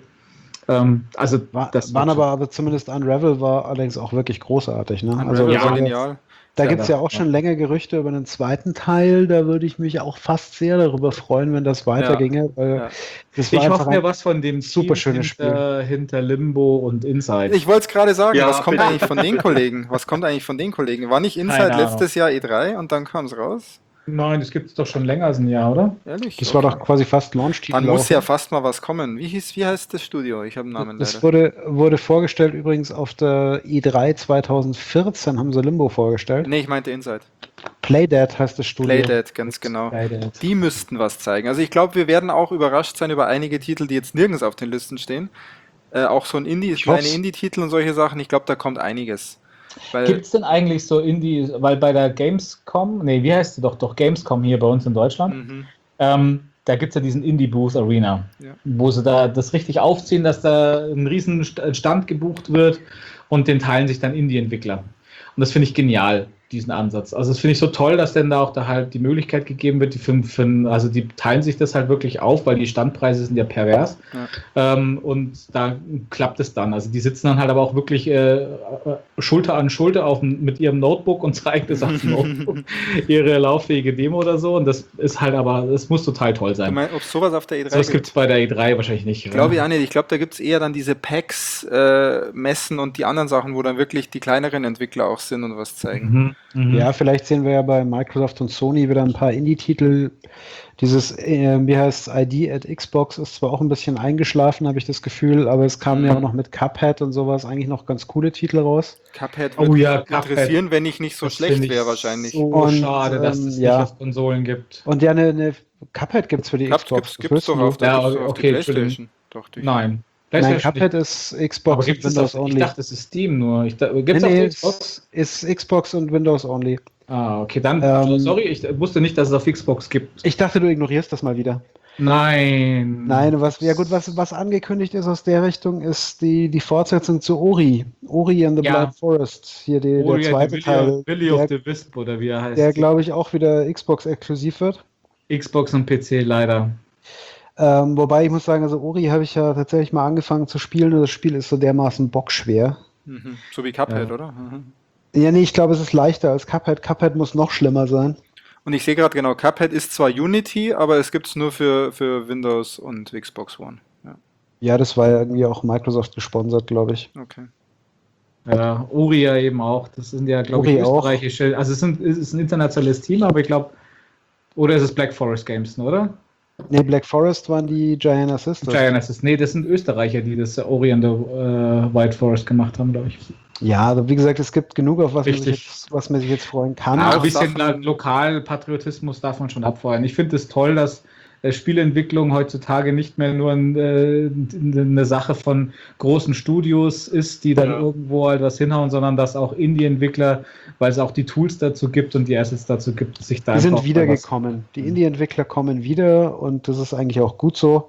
Also das waren wird aber zumindest Unravel war allerdings auch wirklich großartig. Ne? Unravel ja, war genial. Da Ja, gibt es ja auch schon länger Gerüchte über einen zweiten Teil. Da würde ich mich auch fast sehr darüber freuen, wenn das weiterginge. Weil Ja. das war ich einfach hoffe mir was von dem super Team schönes hinter Limbo und Inside. Ich wollte es gerade sagen, Ja, was kommt bitte. eigentlich von den Kollegen? Was kommt eigentlich von den Kollegen? War nicht Inside Keine Ahnung. letztes Jahr E3 und dann kam es raus? Nein, das gibt es doch schon länger als ein Jahr, oder? Ehrlich? Das war Okay. doch quasi fast Launch-Titel. Dann muss auch. ja fast mal was kommen. Wie heißt das Studio? Ich habe einen Namen Das leider. wurde vorgestellt übrigens auf der E3 2014, haben sie Limbo vorgestellt. Nee, ich meinte Inside. Playdead heißt das Studio. Playdead, ganz genau. Leider. Die müssten was zeigen. Also ich glaube, wir werden auch überrascht sein über einige Titel, die jetzt nirgends auf den Listen stehen. Auch so ein kleine hoff's. Indie-Titel und solche Sachen. Ich glaube, da kommt einiges. Weil, Gibt es denn eigentlich so Indie, weil bei der Gamescom, nee, wie heißt sie doch Gamescom hier bei uns in Deutschland, Mhm. da gibt es ja diesen Indie-Booth Arena, Ja. wo sie da das richtig aufziehen, dass da ein riesen Stand gebucht wird und den teilen sich dann Indie-Entwickler. Und das finde ich genial, diesen Ansatz. Also das finde ich so toll, dass denn da auch da halt die Möglichkeit gegeben wird, also die teilen sich das halt wirklich auf, weil die Standpreise sind ja pervers. Und da klappt es dann. Also die sitzen dann halt aber auch wirklich Schulter an Schulter mit ihrem Notebook und zeigen das auf dem Notebook, ihre lauffähige Demo oder so. Und das ist halt aber, das muss total toll Du sein. meinst, ob es sowas auf der E3 Das gibt es bei der E3 wahrscheinlich nicht. Glaube ich auch nicht. Ich glaube, da gibt es eher dann diese Packs, Messen und die anderen Sachen, wo dann wirklich die kleineren Entwickler auch sind und was zeigen. Ja, vielleicht sehen wir ja bei Microsoft und Sony wieder ein paar Indie-Titel. Dieses, wie heißt ID at Xbox, ist zwar auch ein bisschen eingeschlafen, habe ich das Gefühl, aber es kamen ja auch noch mit Cuphead und sowas eigentlich noch ganz coole Titel raus. Cuphead Oh würde ja, mich interessieren, wenn ich nicht so Das schlecht finde ich wäre wahrscheinlich. So Und, schade, dass es ja. nicht auf Konsolen gibt. Und ja, eine Cuphead gibt es für die Xbox. Gibt's doch auf der, Ja, auf okay, die Entschuldigung. Playstation. Doch, durch. Nein. Nein, PlayStation Cuphead nicht. ist Aber Xbox gibt und es Windows das? Ich Only. dachte, es ist Steam nur. Gibt es Nee, auf nee, Xbox? ist Xbox und Windows Only. Ah, okay, dann, sorry, ich wusste nicht, dass es auf Xbox gibt. Ich dachte, du ignorierst das mal wieder. Nein. Nein, was angekündigt ist aus der Richtung, ist die Fortsetzung zu Ori. Ori and the Ja. Blind Forest. Hier der Ori and zweite the Teil, Willy of der, the Wisp oder wie er heißt. der glaube ich auch wieder Xbox exklusiv wird. Xbox und PC leider. Wobei ich muss sagen, also Ori habe ich ja tatsächlich mal angefangen zu spielen und das Spiel ist so dermaßen bockschwer. Mhm. So wie Cuphead, oder? Mhm. Ja, nee, ich glaube, es ist leichter als Cuphead. Cuphead muss noch schlimmer sein. Und ich sehe gerade genau, Cuphead ist zwar Unity, aber es gibt es nur für Windows und Xbox One. Ja, Ja, das war ja irgendwie auch Microsoft gesponsert, glaube ich. okay. Ja, Ori ja eben auch. Das sind ja, glaube ich, Ori auch. österreichische. Also es ist ein internationales Team, aber ich glaube, oder ist es Black Forest Games, oder? Nee, Black Forest waren die Giant Sisters. Giant Assist. Nee, das sind Österreicher, die das Ori and the White Forest gemacht haben, glaube ich. Ja, also wie gesagt, es gibt genug, auf Richtig. was man sich jetzt freuen kann. Ja, auch ein bisschen Sachen- Lokalpatriotismus darf man schon abfeuern. Ich finde es toll, dass Spieleentwicklung heutzutage nicht mehr nur eine Sache von großen Studios ist, die dann Ja. irgendwo halt was hinhauen, sondern dass auch Indie-Entwickler, weil es auch die Tools dazu gibt und die Assets dazu gibt, sich da Die einfach sind auch wiedergekommen. Die Indie-Entwickler kommen wieder und das ist eigentlich auch gut so.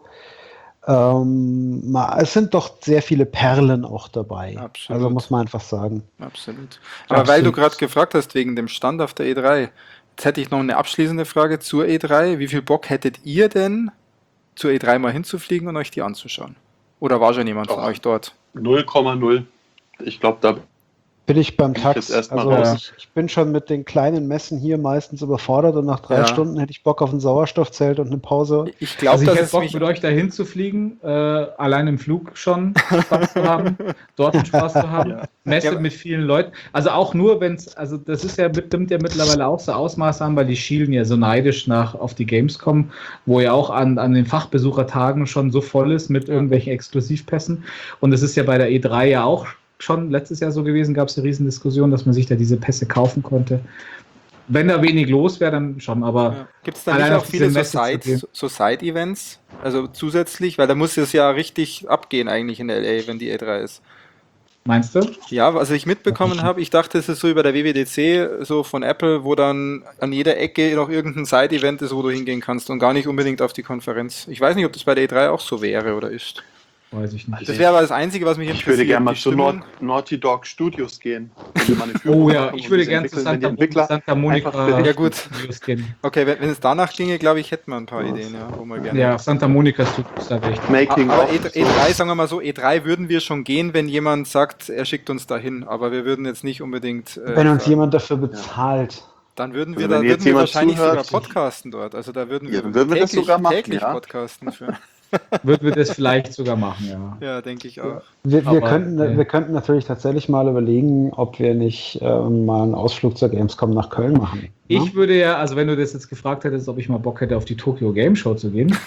Es sind doch sehr viele Perlen auch dabei. Absolut. Also muss man einfach sagen. Absolut. Aber weil du gerade gefragt hast wegen dem Stand auf der E3, Jetzt hätte ich noch eine abschließende Frage zur E3. Wie viel Bock hättet ihr denn, zur E3 mal hinzufliegen und euch die anzuschauen? Oder war schon jemand von euch dort? 0,0. Ich glaube, da Bin ich beim Bin ich Tax. jetzt erstmal Also raus. ich bin schon mit den kleinen Messen hier meistens überfordert und nach 3 Ja. Stunden hätte ich Bock auf ein Sauerstoffzelt und eine Pause. Ich glaube, Also ich dass hätte es Bock, mich... mit euch dahin zu fliegen, allein im Flug schon Spaß zu haben, dort einen Spaß zu haben, Ja. Messe Ja. mit vielen Leuten. Also auch nur, wenn es, also das ist ja, nimmt ja mittlerweile auch so Ausmaße an, weil die schielen ja so neidisch auf die Gamescom, wo ja auch an den Fachbesuchertagen schon so voll ist mit irgendwelchen Exklusivpässen. Und es ist ja bei der E3 ja auch schon letztes Jahr so gewesen, gab es eine Riesendiskussion, dass man sich da diese Pässe kaufen konnte. Wenn da wenig los wäre, dann schon, aber Ja. Gibt es da allein nicht auf auch viele diese Messe zu gehen. so Side-Events? Also zusätzlich? Weil da muss es ja richtig abgehen eigentlich in LA, wenn die E3 ist. meinst du? Ja, was ich mitbekommen habe, ich dachte, es ist so wie bei der WWDC, so von Apple, wo dann an jeder Ecke noch irgendein Side-Event ist, wo du hingehen kannst und gar nicht unbedingt auf die Konferenz. Ich weiß nicht, ob das bei der E3 auch so wäre oder ist. Weiß ich nicht. Das wäre aber das Einzige, was mich Ich würde gerne mal die zu Stimmung. Naughty Dog Studios gehen. Würde mal eine Führung Oh ja, machen, ich wo würde die gerne zu entwickeln, wenn die Santa Entwickler Monica einfach berichten. Ja, gut. Studios gehen. Okay, wenn es danach ginge, glaube ich, hätten wir ein paar Ideen, ja, wo wir gerne. Ja, Santa Monica Studios, da wäre ich. Making Aber of. E3, sagen wir mal so, E3 würden wir schon gehen, wenn jemand sagt, er schickt uns dahin, aber wir würden jetzt nicht unbedingt. Wenn uns sagen. jemand dafür bezahlt. Dann würden wir, Also da wenn würden jetzt wir jemand wahrscheinlich zuhört- sogar podcasten dort. Also da würden wir, Ja, dann würden wir das sogar machen, täglich ja. podcasten. Für. Würden wir das vielleicht sogar machen, ja. Ja, denke ich auch. Wir Aber, wir könnten natürlich tatsächlich mal überlegen, ob wir nicht mal einen Ausflug zur Gamescom nach Köln machen. Ich würde ja, also wenn du das jetzt gefragt hättest, ob ich mal Bock hätte, auf die Tokyo Game Show zu gehen,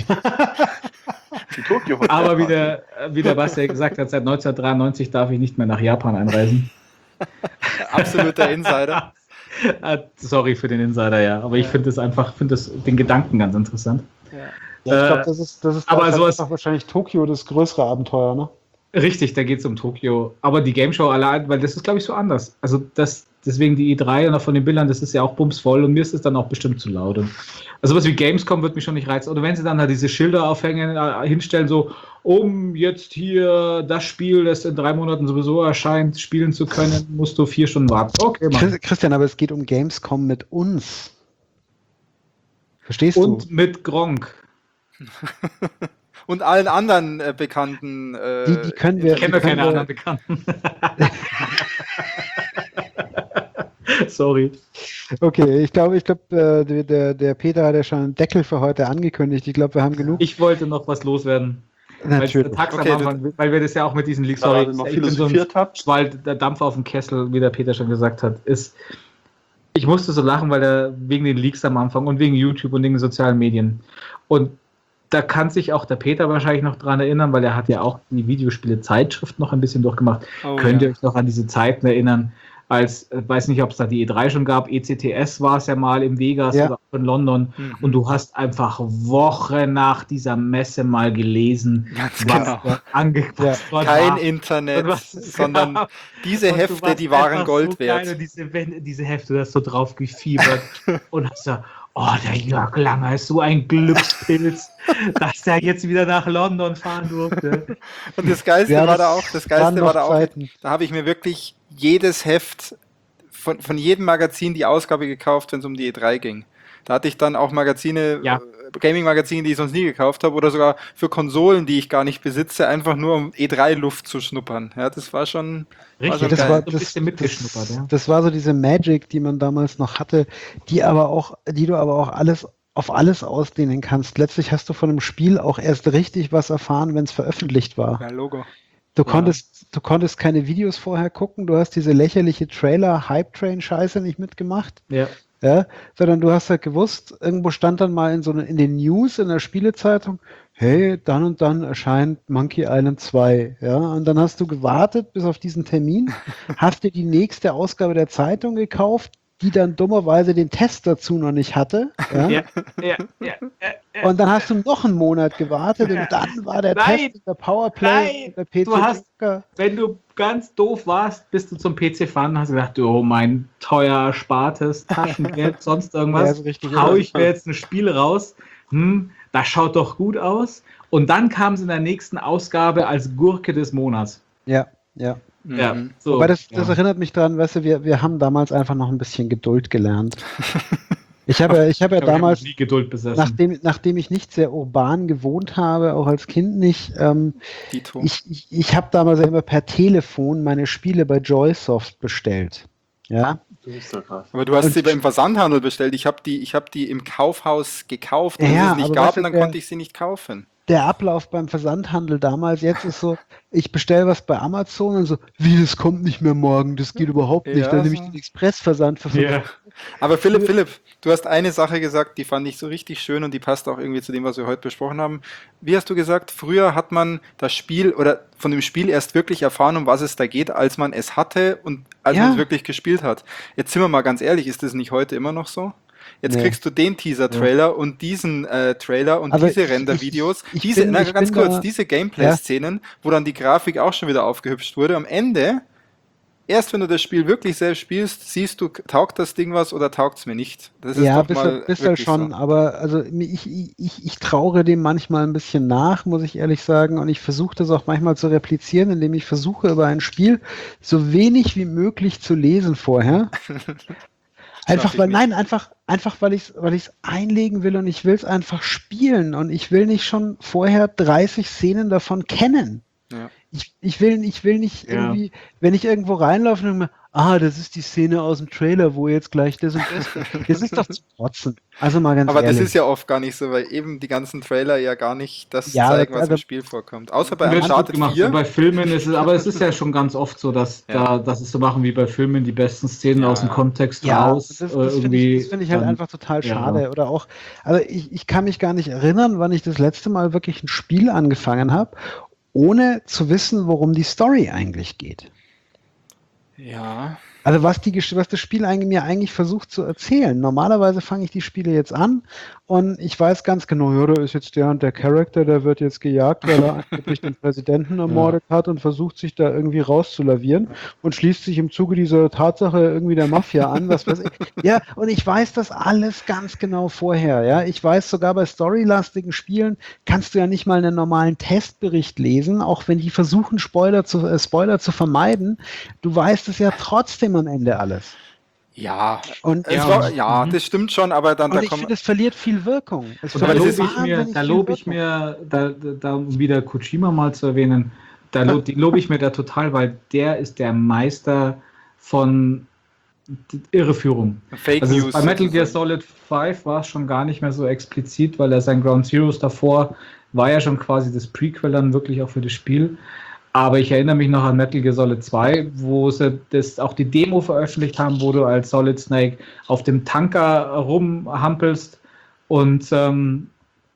Die Tokyo Hotel aber Party. wie der Basti gesagt hat, seit 1993 darf ich nicht mehr nach Japan einreisen. Absoluter Insider. Sorry für den Insider, ja, aber ich finde den Gedanken ganz interessant. Ja, ich glaube, das ist aber halt sowas- einfach wahrscheinlich Tokio das größere Abenteuer, ne? Richtig, da geht es um Tokio. Aber die Game Show allein, weil das ist, glaube ich, so anders. Also deswegen die E3 und auch von den Bildern, das ist ja auch bumsvoll und mir ist es dann auch bestimmt zu laut. Und also was wie Gamescom wird mich schon nicht reizen. Oder wenn sie dann da diese Schilder aufhängen, hinstellen, so, um jetzt hier das Spiel, das in 3 Monaten sowieso erscheint, spielen zu können, musst du 4 Stunden warten. Okay, Mann. Christian, aber es geht um Gamescom mit uns. Verstehst Und du? mit Gronk. Und allen anderen bekannten. Die können wir- Ich kenne können keine wir- anderen Bekannten. Sorry. Okay, ich glaube, der Peter hat ja schon einen Deckel für heute angekündigt. Ich glaube, wir haben genug. Ich wollte noch was loswerden. Weil Natürlich. der Tax am Okay, Anfang, weil wir das ja auch mit diesen Leaks, Da sorry, noch ich bin so ein philosophiert habt. Schwall, der Dampf auf dem Kessel, wie der Peter schon gesagt hat, ist, ich musste so lachen, weil der wegen den Leaks am Anfang und wegen YouTube und wegen den sozialen Medien. Und da kann sich auch der Peter wahrscheinlich noch dran erinnern, weil er hat ja auch die Videospiele-Zeitschrift noch ein bisschen durchgemacht. Oh, Könnt ihr ja. euch noch an diese Zeiten erinnern? Als, weiß nicht, ob es da die E3 schon gab, ECTS war es ja mal im Vegas Ja. oder auch in London. Mhm. Und du hast einfach Wochen nach dieser Messe mal gelesen, Ganz was genau. dort angepasst dort Kein war. Internet, Und was es sondern gab. diese Und du Hefte, warst die waren einfach Gold so geil wert. und diese Hefte, du hast so drauf gefiebert und hast gesagt, oh, der Jörg Langer ist so ein Glückspilz, dass der jetzt wieder nach London fahren durfte. Und das Geilste Ja, war das da auch, das waren Geilste noch war da auch, Zeiten. da habe ich mir wirklich jedes Heft von jedem Magazin die Ausgabe gekauft, wenn es um die E3 ging. Da hatte ich dann auch Magazine, Ja. Gaming-Magazine, die ich sonst nie gekauft habe, oder sogar für Konsolen, die ich gar nicht besitze, einfach nur um E3-Luft zu schnuppern. Ja, das war schon. Richtig, das das war war so ein bisschen mitgeschnuppert. Ja. Das war so diese Magic, die man damals noch hatte, die du aber auch auf alles ausdehnen kannst. Letztlich hast du von einem Spiel auch erst richtig was erfahren, wenn es veröffentlicht war. Ja, Logo. Du konntest keine Videos vorher gucken, du hast diese lächerliche Trailer-Hype-Train-Scheiße nicht mitgemacht, Ja. ja, sondern du hast halt gewusst, irgendwo stand dann mal in den News in der Spielezeitung, hey, dann und dann erscheint Monkey Island 2, ja, und dann hast du gewartet bis auf diesen Termin, hast dir die nächste Ausgabe der Zeitung gekauft, die dann dummerweise den Test dazu noch nicht hatte, ja, Ja. und dann hast du noch einen Monat gewartet und dann war der Nein! Test, der Powerplay, Nein! der PC. Du hast- Wenn du ganz doof warst, bist du zum PC fahren und hast gedacht, oh, mein teuer erspartes Taschengeld, sonst Ja, irgendwas, ist richtig, hau ja. ich mir jetzt ein Spiel raus, das schaut doch gut aus. Und dann kam es in der nächsten Ausgabe als Gurke des Monats. Ja. Ja, Mhm. so. Aber das ja. erinnert mich dran, weißt du, wir haben damals einfach noch ein bisschen Geduld gelernt. Ich habe ja Ich habe damals, nie Geduld besessen. nachdem ich nicht sehr urban gewohnt habe, auch als Kind nicht, Dito. ich habe damals immer per Telefon meine Spiele bei Joysoft bestellt. Ja, Das ist so krass. Aber du hast Und- sie im Versandhandel bestellt. Ich habe die im Kaufhaus gekauft, weil Ja, es nicht aber gab weißt du, und dann der- konnte ich sie nicht kaufen. der Ablauf beim Versandhandel damals, jetzt ist so, ich bestelle was bei Amazon und so, wie, das kommt nicht mehr morgen, das geht überhaupt nicht. Ja, Dann nehme ich so. den Expressversand für 5 Ja. Aber Philipp, du hast eine Sache gesagt, die fand ich so richtig schön und die passt auch irgendwie zu dem, was wir heute besprochen haben. Wie hast du gesagt, früher hat man das Spiel oder von dem Spiel erst wirklich erfahren, um was es da geht, als man es hatte und als Ja. man es wirklich gespielt hat. Jetzt sind wir mal ganz ehrlich, ist das nicht heute immer noch so? Jetzt Nee. kriegst du den Teaser-Trailer und diesen Trailer und Aber diese ich- Render-Videos, ich diese, bin- na, ich ganz bin kurz, da- diese Gameplay-Szenen, wo dann die Grafik auch schon wieder aufgehübscht wurde. Am Ende, erst wenn du das Spiel wirklich selbst spielst, siehst du, taugt das Ding was oder taugt es mir nicht. Das ist Ja, doch mal bisher wirklich schon, so. aber also ich traure dem manchmal ein bisschen nach, muss ich ehrlich sagen, und ich versuche das auch manchmal zu replizieren, indem ich versuche, über ein Spiel so wenig wie möglich zu lesen vorher. Einfach ich weil, nicht. nein, einfach weil ich es einlegen will und ich will es einfach spielen und ich will nicht schon vorher 30 Szenen davon kennen. Ja. Ich will nicht Ja. irgendwie, wenn ich irgendwo reinlaufe und mir, das ist die Szene aus dem Trailer, wo jetzt gleich das und das. Das ist doch zu kotzen. Also mal ganz Aber ehrlich. das ist ja oft gar nicht so, weil eben die ganzen Trailer ja gar nicht das Ja, zeigen, was also- im Spiel vorkommt. Außer bei Wird gut Uncharted gemacht. 4. So bei Filmen ist es, aber es ist ja schon ganz oft so, dass Ja. dass es so machen wie bei Filmen, die besten Szenen Ja. aus dem Kontext Ja, raus. das finde irgendwie ich, find ich halt dann- einfach total ja. schade. Oder auch, also ich kann mich gar nicht erinnern, wann ich das letzte Mal wirklich ein Spiel angefangen habe, ohne zu wissen, worum die Story eigentlich geht. Ja. Also was das Spiel mir eigentlich versucht zu erzählen. Normalerweise fange ich die Spiele jetzt an und ich weiß ganz genau, ja, da ist jetzt der und der Charakter, der wird jetzt gejagt, weil er angeblich den Präsidenten ermordet hat und versucht sich da irgendwie rauszulavieren und schließt sich im Zuge dieser Tatsache irgendwie der Mafia an, was weiß ich. Ja, und ich weiß das alles ganz genau vorher, ja. Ich weiß sogar bei storylastigen Spielen kannst du ja nicht mal einen normalen Testbericht lesen, auch wenn die versuchen, Spoiler zu vermeiden. Du weißt es ja trotzdem am Ende alles. Ja. Und, Ja, das stimmt schon, aber dann und da ich kommen. finde, es verliert viel Wirkung. Es Und da verliert lobe ich mir, wahnsinnig da viel lobe ich Wirkung. mir, um wieder Kojima mal zu erwähnen, die lobe ich mir da total, weil der ist der Meister von Irreführung. Fake Also News. bei Metal Gear sozusagen. Solid 5 war es schon gar nicht mehr so explizit, weil er sein Ground Zeroes davor war ja schon quasi das Prequel dann wirklich auch für das Spiel. Aber ich erinnere mich noch an Metal Gear Solid 2, wo sie auch die Demo veröffentlicht haben, wo du als Solid Snake auf dem Tanker rumhampelst und den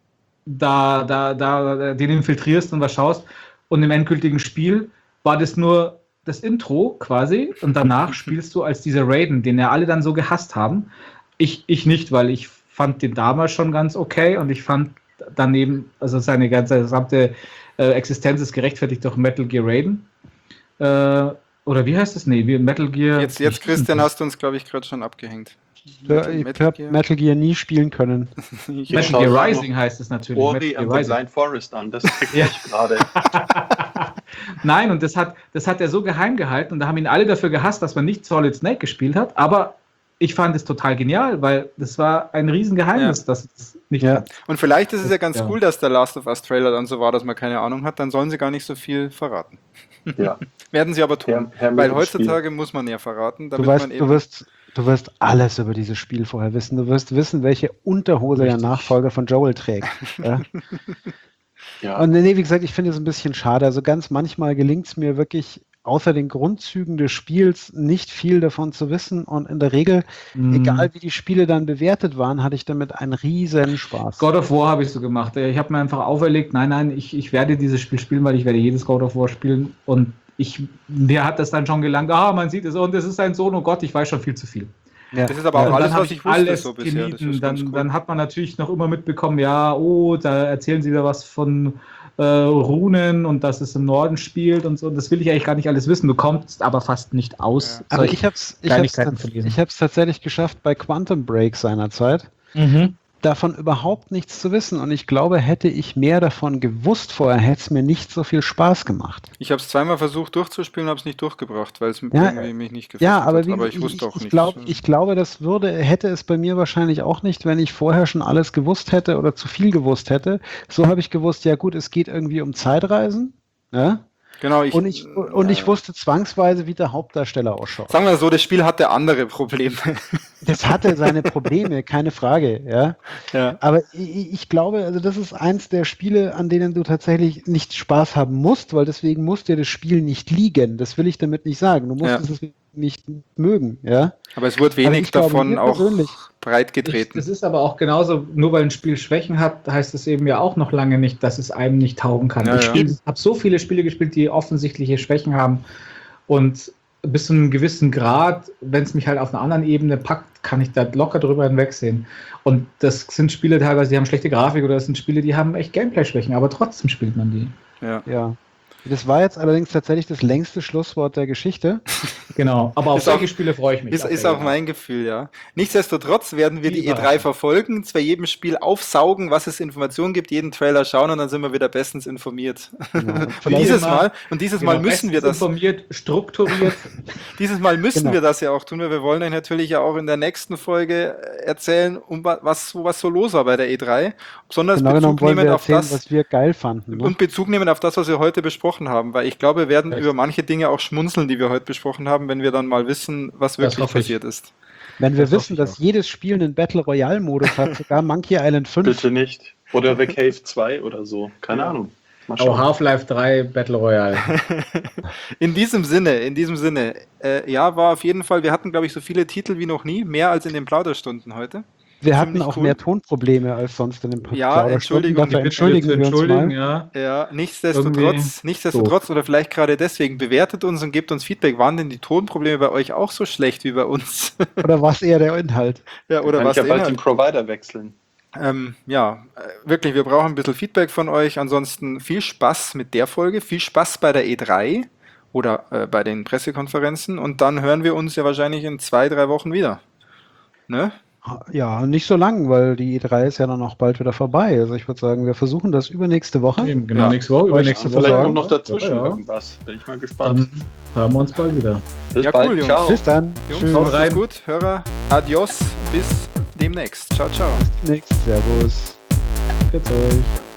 infiltrierst und was schaust. Und im endgültigen Spiel war das nur das Intro quasi und danach spielst du als dieser Raiden, den ja alle dann so gehasst haben. Ich nicht, weil ich fand den damals schon ganz okay und ich fand daneben, also seine gesamte Existenz ist gerechtfertigt durch Metal Gear Raiden. Oder wie heißt das? Nee, wie Metal Gear. Jetzt Christian, hast du uns, glaube ich, gerade schon abgehängt. Ja, ich habe Metal Gear nie spielen können. Ich Metal schau Gear noch Rising heißt es natürlich. Metal Ori Gear and the Rising. Blind Forest an, das kriege ich gerade. Nein, und das hat er so geheim gehalten und da haben ihn alle dafür gehasst, dass man nicht Solid Snake gespielt hat, aber ich fand es total genial, weil das war ein Riesengeheimnis, dass es nicht Ja. Und vielleicht ist es ja ganz Ja. cool, dass der Last of Us Trailer dann so war, dass man keine Ahnung hat, dann sollen sie gar nicht so viel verraten. Ja. Werden sie aber tun. Herr mit Weil dem heutzutage muss man ja verraten, damit Du weißt, man eben. du wirst alles über dieses Spiel vorher wissen. Du wirst wissen, welche Unterhose der Nachfolger von Joel trägt. Ja? Ja. Und nee, wie gesagt, ich finde es ein bisschen schade. Also ganz manchmal gelingt es mir wirklich, außer den Grundzügen des Spiels nicht viel davon zu wissen. Und in der Regel, egal wie die Spiele dann bewertet waren, hatte ich damit einen riesen Spaß. God of War habe ich so gemacht. Ich habe mir einfach auferlegt, nein, ich werde dieses Spiel spielen, weil ich werde jedes God of War spielen. Und mir hat das dann schon gelangt, man sieht es und es ist ein Sohn, oh Gott, ich weiß schon viel zu viel. Ja. Das ist aber auch Und alles, dann habe was ich wusste alles so bisher. Das ist ganz cool. Dann hat man natürlich noch immer mitbekommen, da erzählen sie wieder was von Runen und dass es im Norden spielt und so. Das will ich eigentlich gar nicht alles wissen. Du kommst aber fast nicht aus. Ja. Aber ich habe es Kleinigkeiten zu lesen. tatsächlich geschafft bei Quantum Break seinerzeit. davon überhaupt nichts zu wissen. Und ich glaube, hätte ich mehr davon gewusst vorher, hätte es mir nicht so viel Spaß gemacht. Ich habe es zweimal versucht durchzuspielen, habe es nicht durchgebracht, weil es Ja, irgendwie mich nicht gefesselt Ja, aber, hat. Aber ich wusste auch ich nicht. glaube, hätte es bei mir wahrscheinlich auch nicht, wenn ich vorher schon alles gewusst hätte oder zu viel gewusst hätte. So habe ich gewusst, ja gut, es geht irgendwie um Zeitreisen. Ja? Genau, Und ich wusste zwangsweise, wie der Hauptdarsteller ausschaut. sagen wir so, das Spiel hatte andere Probleme. Das hatte seine Probleme, keine Frage, ja. Ja. Aber ich glaube, also das ist eins der Spiele, an denen du tatsächlich nicht Spaß haben musst, weil deswegen muss dir das Spiel nicht liegen. Das will ich damit nicht sagen. Du musst es nicht mögen, ja. Aber es wurde wenig ich glaube, davon mir auch persönlich- breit getreten. Das ist aber auch genauso, nur weil ein Spiel Schwächen hat, heißt es eben ja auch noch lange nicht, dass es einem nicht taugen kann. Ja, Ich ja. habe so viele Spiele gespielt, die offensichtliche Schwächen haben und bis zu einem gewissen Grad, wenn es mich halt auf einer anderen Ebene packt, kann ich da locker drüber hinwegsehen. Und das sind Spiele teilweise, die haben schlechte Grafik oder das sind Spiele, die haben echt Gameplay-Schwächen, aber trotzdem spielt man die. Ja. Ja. Das war jetzt allerdings tatsächlich das längste Schlusswort der Geschichte. Genau, aber auf Ist solche auch- Spiele freue ich mich. Ist auch mein Gefühl, ja. Nichtsdestotrotz werden wir Die die E3 Überraschung. verfolgen, bei jedem Spiel aufsaugen, was es Informationen gibt, jeden Trailer schauen und dann sind wir wieder bestens informiert. Genau. Und Und vielleicht- dieses Mal müssen wir das. informiert, strukturiert. Dieses Mal müssen Genau. wir das ja auch tun, weil wir wollen euch natürlich ja auch in der nächsten Folge erzählen, was so los war bei der E3. Besonders Genau genommen Bezug wollen wir nehmen auf erzählen, das was wir geil fanden. Ne? und Bezug nehmen auf das, was wir heute besprochen haben, weil ich glaube, wir werden Echt? über manche Dinge auch schmunzeln, die wir heute besprochen haben, wenn wir dann mal wissen, was Das wirklich hoffe ich. passiert ist. Wenn wir Das hoffe wissen, ich dass auch. jedes Spiel einen Battle Royale Modus hat, sogar Monkey Island 5. Bitte nicht. Oder The Cave 2 oder so. Keine Ahnung. Mal Oh, schauen. Half-Life 3 Battle Royale. In diesem Sinne, ja, war auf jeden Fall, wir hatten, glaube ich, so viele Titel wie noch nie, mehr als in den Plauderstunden heute. Wir hatten ziemlich auch cool. mehr Tonprobleme als sonst in den Ja, Plauderstunden. Entschuldigung, Dafür die entschuldigen wir uns mal. ja. Ja, nichtsdestotrotz oder vielleicht gerade deswegen, bewertet uns und gebt uns Feedback. Waren denn die Tonprobleme bei euch auch so schlecht wie bei uns? Oder was eher der Inhalt? Ja, oder Kann was ich ja der bald den Inhalt? Provider wechseln. Wirklich, wir brauchen ein bisschen Feedback von euch. Ansonsten viel Spaß mit der Folge, viel Spaß bei der E3 oder bei den Pressekonferenzen und dann hören wir uns ja wahrscheinlich in 2-3 Wochen wieder. Ne? Ja, nicht so lang, weil die E3 ist ja dann auch bald wieder vorbei. Also ich würde sagen, wir versuchen das übernächste Woche. Eben, genau, Ja. nächste Woche, übernächste Vielleicht Woche. Vielleicht sagen. kommt noch dazwischen Ja, ja. irgendwas. Bin ich mal gespannt. Dann hören wir uns bald wieder. Bis Ja, bald. cool, Jungs. Ciao. Bis dann. Jungs, Tschüss. macht's rein. gut. Hörer, adios, bis demnächst. Ciao, ciao. Servus. Bis euch.